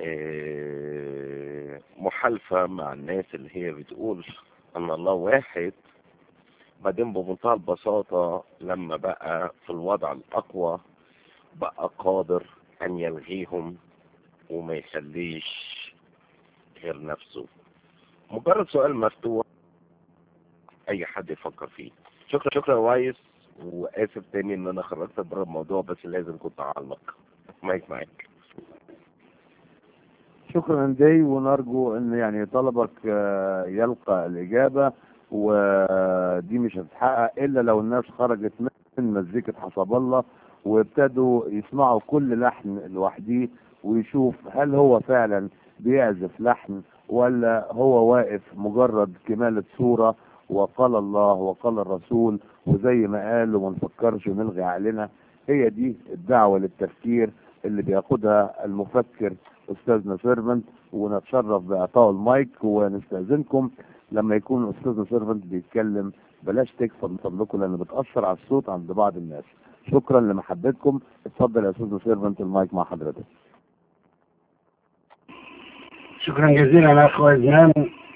N: محالفة مع الناس اللي هي بتقول ان الله واحد، بعدين بمنتهى البساطة لما بقى في الوضع الأقوى بقى قادر أن يلغيهم وما يخليش غير نفسه؟ مجرد سؤال مفتوح أي حد يفكر فيه. شكرا شكرا وايس، وآسف تاني إن أنا خرجت بره الموضوع، بس لازم كنت أعلق. مايك معاك.
B: شكرا دي، ونرجو ان يعني طلبك آه، يلقى الاجابة، ودي مش هتتحقق الا لو الناس خرجت من مزيكة حسب الله وابتدوا يسمعوا كل لحن لوحده، ويشوف هل هو فعلا بيعزف لحن ولا هو واقف مجرد كمالة صورة، وقال الله وقال الرسول وزي ما قال، وما نفكرش ونلغي عقلنا. هي دي الدعوة للتفكير اللي بياخدها المفكر استاذنا سيرفنت، ونتشرف باعطائه المايك. ونستأذنكم لما يكون استاذنا سيرفنت بيتكلم بلاش تكفى من فضلكم، لان بتأثر على الصوت عند بعض الناس. شكرا لمحبتكم. اتفضل يا استاذنا سيرفنت، المايك مع حضرتك.
A: شكرا جزيلا يا اخوة زمان،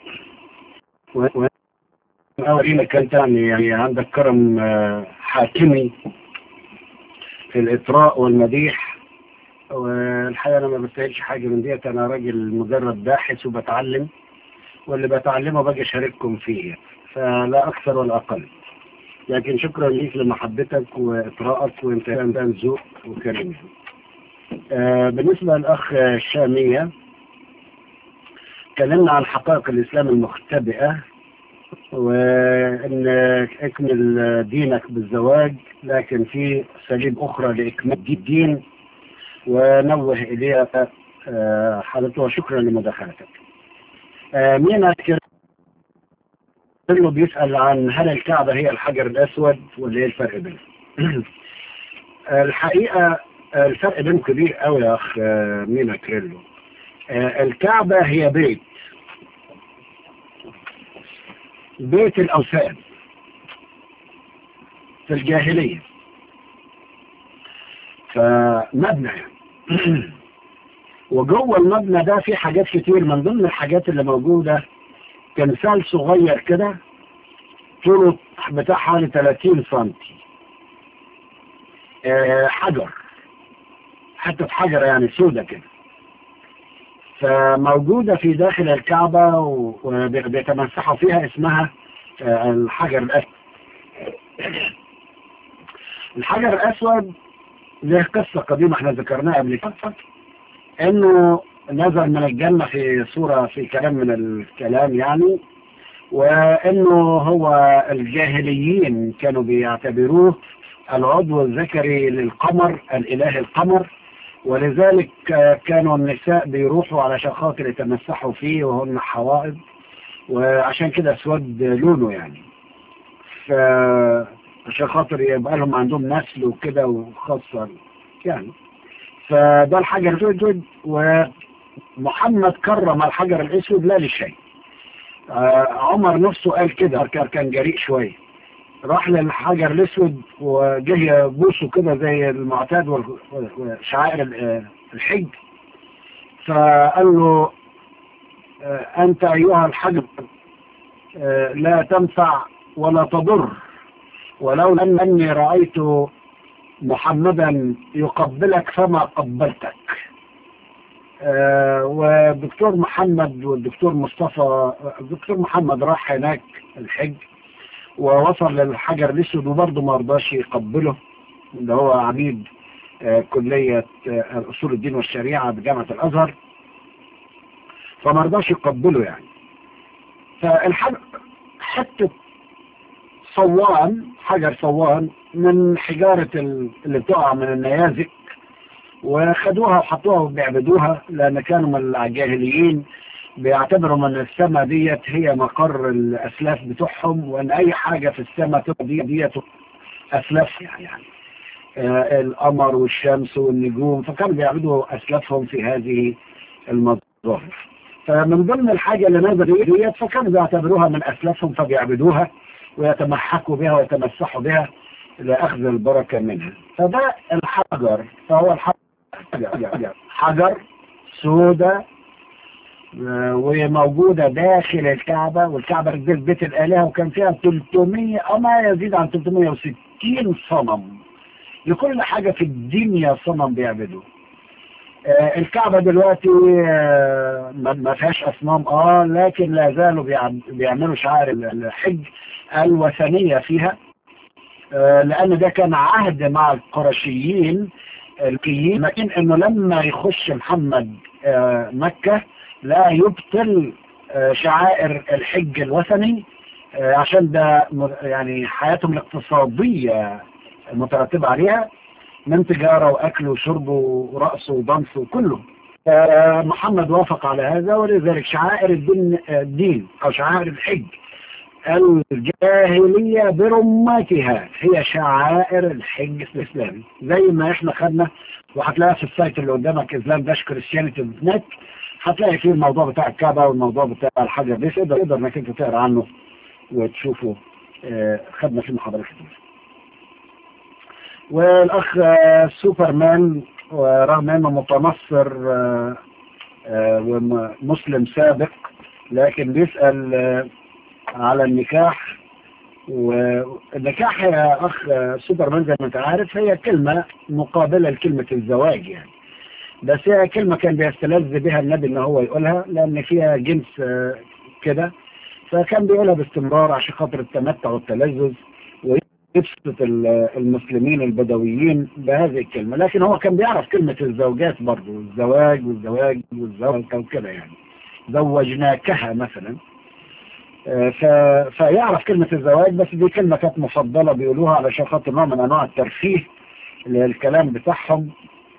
A: وأولينك أنت يعني عندك كرم حاكمي في الإطراء والمديح، والحقيقة أنا ما بستاهلش حاجة من ديت. أنا راجل مجرد باحث وبتعلم، واللي بتعلمه باجي أشارككم فيه، فلا أكثر ولا أقل. لكن شكرا ليك لمحبتك وإطراءك، وأنت إنسان ذوق وكريم. آه بالنسبة للأخ الشامية، تكلمنا عن حقائق الإسلام المختبئة، وأن اكمل دينك بالزواج، لكن في سبيل أخرى لإكمال الدين ونوه إليها حالته. وشكرا لمداخلتك. مين كله بيسأل عن هل الكعبة هي الحجر الأسود ولا ايه الفرق بينهم؟ الحقيقة الفرق بينهم كبير قوي يا أخ مينا كريلو. الكعبة هي بيت بيت الأوثان في الجاهلية، فمبنى يعني وجوه المبنى ده في حاجات كتير. من ضمن الحاجات اللي موجودة تمثال صغير كده طوله بتاع حوالي ثلاثين سنتي، أه حجر، حتى حجر يعني سودة كده، فموجودة في داخل الكعبة وبيتمسحوا فيها، اسمها الحجر الأسود. الحجر الأسود له قصة قديمة احنا ذكرناها قبل كده، انه نزل من الجنة في صورة في كلام من الكلام يعني، وانه هو الجاهليين كانوا بيعتبروه العضو الذكري للقمر، الاله القمر، ولذلك كانوا النساء بيروحوا علشان خاطر يتمسحوا فيه وهن حوائض، وعشان كده اسود لونه يعني، فعشان خاطر يبقى لهم عندهم نسل وكده وخاصة يعني. فده الحجر الاسود، ومحمد كرم الحجر الاسود لا لشيء. عمر نفسه قال كده، كان جريء شويه، راح للحجر الاسود وجه يبوسه كده زي المعتاد وشعائر الحج، فقال له انت ايها الحجر لا تنفع ولا تضر، ولولا اني رايت محمدا يقبلك فما قبلتك. آه والدكتور محمد والدكتور مصطفى، الدكتور محمد راح هناك الحج ووصل للحجر الاسود وبرضه ما رضاش يقبله، اللي هو عميد آه كلية آه اصول الدين والشريعة بجامعة الازهر، فما رضاش يقبله يعني. فالحجر حتة صوان، حجر صوان من حجارة اللي بتقع من النيازك، وخدوها وحطوها وبيعبدوها، لأن كانوا من الجاهليين بيعتبروا من السماء ديت هي مقر الأسلاف بتوعهم، وأن أي حاجة في السماء دي ديت أسلاف يعني, يعني آه القمر والشمس والنجوم، فكانوا بيعبدوا أسلافهم في هذه المظاهر. فمن ضمن الحاجة اللي نزلوا ديت فكانوا بيعتبروها من أسلافهم فبيعبدوها ويتمحكوا بها ويتمسحوا بها لأخذ البركة منها. فده الحجر، فهو الحجر حجر سودة وموجودة داخل الكعبة، والكعبة دي بيت الآلهة، وكان فيها ثلاثمية أو ما يزيد عن ثلاثمية وستين صنم، لكل حاجة في الدنيا صنم بيعبدوه. الكعبة دلوقتي ما فيهاش أصنام اه لكن لا زالوا بيعملوا شعائر الحج الوثنية فيها، لأن ده كان عهد مع القرشيين الكيين، لكن إنه لما يخش محمد مكة لا يبطل شعائر الحج الوثني، عشان ده يعني حياتهم الاقتصادية مترتبة عليها من تجارة وأكل وشرب ورقص وضنس وكله. محمد وافق على هذا، ولذلك شعائر الدين, الدين أو شعائر الحج الجاهلية برمتها هي شعائر الحج الإسلامي، زي ما احنا خدنا، وهتلاقيها في السايت اللي قدامك اسلام داش كريستيانيتي نت، هتلاقي فيه الموضوع بتاع الكعبة والموضوع بتاع الحجر دي، تقدر تقدر انك انت تقرا عنه وتشوفه. اه خدنا فيه محاضرات كتير. والاخ اه سوبرمان، ورغم انه متنصر اه اه ومسلم سابق، لكن بيسأل اه على النكاح. والنكاح يا اخ سوبرمان زي ما انت عارف هي كلمة مقابلة لكلمة الزواج يعني، بس هي كلمة كان بيستلذ بها النبي ان هو يقولها لان فيها جنس كده، فكان بيقولها باستمرار عشان خاطر التمتع والتلذذ ويبسط المسلمين البدويين بهذه الكلمة. لكن هو كان بيعرف كلمة الزوجات برضو، الزواج والزواج والزواج وكده يعني، زوجناكها مثلا. ف... فيعرف كلمة الزواج، بس دي كلمة كانت مفضلة بيقولوها علشان خاطر نوع من انواع الترفيه للكلام بتاعهم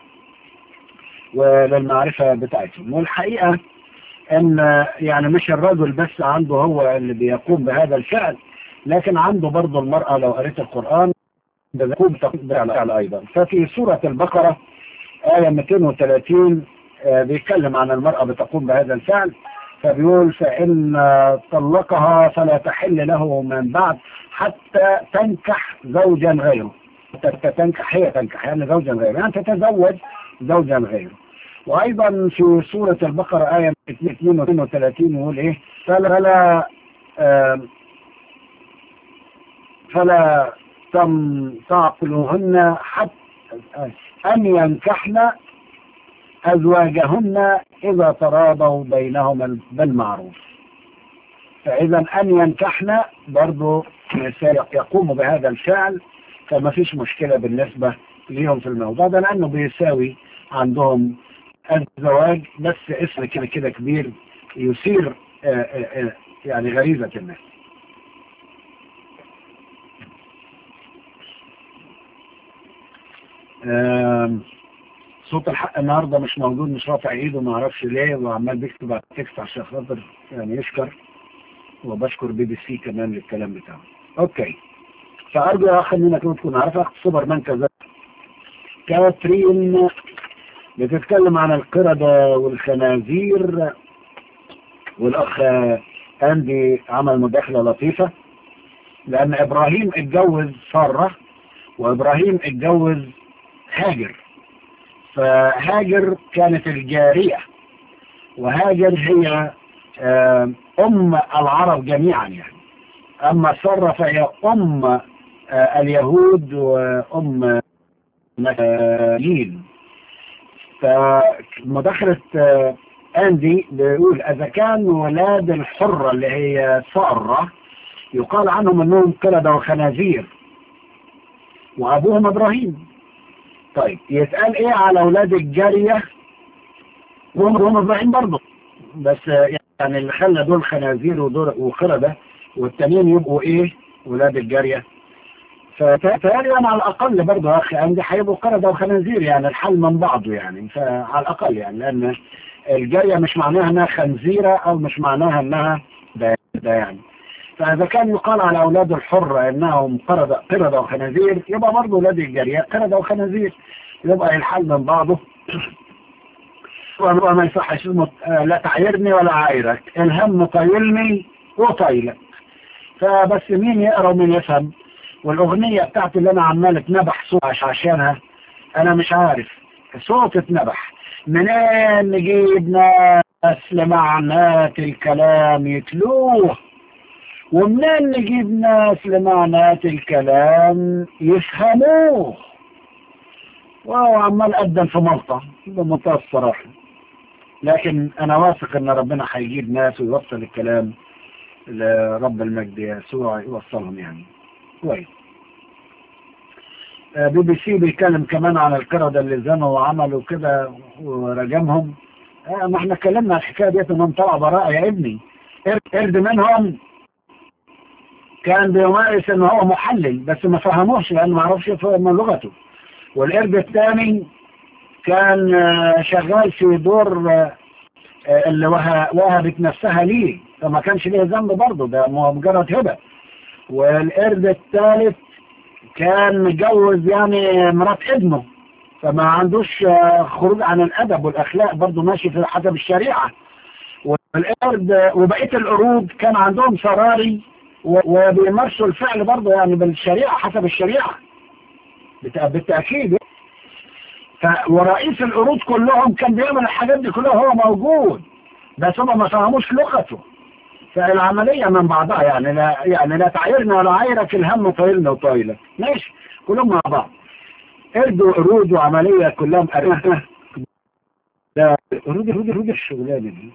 A: وللمعرفة بتاعتهم. والحقيقة ان يعني مش الرجل بس عنده هو اللي بيقوم بهذا الفعل، لكن عنده برضه المرأة لو قريت القرآن بتقوم بالفعل ايضا. ففي سورة البقرة آية مئتين وثلاثين بيتكلم عن المرأة بتقوم بهذا الفعل، فبيقول فإن طلقها فلا تحل له من بعد حتى تنكح زوجا غيره. حتى تنكح، هي تنكح يعني زوجا غيره، يعني تتزوج زوجا غيره. وأيضا في سورة البقرة آية اثنين وثلاثين يقول إيه؟ فلا آه فلا تم تعقلهن حتى أن ينكحن أزواجهن إذا تراضوا بينهم بالمعروف. فإذا أن ينكحن برضو يقوموا بهذا الفعل، فما فيش مشكلة بالنسبة ليهم في الموضوع ده، لأنه بيساوي عندهم الزواج، بس اسم كده كده كبير يثير يعني غريزة الناس. صوت الحق النهارده مش موجود، مش رافع ايده، ما اعرفش ليه، وعمال بيكتب على التكست عشان خاطر يعني يشكر، وبشكر بي بي سي كمان للكلام بتاعه. اوكي، فارجو يا اخي انك تكون عارفه سوبرمان كذا. كاترين بتتكلم عن القردة والخنازير، والاخ اندي عمل مداخله لطيفه، لان ابراهيم اتجوز ساره وابراهيم اتجوز هاجر، فهاجر كانت الجارية، وهاجر هي أم العرب جميعا يعني، أما سارة فهي أم اليهود وأم المسيحيين. فمداخلة أندي بيقول إذا كان ولاد الحرة اللي هي سارة يقال عنهم أنهم قردة وخنازير وأبوهم إبراهيم، طيب يتقال ايه على اولاد الجارية وهم ابراهيم برضه؟ بس يعني اللي خلى دول خنازير ودول وقردة والتانيين يبقوا ايه اولاد الجارية؟ فتهيألي انا على الاقل برضه يا اخي عندي هيبقوا قردة وخنازير، يعني الحل من بعضه يعني، فعلى الاقل يعني، لان الجارية مش معناها انها خنزيرة او مش معناها انها ده, ده يعني. فإذا كان يقال على أولاد الحرة إنهم قردة قردة وخنازير، يبقى برضه أولاد الجارية قردة وخنازير، يبقى الحل من بعضه. وما يصحش لا تعيرني ولا عايرك، الهم طيلني وطيلك. فبس مين يقرأ ومين يفهم؟ والأغنية بتاعتي اللي أنا عمال اتنبح صوت عشانها أنا مش عارف، صوت اتنبح منين نجيب ناس لمعنات الكلام يتلوه، ومنين نجيب ناس لمعنات الكلام يفهموه. وهو عمال قدم في ملطة بمنتهى الصراحة، لكن انا واثق ان ربنا هيجيب ناس ويوصل الكلام لرب المجد يسوع يوصلهم يعني كويس. بي بي سي بيتكلم كمان عن القردة اللي زنوا وعملوا كده ورجمهم، آه ما احنا اتكلمنا عن الحكايه ديت انهم طلعوا براءه يا ابني. قرد منهم كان بيمارس ان هو محلل بس ما فهموش لانه ما عرفش يفهم لغته، والقرد الثاني كان شغال في دور اللي وهبت نفسها ليه فما كانش ليه ذنب برضه، ده مجرد هبه. والقرد الثالث كان متجوز يعني مرات ابنه فما عندوش خروج عن الادب والاخلاق، برضه ماشي في حسب الشريعه. والقرد وبقيه القرود كان عندهم سراري وبيمارسوا الفعل برضه يعني بالشريعه حسب الشريعه بالتاكيد. ف ورئيس القرود كلهم كان بيعمل الحاجات دي كلها هو موجود بس هم ما فهموش لغته. فالعمليه من بعضها يعني لا يعني لا تعايرنا ولا عايرك، الهم طايلنا وطايلك ماشي كلهم مع بعض. قرد وقرود وعمليه كلهم قريبه. ده قرود قرود قرود الشغلانه دي.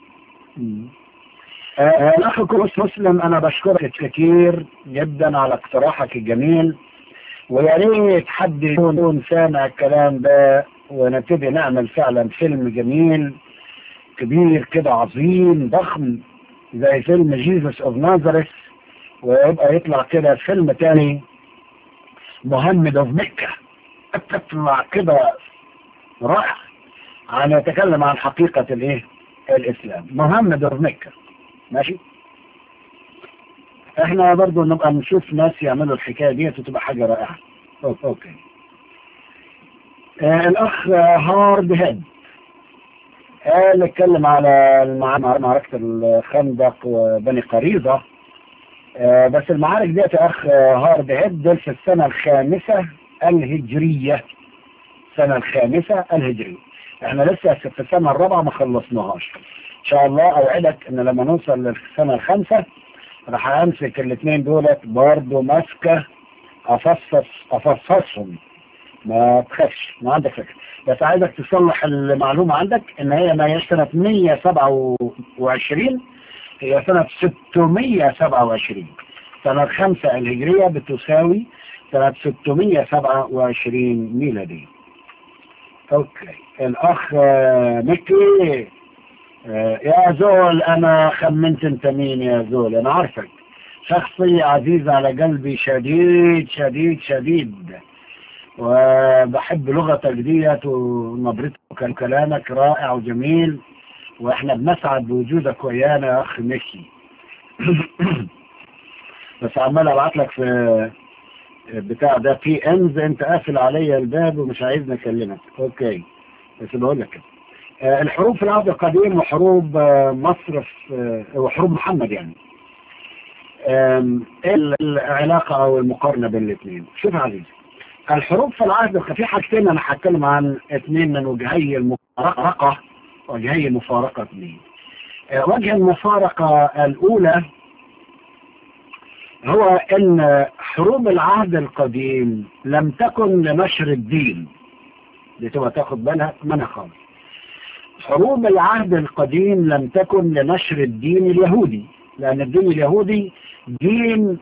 A: الاخ كروس مسلم انا بشكرك كثير جدا على اقتراحك الجميل، ويا ريت حد يكون سامع الكلام ده ونبتدي نعمل فعلا فيلم جميل كبير كده عظيم ضخم زي فيلم جيسوس اوف نازاريث، ويبقى يطلع كده فيلم تاني محمد اوف مكة تطلع كده رائع عن يتكلم عن حقيقة الايه الاسلام. محمد اوف مكة ماشي. احنا برضو نبقى نشوف ناس يعملوا الحكاية دي وتبقى حاجة رائعة. اوكي. آه الاخ هارد هيد قال اتكلم على معركة الخندق وبني قريظة. آه بس المعارك ديت يا اخ هارد هيد دول في السنة الخامسة الهجرية. السنة الخامسة الهجرية. احنا لسه في السنة الرابعة ما خلصناهاش. ان شاء الله اوعدك ان لما نوصل للسنة الخامسة راح امسك الاثنين دولت برضه ماسكه افصص افصصهم. ما تخافش ما عندك فكره، بس عايزك تصلح المعلومه عندك ان هي ما هي سنه مية وسبعة وعشرين، هي سنه ستمية وسبعة وعشرين. سنه الخامسه الهجريه بتساوي سنه ستمية وسبعة وعشرين ميلاديه. اوكي. الاخ مكي يا زول انا خمنت انت مين يا زول، انا عارفك شخصية عزيزة على قلبي شديد شديد شديد، وبحب لغتك ديت ونبرتك وكلامك رائع وجميل، واحنا بنسعد بوجودك ويانا يا اخ مكي. بس عمال ابعت لك في بتاع ده في امز انت قافل عليا الباب ومش عايزني اكلمك. اوكي بس بقول لك كده. الحروب في العهد القديم وحروب مصر وحروب محمد يعني ايه العلاقة او المقارنة بين الاثنين؟ شوف يا عزيزي، الحروب في العهد القديم في حاجتين انا هتكلم عن اثنين من وجهي المفارقة وجهي المفارقة اثنين. وجه المفارقة الاولى هو ان حروب العهد القديم لم تكن لنشر الدين، دي تبقى تاخد بالها منها خالص. حروب العهد القديم لم تكن لنشر الدين اليهودي، لأن الدين اليهودي دين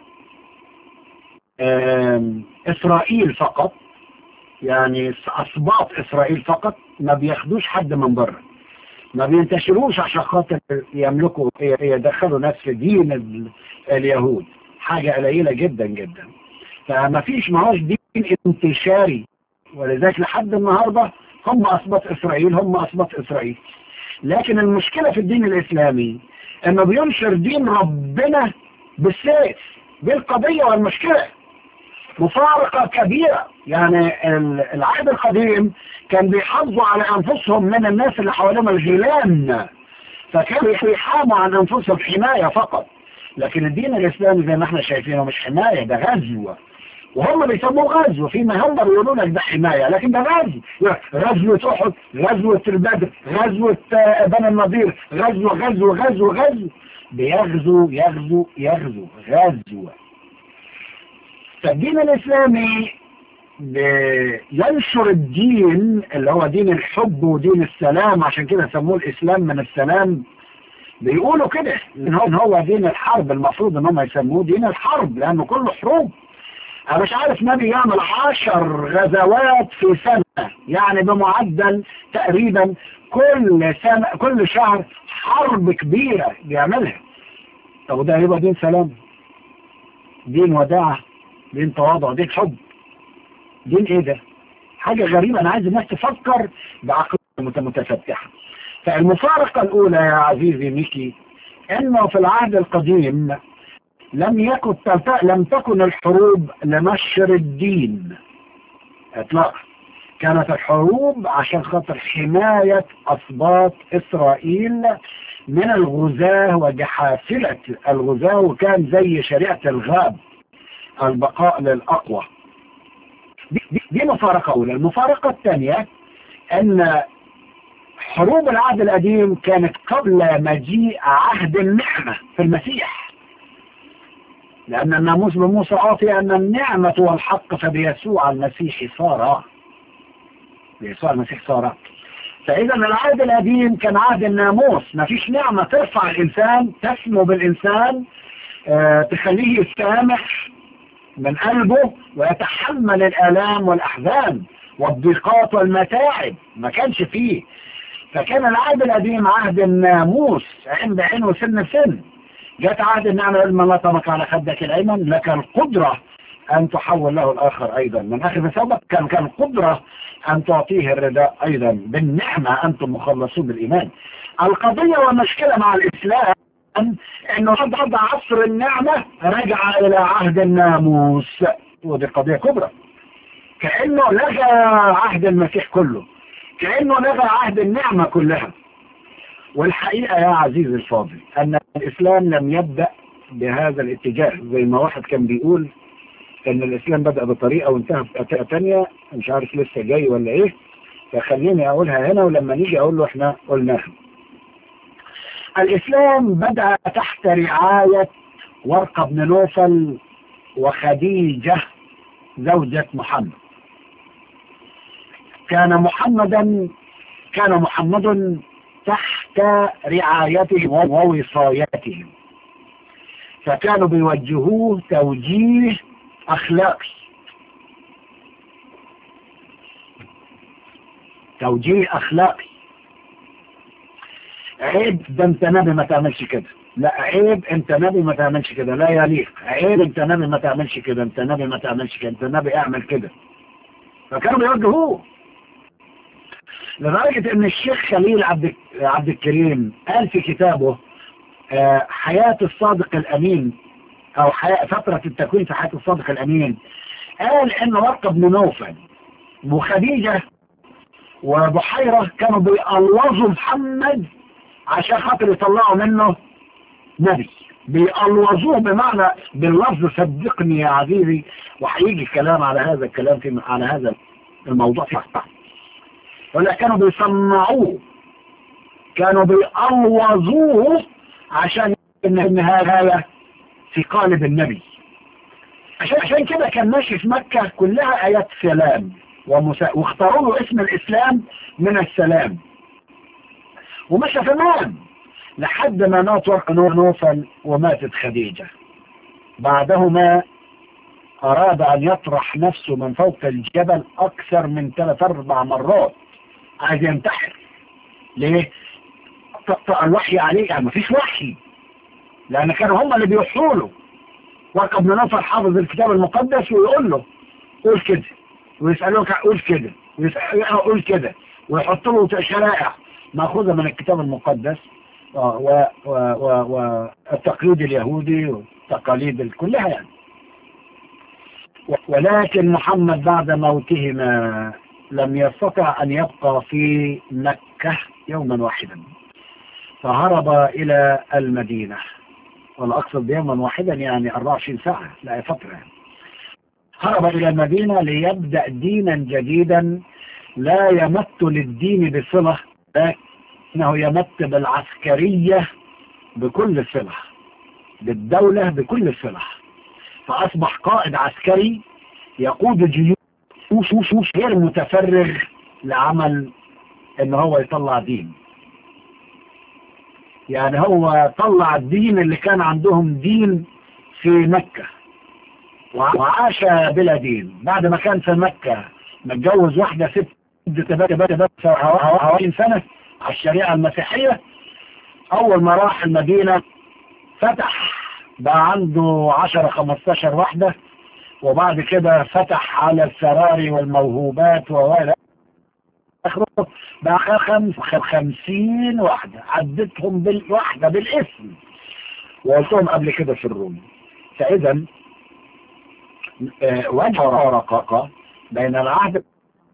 A: إسرائيل فقط، يعني أسباط إسرائيل فقط، ما بياخدوش حد من بره، ما بينتشروش عشان خاطر يملكوا يدخلوا ناس في دين اليهود، حاجة قليلة جدا جدا. فما فيش معاش دين انتشاري، ولذلك لحد النهاردة هم أسباط إسرائيل هم أسباط إسرائيل. لكن المشكلة في الدين الإسلامي انه بينشر دين ربنا بالسيف. دي القضية والمشكلة، مفارقة كبيرة. يعني العهد القديم كان بيحافظوا على انفسهم من الناس اللي حواليهم الغيلان، فكانوا يحاموا عن انفسهم حماية فقط. لكن الدين الاسلامي زي ما احنا شايفينه مش حماية، ده غزو، وهم بيسموه غزو، فيما هم بيقولون لك ده حماية، لكن ده غزو. غزوة احد، غزوة البدر، غزوة بني النضير، غزو غزو غزو غزو، بيغزو يغزو يغزو غزو. فالدين الاسلامي بينشر الدين اللي هو دين الحب ودين السلام، عشان كده سموه الاسلام من السلام. بيقولوا كده ان هو دين الحرب، المفروض ان هم يسموه دين الحرب لانه كله حروب. انا مش عارف نبي يعمل عشر غزوات في سنة، يعني بمعدل تقريبا كل سنة كل شهر حرب كبيرة بيعملها. طب وده هيبقى دين سلام؟ دين وداعة؟ دين تواضع؟ دين حب؟ دين ايه ده؟ حاجة غريبة. انا عايز الناس تفكر بعقل متفتحة. فالمفارقة الاولى يا عزيزي ميكي انه في العهد القديم لم يكن لم تكن الحروب لنشر الدين اطلاقا. كانت الحروب عشان خاطر حماية اسباط اسرائيل من الغزاة وجحافلة الغزاة، وكان زي شريعة الغاب، البقاء للأقوى. دي, دي, دي مفارقة أولى. المفارقة الثانية أن حروب العهد القديم كانت قبل مجيء عهد النعمة في المسيح، لأن الناموس بموسى عاطي أن النعمة والحق فبيسوع المسيح صار، بيسوع المسيح صار. فإذا العهد القديم كان عهد الناموس، ما فيش نعمة ترفع الإنسان تسمو بالإنسان اه تخليه يسامح من قلبه ويتحمل الآلام والأحزان والضيقات والمتاعب، ما كانش فيه. فكان العهد القديم عهد الناموس عند عين وسن سن. جاءت عهد النعمة لما لا طمك على خدك الأيمن لك القدرة أن تحول له الآخر أيضا من آخر بسبب كان كان القدرة أن تعطيه الرداء أيضا بالنعمة. أنتم مخلصون بالإيمان. القضية والمشكلة مع الإسلام أنه بعد عصر النعمة رجع إلى عهد الناموس، ودي قضية كبرى. كأنه لغى عهد المسيح كله، كأنه لغى عهد النعمة كلها. والحقيقة يا عزيزي الفاضل أن الإسلام لم يبدأ بهذا الاتجاه، زي ما واحد كان بيقول ان الاسلام بدأ بطريقة وانتهى بطريقة تانية، مش عارف لسه جاي ولا ايه، فخليني اقولها هنا ولما نيجي اقول له احنا قلناها. الاسلام بدأ تحت رعاية ورقة بن نوفل وخديجة زوجة محمد. كان محمدا كان محمد تحت رعايتهم ووصايتهم، فكانوا بيوجهوه توجيه أخلاقي، توجيه أخلاقي. عيب ده انت نبي ما تعملش كده، لا عيب انت نبي ما تعملش كده، لا يليق. عيب انت نبي ما تعملش كده، انت نبي ما تعملش كده، انت نبي اعمل كده. فكانوا بيوجهوه لدرجة ان الشيخ خليل عبد عبد الكريم قال في كتابه حياة الصادق الأمين أو حياة فترة التكوين في حياة الصادق الأمين، قال إن ورقة بن نوفل وخديجة وبحيرة كانوا بيقلوظوا محمد عشان خاطر يطلعوا منه نبي. بيقلوظوه بمعنى باللفظ، صدقني يا عزيزي، وهيجي الكلام على هذا الكلام في على هذا الموضوع في الصحة. ولا كانوا بيصنعوه، كانوا بيقلوظوه عشان النهاية في قالب النبي. عشان عشان كده كان ماشي في مكة كلها آيات سلام ومسا... واختاروا له اسم الإسلام من السلام، ومشى تمام لحد ما مات ورقة نوفل وماتت خديجة. بعدهما أراد أن يطرح نفسه من فوق الجبل أكثر من ثلاث أربع مرات، عايز ينتحر. ليه؟ تقطع الوحي عليه، يعني مفيش وحي، لأن كانوا هم اللي بيوحوا له. ورقة بن نوفل حافظ الكتاب المقدس ويقول له قول كده، ويسألوك قول كده، ويسألوك قول كده، ويحط له شرائع مأخوذة من الكتاب المقدس والتقليد اليهودي والتقاليد كلها يعني. ولكن محمد بعد موتهما لم يستطع أن يبقى في مكة يوما واحدا، فهرب إلى المدينة. ولا أقصد يوما واحدا يعني أربعة وعشرين ساعة، لا فترة يعني. هرب إلى المدينة ليبدأ دينا جديدا لا يمت للدين بصلة، لكنه يمت بالعسكرية بكل صلة، بالدولة بكل صلة. فأصبح قائد عسكري يقود جيوش غير متفرغ لعمل ان هو يطلع دين. يعني هو طلع الدين اللي كان عندهم دين في مكة، وعاش بلا دين بعد ما كان في مكة متجوز واحدة ست تبات تبات تبات حوالي سنة على الشريعة المسيحية. أول ما راح المدينة فتح بقى عنده عشرة خمستاشر واحدة، وبعد كده فتح على السراري والموهوبات ووالد اخره بقى خمس خمسين واحدة، عدتهم بالواحدة بالاسم وقلتهم قبل كده في الروم. فإذا اه وجه رقاقة بين العهد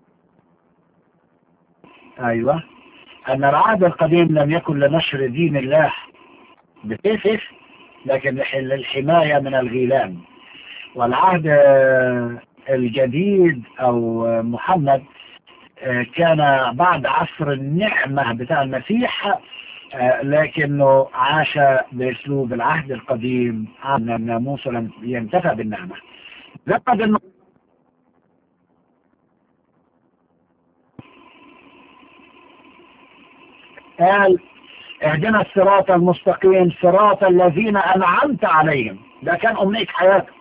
A: ايوه ان العهد القديم لم يكن لنشر دين الله بسيف لكن للحماية من الغيلان، والعهد الجديد او محمد كان بعد عصر النعمة بتاع المسيح، لكنه عاش باسلوب العهد القديم عن الناموس ولم ينتفع بالنعمة. لقد انه قال اهدنا الصراط المستقيم صراط الذين انعمت عليهم، ده كان امنية حياته.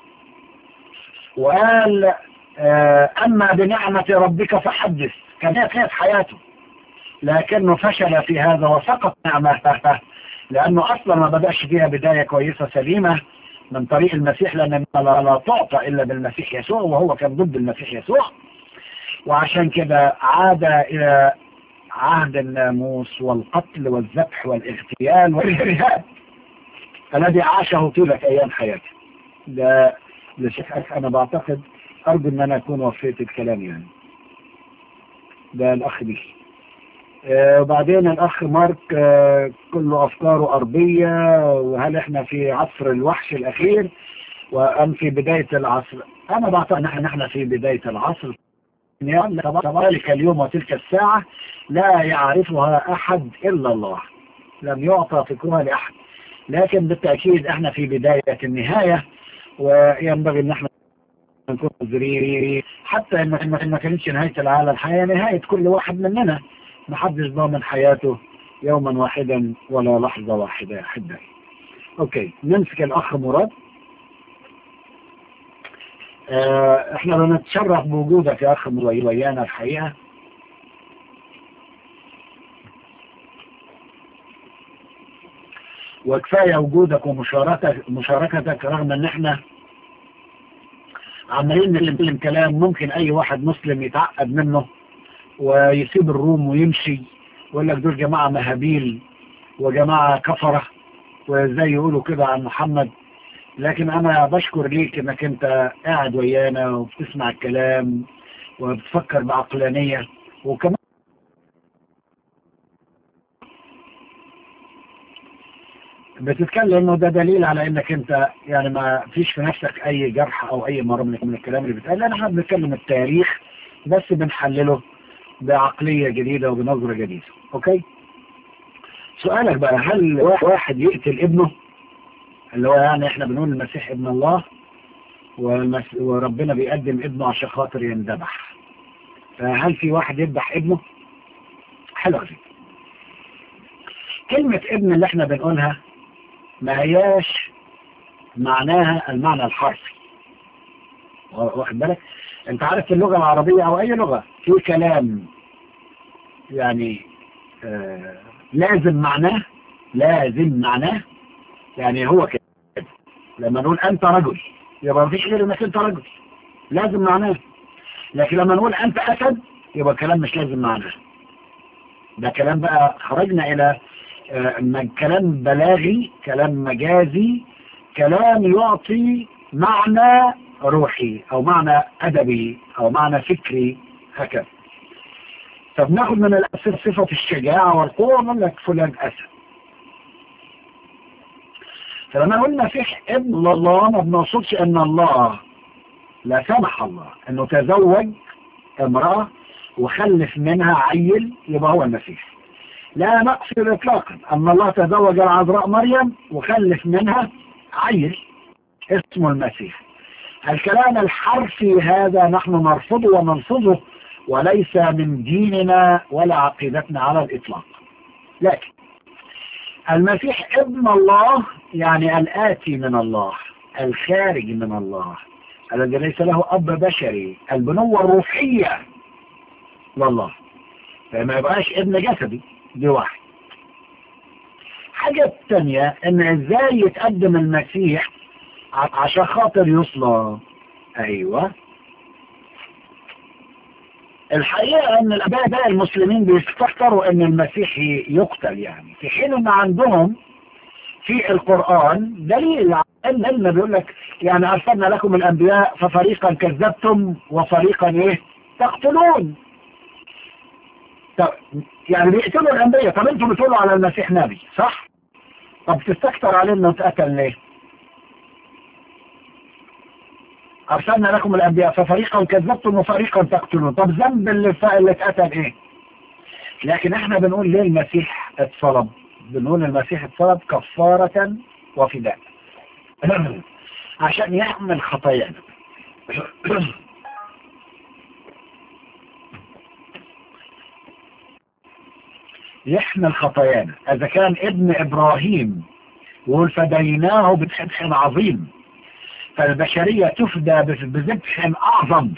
A: وقال اه اما بنعمة ربك فحدث، كانت كانت حياته، لكنه فشل في هذا وسقط نعمته لانه اصلا ما بدأش فيها بداية كويسة سليمة من طريق المسيح، لان لا تعطى الا بالمسيح يسوع، وهو كان ضد المسيح يسوع. وعشان كده عاد الى عهد الناموس والقتل والذبح والاغتيال والارهاب الذي عاشه طيلة ايام حياته. ده لشيخ انا بعتقد ارجو ان انا اكون وفيت الكلام يعني. ده الاخ بيه. آه وبعدين الاخ مارك آه كله افكاره ارضية، وهل احنا في عصر الوحش الاخير وام في بداية العصر؟ انا بعتقد ان احنا في بداية العصر، ذلك اليوم وتلك الساعة لا يعرفها احد الا الله، لم يعطى فكرها لاحد، لكن بالتأكيد احنا في بداية النهاية، وينبغي ان احنا نكون مزريري حتى ان ما كانتش نهاية العالم، الحياة نهاية كل واحد مننا، محدش ضامن حياته يوما واحدا ولا لحظة واحدة حدا. اوكي نمسك الاخ مراد. اه احنا بنتشرف بوجودك يا اخ مراد ويانا الحقيقة، وكفاية وجودك ومشاركتك مشاركتك رغم ان احنا عمالين نتكلم كلام ممكن اي واحد مسلم يتعقد منه ويسيب الروم ويمشي ويقول لك دول جماعة مهابيل وجماعة كفرة وزي يقولوا كده عن محمد. لكن انا بشكر ليك انك انت قاعد ويانا وبتسمع الكلام وبتفكر بعقلانية، وكمان بتتكلم، وده دليل على انك انت يعني ما فيش في نفسك اي جرح او اي مرض من الكلام اللي بيتقال، لان احنا بنتكلم التاريخ بس بنحلله بعقلية جديدة وبنظرة جديدة. اوكي سؤالك بقى، هل واحد يقتل ابنه اللي هو يعني احنا بنقول المسيح ابن الله والمس... وربنا بيقدم ابنه عشان خاطر يندبح، فهل في واحد يذبح ابنه؟ حلو جدا. كلمة ابن اللي احنا بنقولها ما هياش معناها المعنى الحرفي، واخد بالك؟ انت عارف في اللغة العربية او اي لغة في كلام يعني آه لازم معناه لازم معناه يعني هو كده. لما نقول انت رجل يبقى مفيش غير انك انت رجل، لازم معناه. لكن لما نقول انت اسد يبقى الكلام مش لازم معناه، ده كلام بقى خرجنا الى آه كلام بلاغي، كلام مجازي، كلام يعطي معنى روحي او معنى ادبي او معنى فكري هكذا. فبناخد من الاسد صفة الشجاعة والقوة من لك فلان اسد. فلما قلنا فيح ابن الله ما بنقصدش ان الله لا سمح الله انه تزوج امرأة وخلف منها عيل يبقى هو المسيح، لا نقصد اطلاقا ان الله تزوج العذراء مريم وخلف منها عيل اسمه المسيح. الكلام الحرفي هذا نحن نرفضه وننفضه وليس من ديننا ولا عقيدتنا على الإطلاق. لكن المسيح ابن الله يعني الآتي من الله، الخارج من الله، الذي ليس له أب بشري، البنوة الروحية والله، فما يبقاش ابن جسدي. دي واحد. حاجة الثانية ان ازاي يتقدم المسيح عشان خاطر يصلى. ايوه، الحقيقة ان الاباء المسلمين بيستكتروا ان المسيح يقتل، يعني في حين ان عندهم في القرآن دليل ان ان بيقول لك يعني ارسلنا لكم الانبياء ففريقا كذبتم وفريقا ايه تقتلون. طب يعني بيقتلوا الانبياء، طب انتوا بتقولوا على المسيح نبي صح؟ طب تستكتر عليه انه اتقتل ليه؟ ارسلنا لكم الانبياء ففريقا كذبتم وفريقا تقتلون. طب ذنب اللي اللي اتقتل ايه؟ لكن احنا بنقول ليه المسيح اتصلب؟ بنقول المسيح اتصلب كفارة وفداء عشان يحمل خطايانا. يحمل خطايانا. اذا كان ابن ابراهيم يقول فديناه بذبح عظيم، فالبشرية تفدى بذبح اعظم،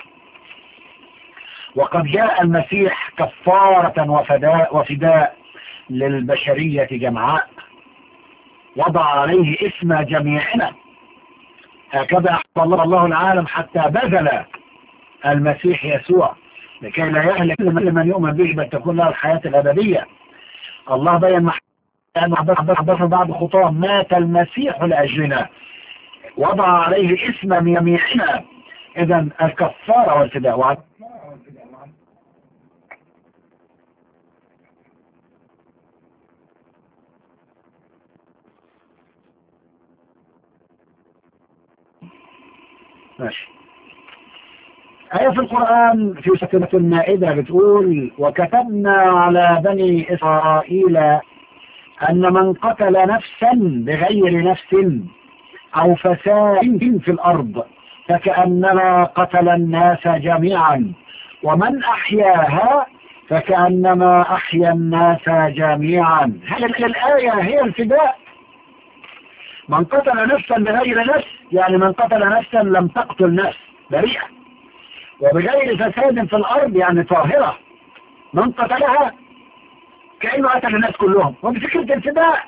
A: وقد جاء المسيح كفارة وفداء وفداء للبشرية جمعاء، وضع عليه اسم جميعنا. هكذا أحب الله العالم حتى بذل المسيح يسوع لكي لا يهلك من يؤمن به بل تكون له الحياة الأبدية. الله بين أن حدث بعد خطاه مات المسيح لأجلنا، وضع عليه اسم جميعنا. إذن الكفارة والفداء. ماشي. آية في القرآن في سورة المائدة بتقول وكتبنا على بني إسرائيل أن من قتل نفسا بغير نفس أو فساد في الأرض فكأنما قتل الناس جميعا، ومن أحياها فكأنما أحيا الناس جميعا. هل الآية هي الفداء؟ من قتل نفسا بغير نفس يعني من قتل نفسا لم تقتل نفس بريئة، وبغير فساد في الأرض يعني طاهرة، من قتلها كأنه قتل الناس كلهم. وبفكرة الفداء،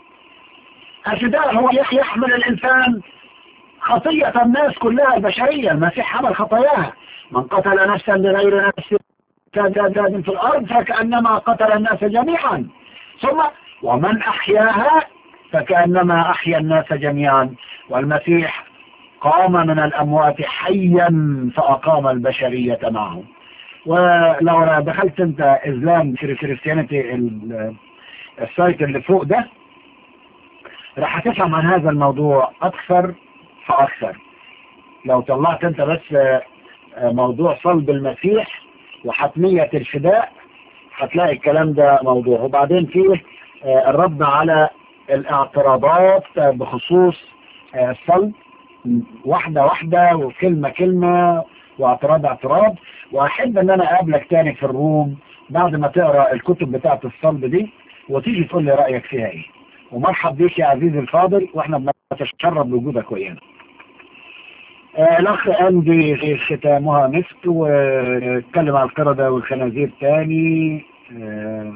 A: الفداء هو يحمل الإنسان خطية الناس كلها البشرية. المسيح حمل خطاياها. من قتل نفسا بغير نفس فساد في الأرض فكأنما قتل الناس جميعا، ثم ومن أحياها فكأنما أحيا الناس جميعا. والمسيح قام من الأموات حيا فأقام البشرية معه. ولو دخلت انت إسلام كريستيانيتي السايت اللي فوق ده راح تفهم عن هذا الموضوع أكثر فأكثر. لو طلعت انت بس موضوع صلب المسيح وحتمية الفداء هتلاقي الكلام ده موضوع. وبعدين فيه الرد على الاعتراضات بخصوص الصلب واحدة واحدة وكلمة كلمة واعتراض اعتراض. واحب ان انا اقابلك تاني في الروم بعد ما تقرأ الكتب بتاعة الصلب دي وتيجي تقول لي رأيك فيها ايه. ومرحب بيك يا عزيزي الفاضل، واحنا بنتشرف بوجودك ويانا. آه الاخ اندي في ختامها مسك واتكلم على القردة والخنازير تاني، آه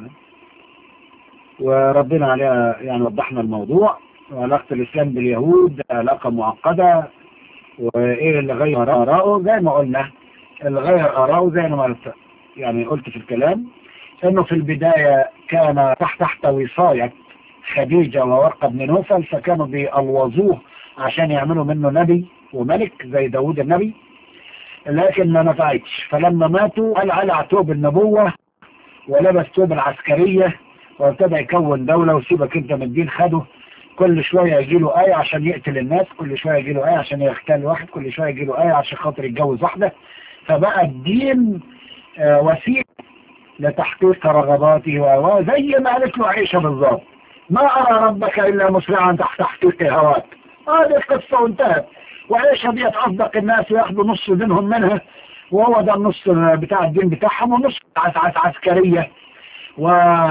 A: وربنا عليها يعني وضحنا الموضوع. علاقة الإسلام باليهود علاقة معقدة، وإيه اللي غير آراءه زي ما قلنا. اللي غير آراءه زي ما يعني قلت في الكلام إنه في البداية كان تحت تحت وصاية خديجة وورقة بن نوفل، فكانوا بيألوظوه عشان يعملوا منه نبي وملك زي داود النبي، لكن ما نفعتش. فلما ماتوا قال على توب النبوة ولبس توب العسكرية وابتدى يكون دولة. وسيبك انت من الدين، خده كل شوية يجي له آية عشان يقتل الناس، كل شوية يجي له آية عشان يغتال واحد، كل شوية يجي له آية عشان خاطر يتجوز واحدة. فبقى الدين آه وسيلة لتحقيق رغباته، وزي ما قالت له عيشة بالظبط، ما أرى ربك إلا مسرعا تحت تحقيق هواك. هذه القصة وانتهت. وعيشة دي أصدق الناس وياخدوا نص دينهم منها، وهو ده النص بتاع الدين بتاعهم، ونص عسكرية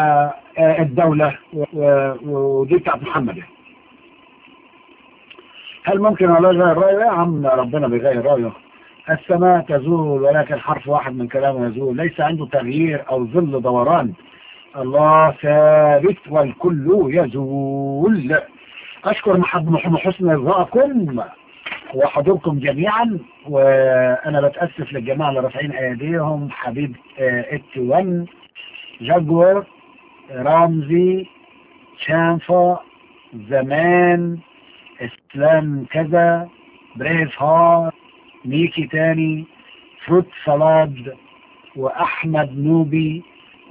A: والدولة ودي بتاعت محمد. هل ممكن الله يغير رأيه؟ يا عم ربنا بيغير رأيه. السماء تزول ولكن حرف واحد من كلامه يزول، ليس عنده تغيير أو ظل دوران. الله ثابت والكل يزول. أشكر محب حسن رضاكم وحضوركم جميعا، وأنا بتأسف للجماعة اللي رافعين أيديهم. حبيب اتوان، جاكور، رامزي، شانفا، زمان، اسلام كذا، بريف هار، ميكي تاني، فروت سلاد، واحمد نوبي،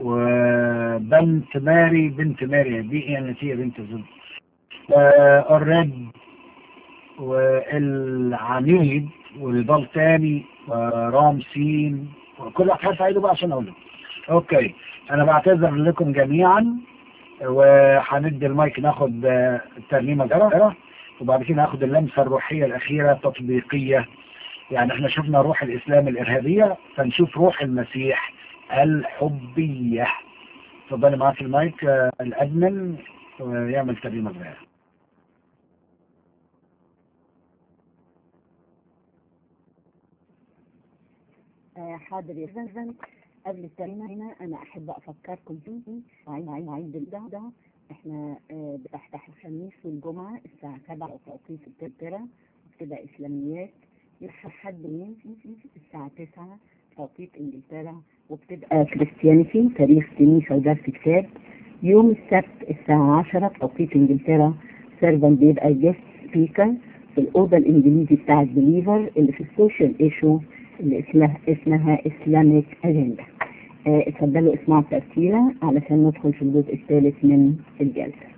A: وبنت ماري بنت ماري بي ان تي بنت زوج، والرد والعميد ونضال تاني ورامسين، وكل واحد حرف عيده بقى عشان اقول لك. اوكي انا بعتذر لكم جميعا، وهندي المايك ناخد الترنيمه جرى، وبعد كده ناخد اللمسه الروحيه الاخيره تطبيقيه. يعني احنا شفنا روح الاسلام الارهابيه، فنشوف روح المسيح الحبيه. اتفضلي معاك المايك الادمن ويعمل ترنيمه صغيره.
E: حاضر يا زنزن. قبل الترنيمه هنا انا احب افكركم فيه وعيد عيد الده ده احنا اه بنفتح الخميس والجمعه الساعه سبعة توقيت القاهره وكده اسلاميات، يفتح حد من الساعه تسعة توقيت انجلترا، وبتبقى كريستيانيتي تاريخ كنيسه ودرس كتاب. يوم السبت الساعه عشرة توقيت انجلترا سيرفن بيبقى جيست سبيكر في الاوضه الانجليزي بتاع البليفر اللي في السوشيال ايشو اللي اسمها اسمها اسلاميك اجندا. اتفضلوا اسمعوا الترتيلة علشان ندخل في الجزء الثالث من الجلسة.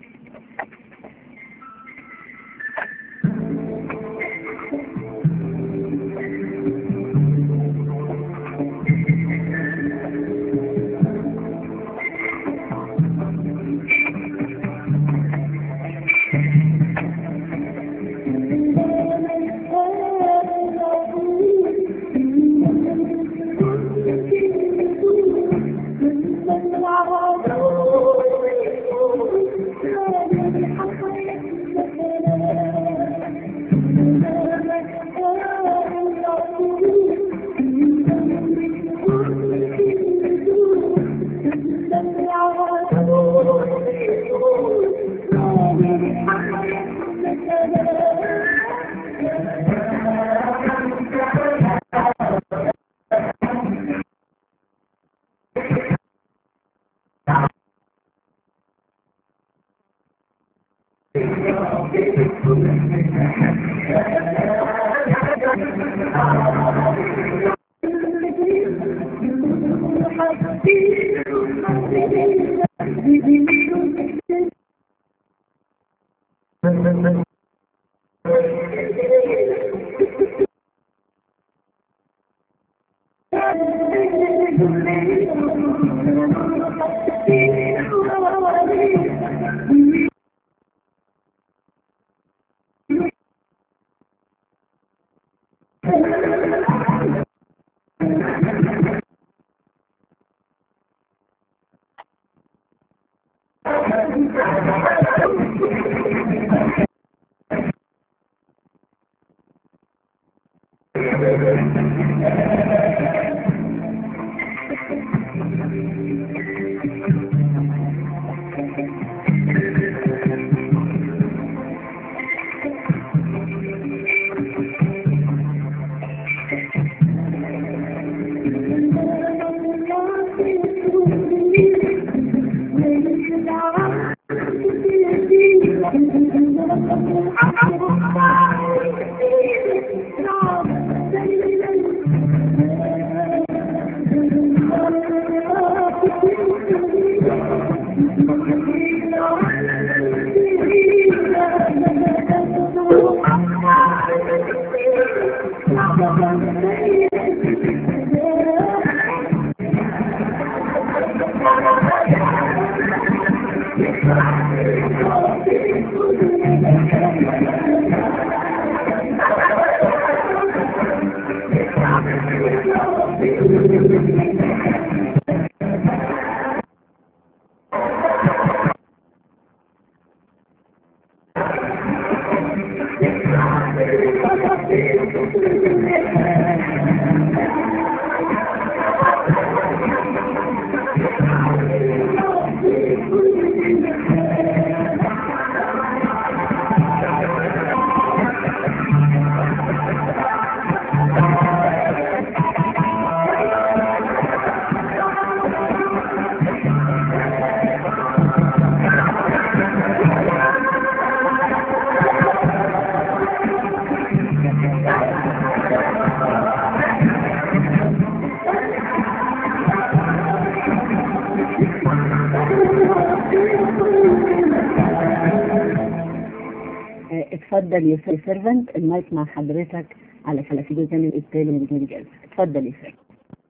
E: اتفضل يا سيرفنت، المايك مع حضرتك على على فيديو تاني التالي من الجلسة. اتفضل يا سيرفنت.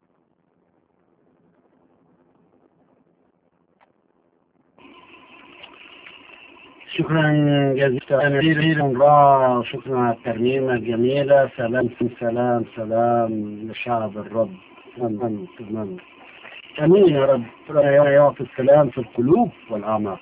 A: شكرا جزيلا، شكرا على الترنيمة الجميلة. سلام سلام سلام لشعب الرب. أمين أمين أمين يا رب. ربنا يعطي السلام في القلوب والأعماق.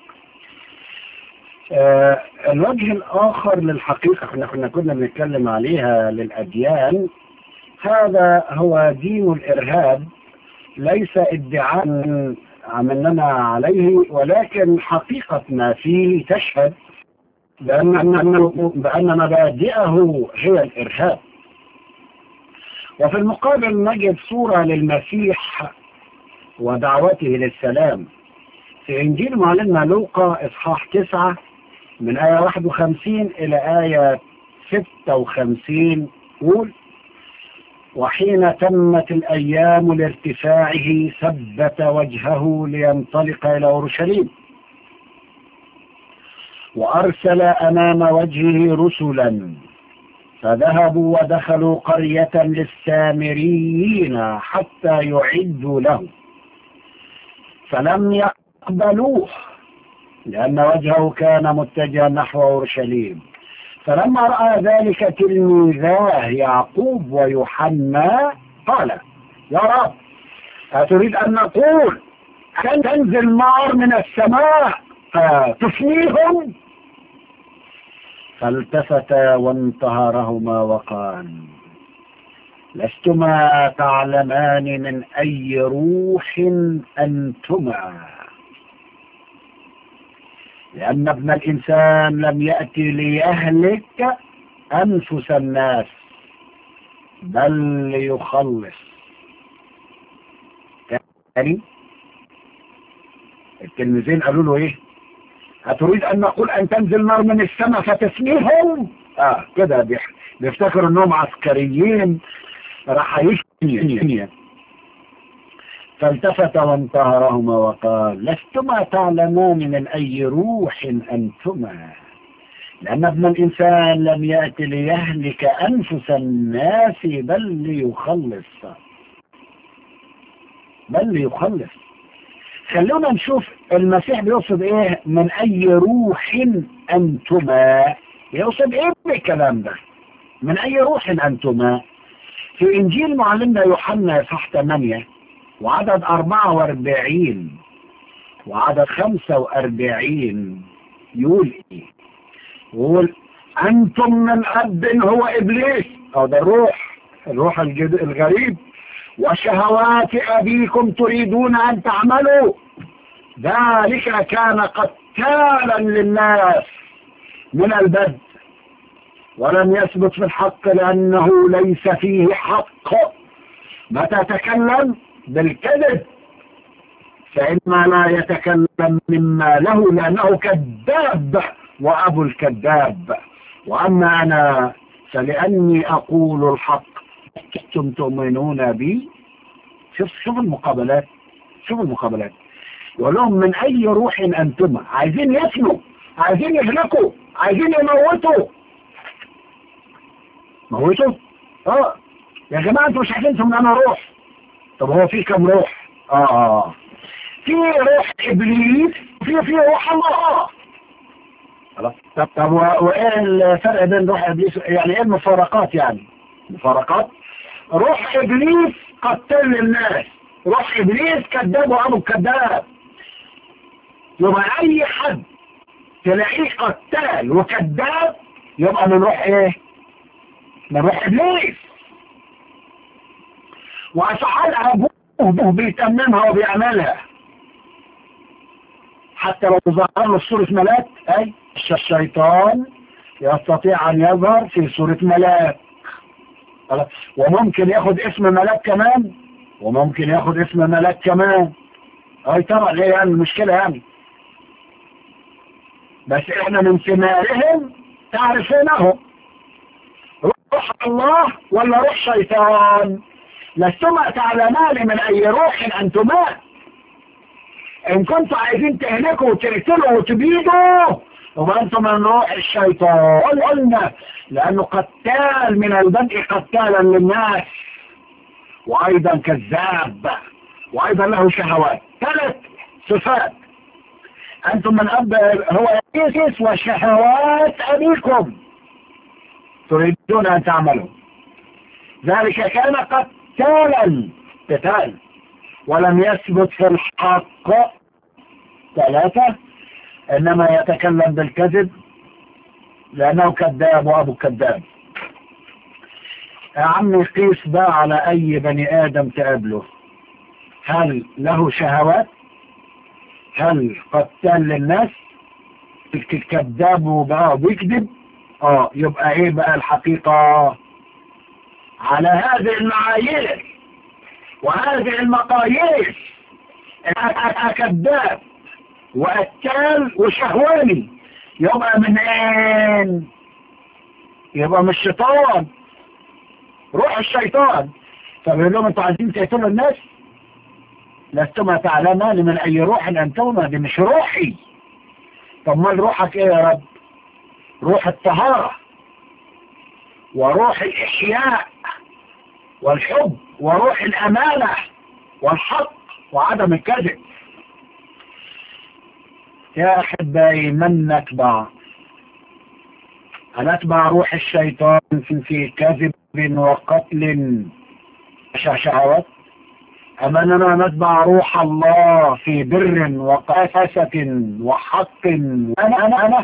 A: آه الوجه الآخر للحقيقة احنا كنا كنا بنتكلم عليها للأديان، هذا هو دين الإرهاب، ليس ادعاء عملنا عليه، ولكن حقيقة ما فيه تشهد بأن بأن مبادئه هي الإرهاب. وفي المقابل نجد صورة للمسيح ودعوته للسلام في إنجيل معلمنا لوقا إصحاح تسعة من آية واحد وخمسين إلى آية ستة وخمسين، يقول: وحين تمت الأيام لارتفاعه ثبت وجهه لينطلق إلى أورشليم، وأرسل أمام وجهه رسلا فذهبوا ودخلوا قرية للسامريين حتى يعدوا له، فلم يقبلوه لأن وجهه كان متجها نحو أورشليم. فلما رأى ذلك تلميذاه يعقوب ويوحنا قال: يا رب، أتريد أن نقول أن تنزل نار من السماء فتفنيهم؟ فالتفت وانتهرهما وقال: لستما تعلمان من أي روح أنتما، لأن ابن الإنسان لم يأتي ليهلك أنفس الناس بل ليخلص. يعني التلميذين قالوا له إيه؟ أتريد أن نقول أن تنزل نار من السماء فتسميهم؟ آه كده بيفتكروا أنهم عسكريين راح يشتموا. فالتفت وانتهرهما وقال: لستما تعلمان من أي روح أنتما، لأن ابن الإنسان لم يأتي ليهلك أنفس الناس بل ليخلص بل ليخلص. خلونا نشوف المسيح بيقصد ايه من أي روح أنتما، يقصد ايه بالكلام ده؟ من أي روح أنتما؟ في إنجيل معلمنا يوحنا صح ثمانية وعدد أربعة وأربعين وعدد خمسة وأربعين يقول إيه؟ يقول: أنتم من أب هو إبليس، أو ده الروح الروح الغريب، وشهوات أبيكم تريدون أن تعملوا، ذلك كان قتالا للناس من البدء ولم يثبت في الحق لأنه ليس فيه حق. متى تكلم بالكذب فإما لا يتكلم مما له لأنه كذاب وأبو الكذاب، وأما أنا فلأني أقول الحق أنتم تؤمنون بي. شوف شوف المقابلات شوف المقابلات يقول لهم من أي روح أنتم، عايزين يفنوا، عايزين يهلكوا، عايزين يموتوا. موتوا؟ اه يا جماعة انتوا مش عارفين ان انا روح. طب هو في كم روح؟ اه في روح ابليس، في في روح الله. خلاص. طب طب وايه الفرق بين روح ابليس؟ يعني ايه المفارقات؟ يعني مفارقات روح ابليس قتل الناس، روح ابليس كذاب وابو الكذاب. يبقى اي حد تلاقيه قتال وكذاب يبقى من روح ايه؟ من روح ابليس. وأفعال أبوه بيتممها وبيعملها، حتى لو ظهر له صورة ملاك. أي الشيطان يستطيع أن يظهر في صورة ملاك، وممكن ياخد اسم ملاك كمان، وممكن ياخد اسم ملاك كمان. أي طبعا ايه يعني المشكلة يعني؟ بس احنا من ثمارهم تعرفينهم، روح الله ولا روح شيطان. لستما تعلمان من أي روح أنتما. إن كنتوا عايزين تهلكوا وتقتلوا وتبيدوا وأنتم من روح الشيطان قلنا لأنه قتال من البدء قتالا للناس وأيضا كذاب وأيضا له شهوات. ثلاث صفات. أنتم من أب هو يسيس وشهوات أبيكم تريدون أن تعملوا ذلك كان قتالا قتال ولم يثبت في الحق. ثلاثة إنما يتكلم بالكذب لأنه كذاب وأبو كذاب. يا عمي قيس بقى على أي بني آدم تقابله، هل له شهوات؟ هل قتال للناس؟ الكذاب وبقى بيكذب؟ اه يبقى ايه بقى الحقيقة؟ على هذه المعايير وهذه المقاييس كذاب وقتال وشهواني، يبقى من اين؟ يبقى من الشيطان، روح الشيطان. طب يقول لهم انتوا عايزين تقتلوا الناس؟ لستما تعلمان من اي روح انتما، دي مش روحي. طب مال روحك ايه يا رب؟ روح الطهارة وروح الإحياء والحب وروح الأمانة والحق وعدم الكذب. يا أحبائي من نتبع؟ هنتبع روح الشيطان في كذب وقتل شهوات، أم أننا نتبع روح الله في بر وقاسة وحق؟ أنا أنا أنا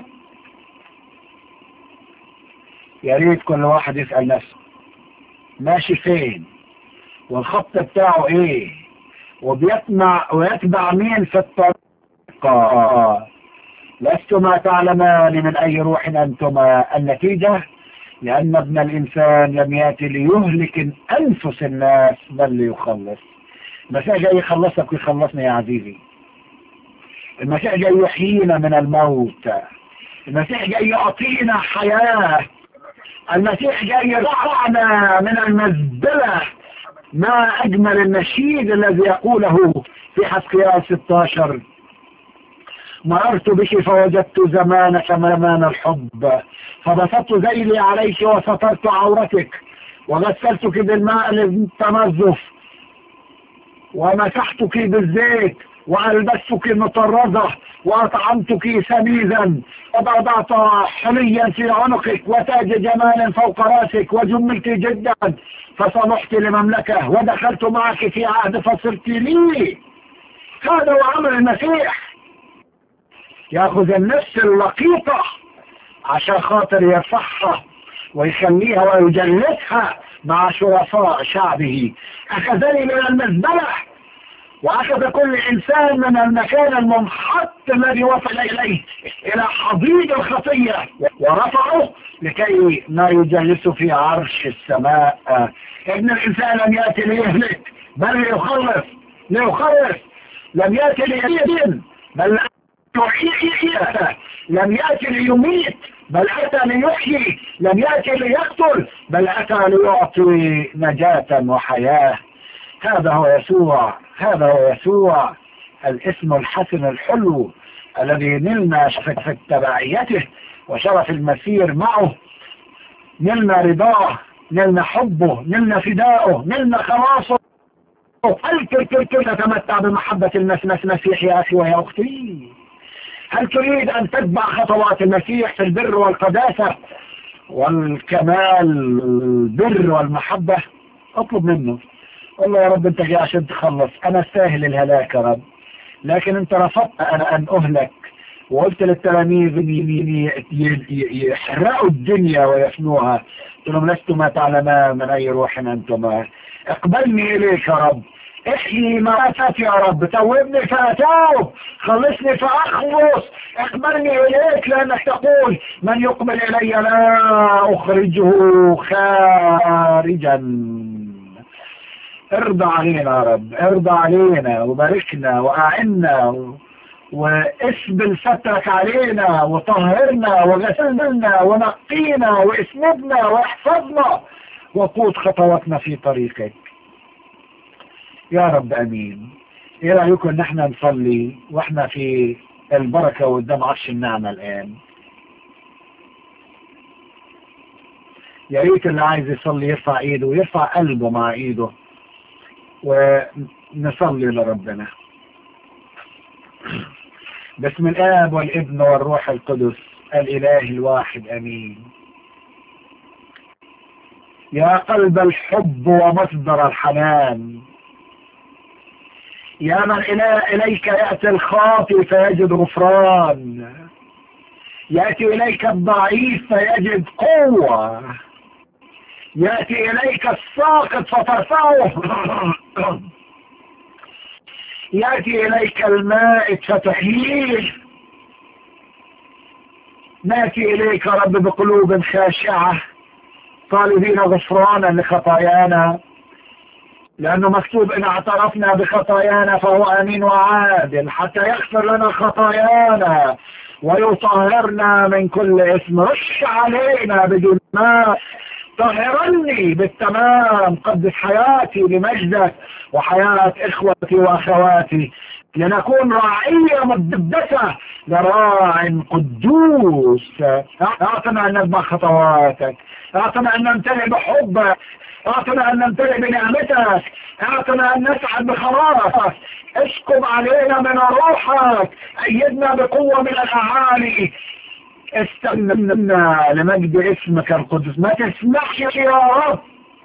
A: يا ريت كل واحد يسأل نفسه ماشي فين والخط بتاعه ايه وبيتبع ويتبع مين في الطريق. لستما تعلمان من اي روح انتما. النتيجة لان ابن الانسان لم ياتي ليهلك انفس الناس بل ليخلص. المسيح جاي يخلصك ويخلصنا يا عزيزي. المسيح جاي يحيينا من الموت. المسيح جاي يعطينا حياة. المسيح جاي يرفعنا من المزبلة. ما أجمل النشيد الذي يقوله في حزقيال ستة عشر: مررت بك فوجدت زمانك زمان الحب، فبسطت ذيلي عليك وسترت عورتك، وغسلتك بالماء للتنظف، ومسحتك بالزيت، وألبستك مطرزة، وأطعمتك سميزا، وضعت حليا في عنقك، وتاج جمال فوق راسك، وجملت جدا، فصلحت لمملكة، ودخلت معك في عهد فصرت لي. هذا هو عمل المسيح. يأخذ النفس اللقيطة عشان خاطر يرفعها ويخليها ويجلسها مع شرفاء شعبه. أخذني من المزبلة وأخذ كل إنسان من المكان المنحط الذي وصل إليه إلى حضيض الخطية ورفعه لكي ما يجلسه في عرش السماء. ابن الإنسان لم يأتي ليهلك بل ليخلص. ليخلص لم يأتي ليدين بل لم يأتي ليميت بل أتى ليحيي. لم يأتي ليقتل بل أتى ليعطي نجاة وحياة. هذا هو يسوع. هذا هو يسوع الاسم الحسن الحلو الذي نلنا في تبعيته وشرف المسير معه. نلنا رضاه، نلنا حبه، نلنا فداؤه، نلنا خلاصه. هل تريد تتمتع بمحبة المسيح يا أخي ويا أختي؟ هل تريد أن تتبع خطوات المسيح في البر والقداسة والكمال، البر والمحبة؟ اطلب منه، قل له يا رب انت جاي عشان تخلص، انا استاهل الهلاك يا رب، لكن انت رفضت انا ان اهلك، وقلت للتلاميذ يحرقوا الدنيا ويفنوها. قلت لهم لستما تعلمان من اي روح انتما. اقبلني اليك يا رب، احيي ما اتت يا رب، توبني فاتوب، خلصني فاخلص، اقبلني اليك لانك تقول من يقبل الي لا اخرجه خارجا. ارضى علينا يا رب، ارضى علينا وباركنا واعنا واسبل سترك علينا وطهرنا وغسلنا ونقينا واسندنا واحفظنا وقود خطواتنا في طريقك يا رب. امين. ايه رايكم ان احنا نصلي واحنا في البركه قدام عرش النعمه الان؟ يا ريت اللي عايز يصلي يرفع ايده ويرفع قلبه مع ايده ونصلي لربنا. باسم الآب والابن والروح القدس الإله الواحد أمين. يا قلب الحب ومصدر الحنان، يا من إليك يأتي الخاطئ فيجد غفران، يأتي إليك الضعيف فيجد قوة، يأتي إليك الساقط فترفعه، يأتي إليك المائت فتحييه. نأتي إليك رب بقلوب خاشعة طالبين غفرانا لخطايانا، لأنه مكتوب إن اعترفنا بخطايانا فهو أمين وعادل حتى يغفر لنا خطايانا ويطهرنا من كل اسم. رش علينا بدون ماء، طهرني بالتمام، قدس حياتي لمجدك وحياة إخوتي وأخواتي، لنكون راعية مقدسة لراع قدوس. اعطنا أن نتبع خطواتك، اعطنا أن نمتلئ بحبك، اعطنا أن نمتلئ بنعمتك، اعطنا أن نسعد بخلاصك. اسكب علينا من روحك، أيدنا بقوة من الأعالي، استخدمنا لمجد اسمك القدس. ما تسمحش يا رب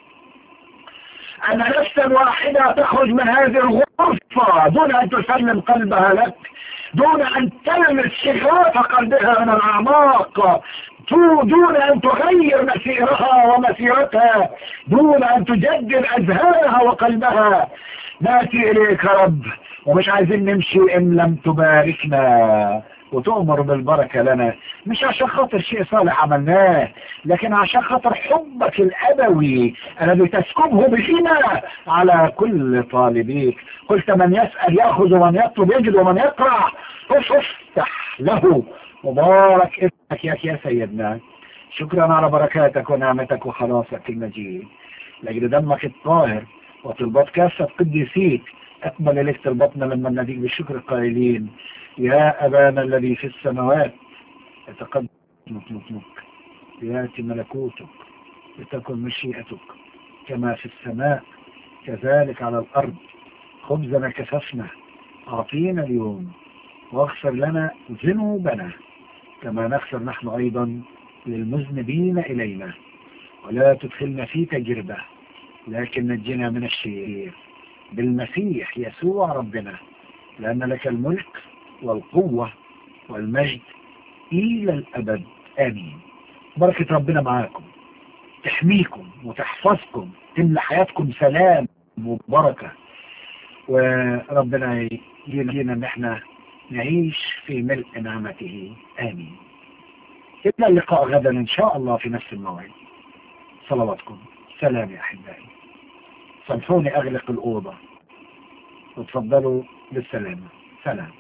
A: أن نفسا واحدة تخرج من هذه الغرفة دون أن تسلم قلبها لك، دون أن تلمس شغاف قلبها من الأعماق، دون أن تغير مسيرها ومسيرتها، دون أن تجدد أذهانها وقلبها. نأتي إليك يا رب ومش عايزين نمشي إن لم تباركنا وتؤمر بالبركة لنا، مش عشان خاطر شيء صالح عملناه، لكن عشان خاطر حبك الأبوي الذي تسكبه بفينا على كل طالبيك. قلت من يسأل يأخذ ومن يطلب يجد ومن يقرع افتح له. مبارك اسمك يا يا سيدنا. شكرا على بركاتك ونعمتك وخلاصك المجيد، لأجل دمك الطاهر وطلبات كافة قديسيك. اقبل إليك طلبتنا لما نديك بالشكر القائلين: يا أبانا الذي في السماوات يتقدم اسمك، يأتي ملكوتك، لتكن مشيئتك كما في السماء كذلك على الأرض. خبزنا كففنا أعطينا اليوم، واغفر لنا ذنوبنا كما نغفر نحن أيضا للمذنبين إلينا، ولا تدخلنا في تجربة لكن نجنا من الشرير بالمسيح يسوع ربنا، لأن لك الملك والقوة والمجد إلى الأبد آمين. بركة ربنا معاكم، تحميكم وتحفظكم، تملى حياتكم سلام وبركة، وربنا يدينا ان احنا نعيش في ملء نعمته آمين. إلى اللقاء غدا إن شاء الله في نفس الموعد. صلواتكم. سلام يا أحبائي. سامحوني أغلق الأوضة وتفضلوا بالسلامة. سلام.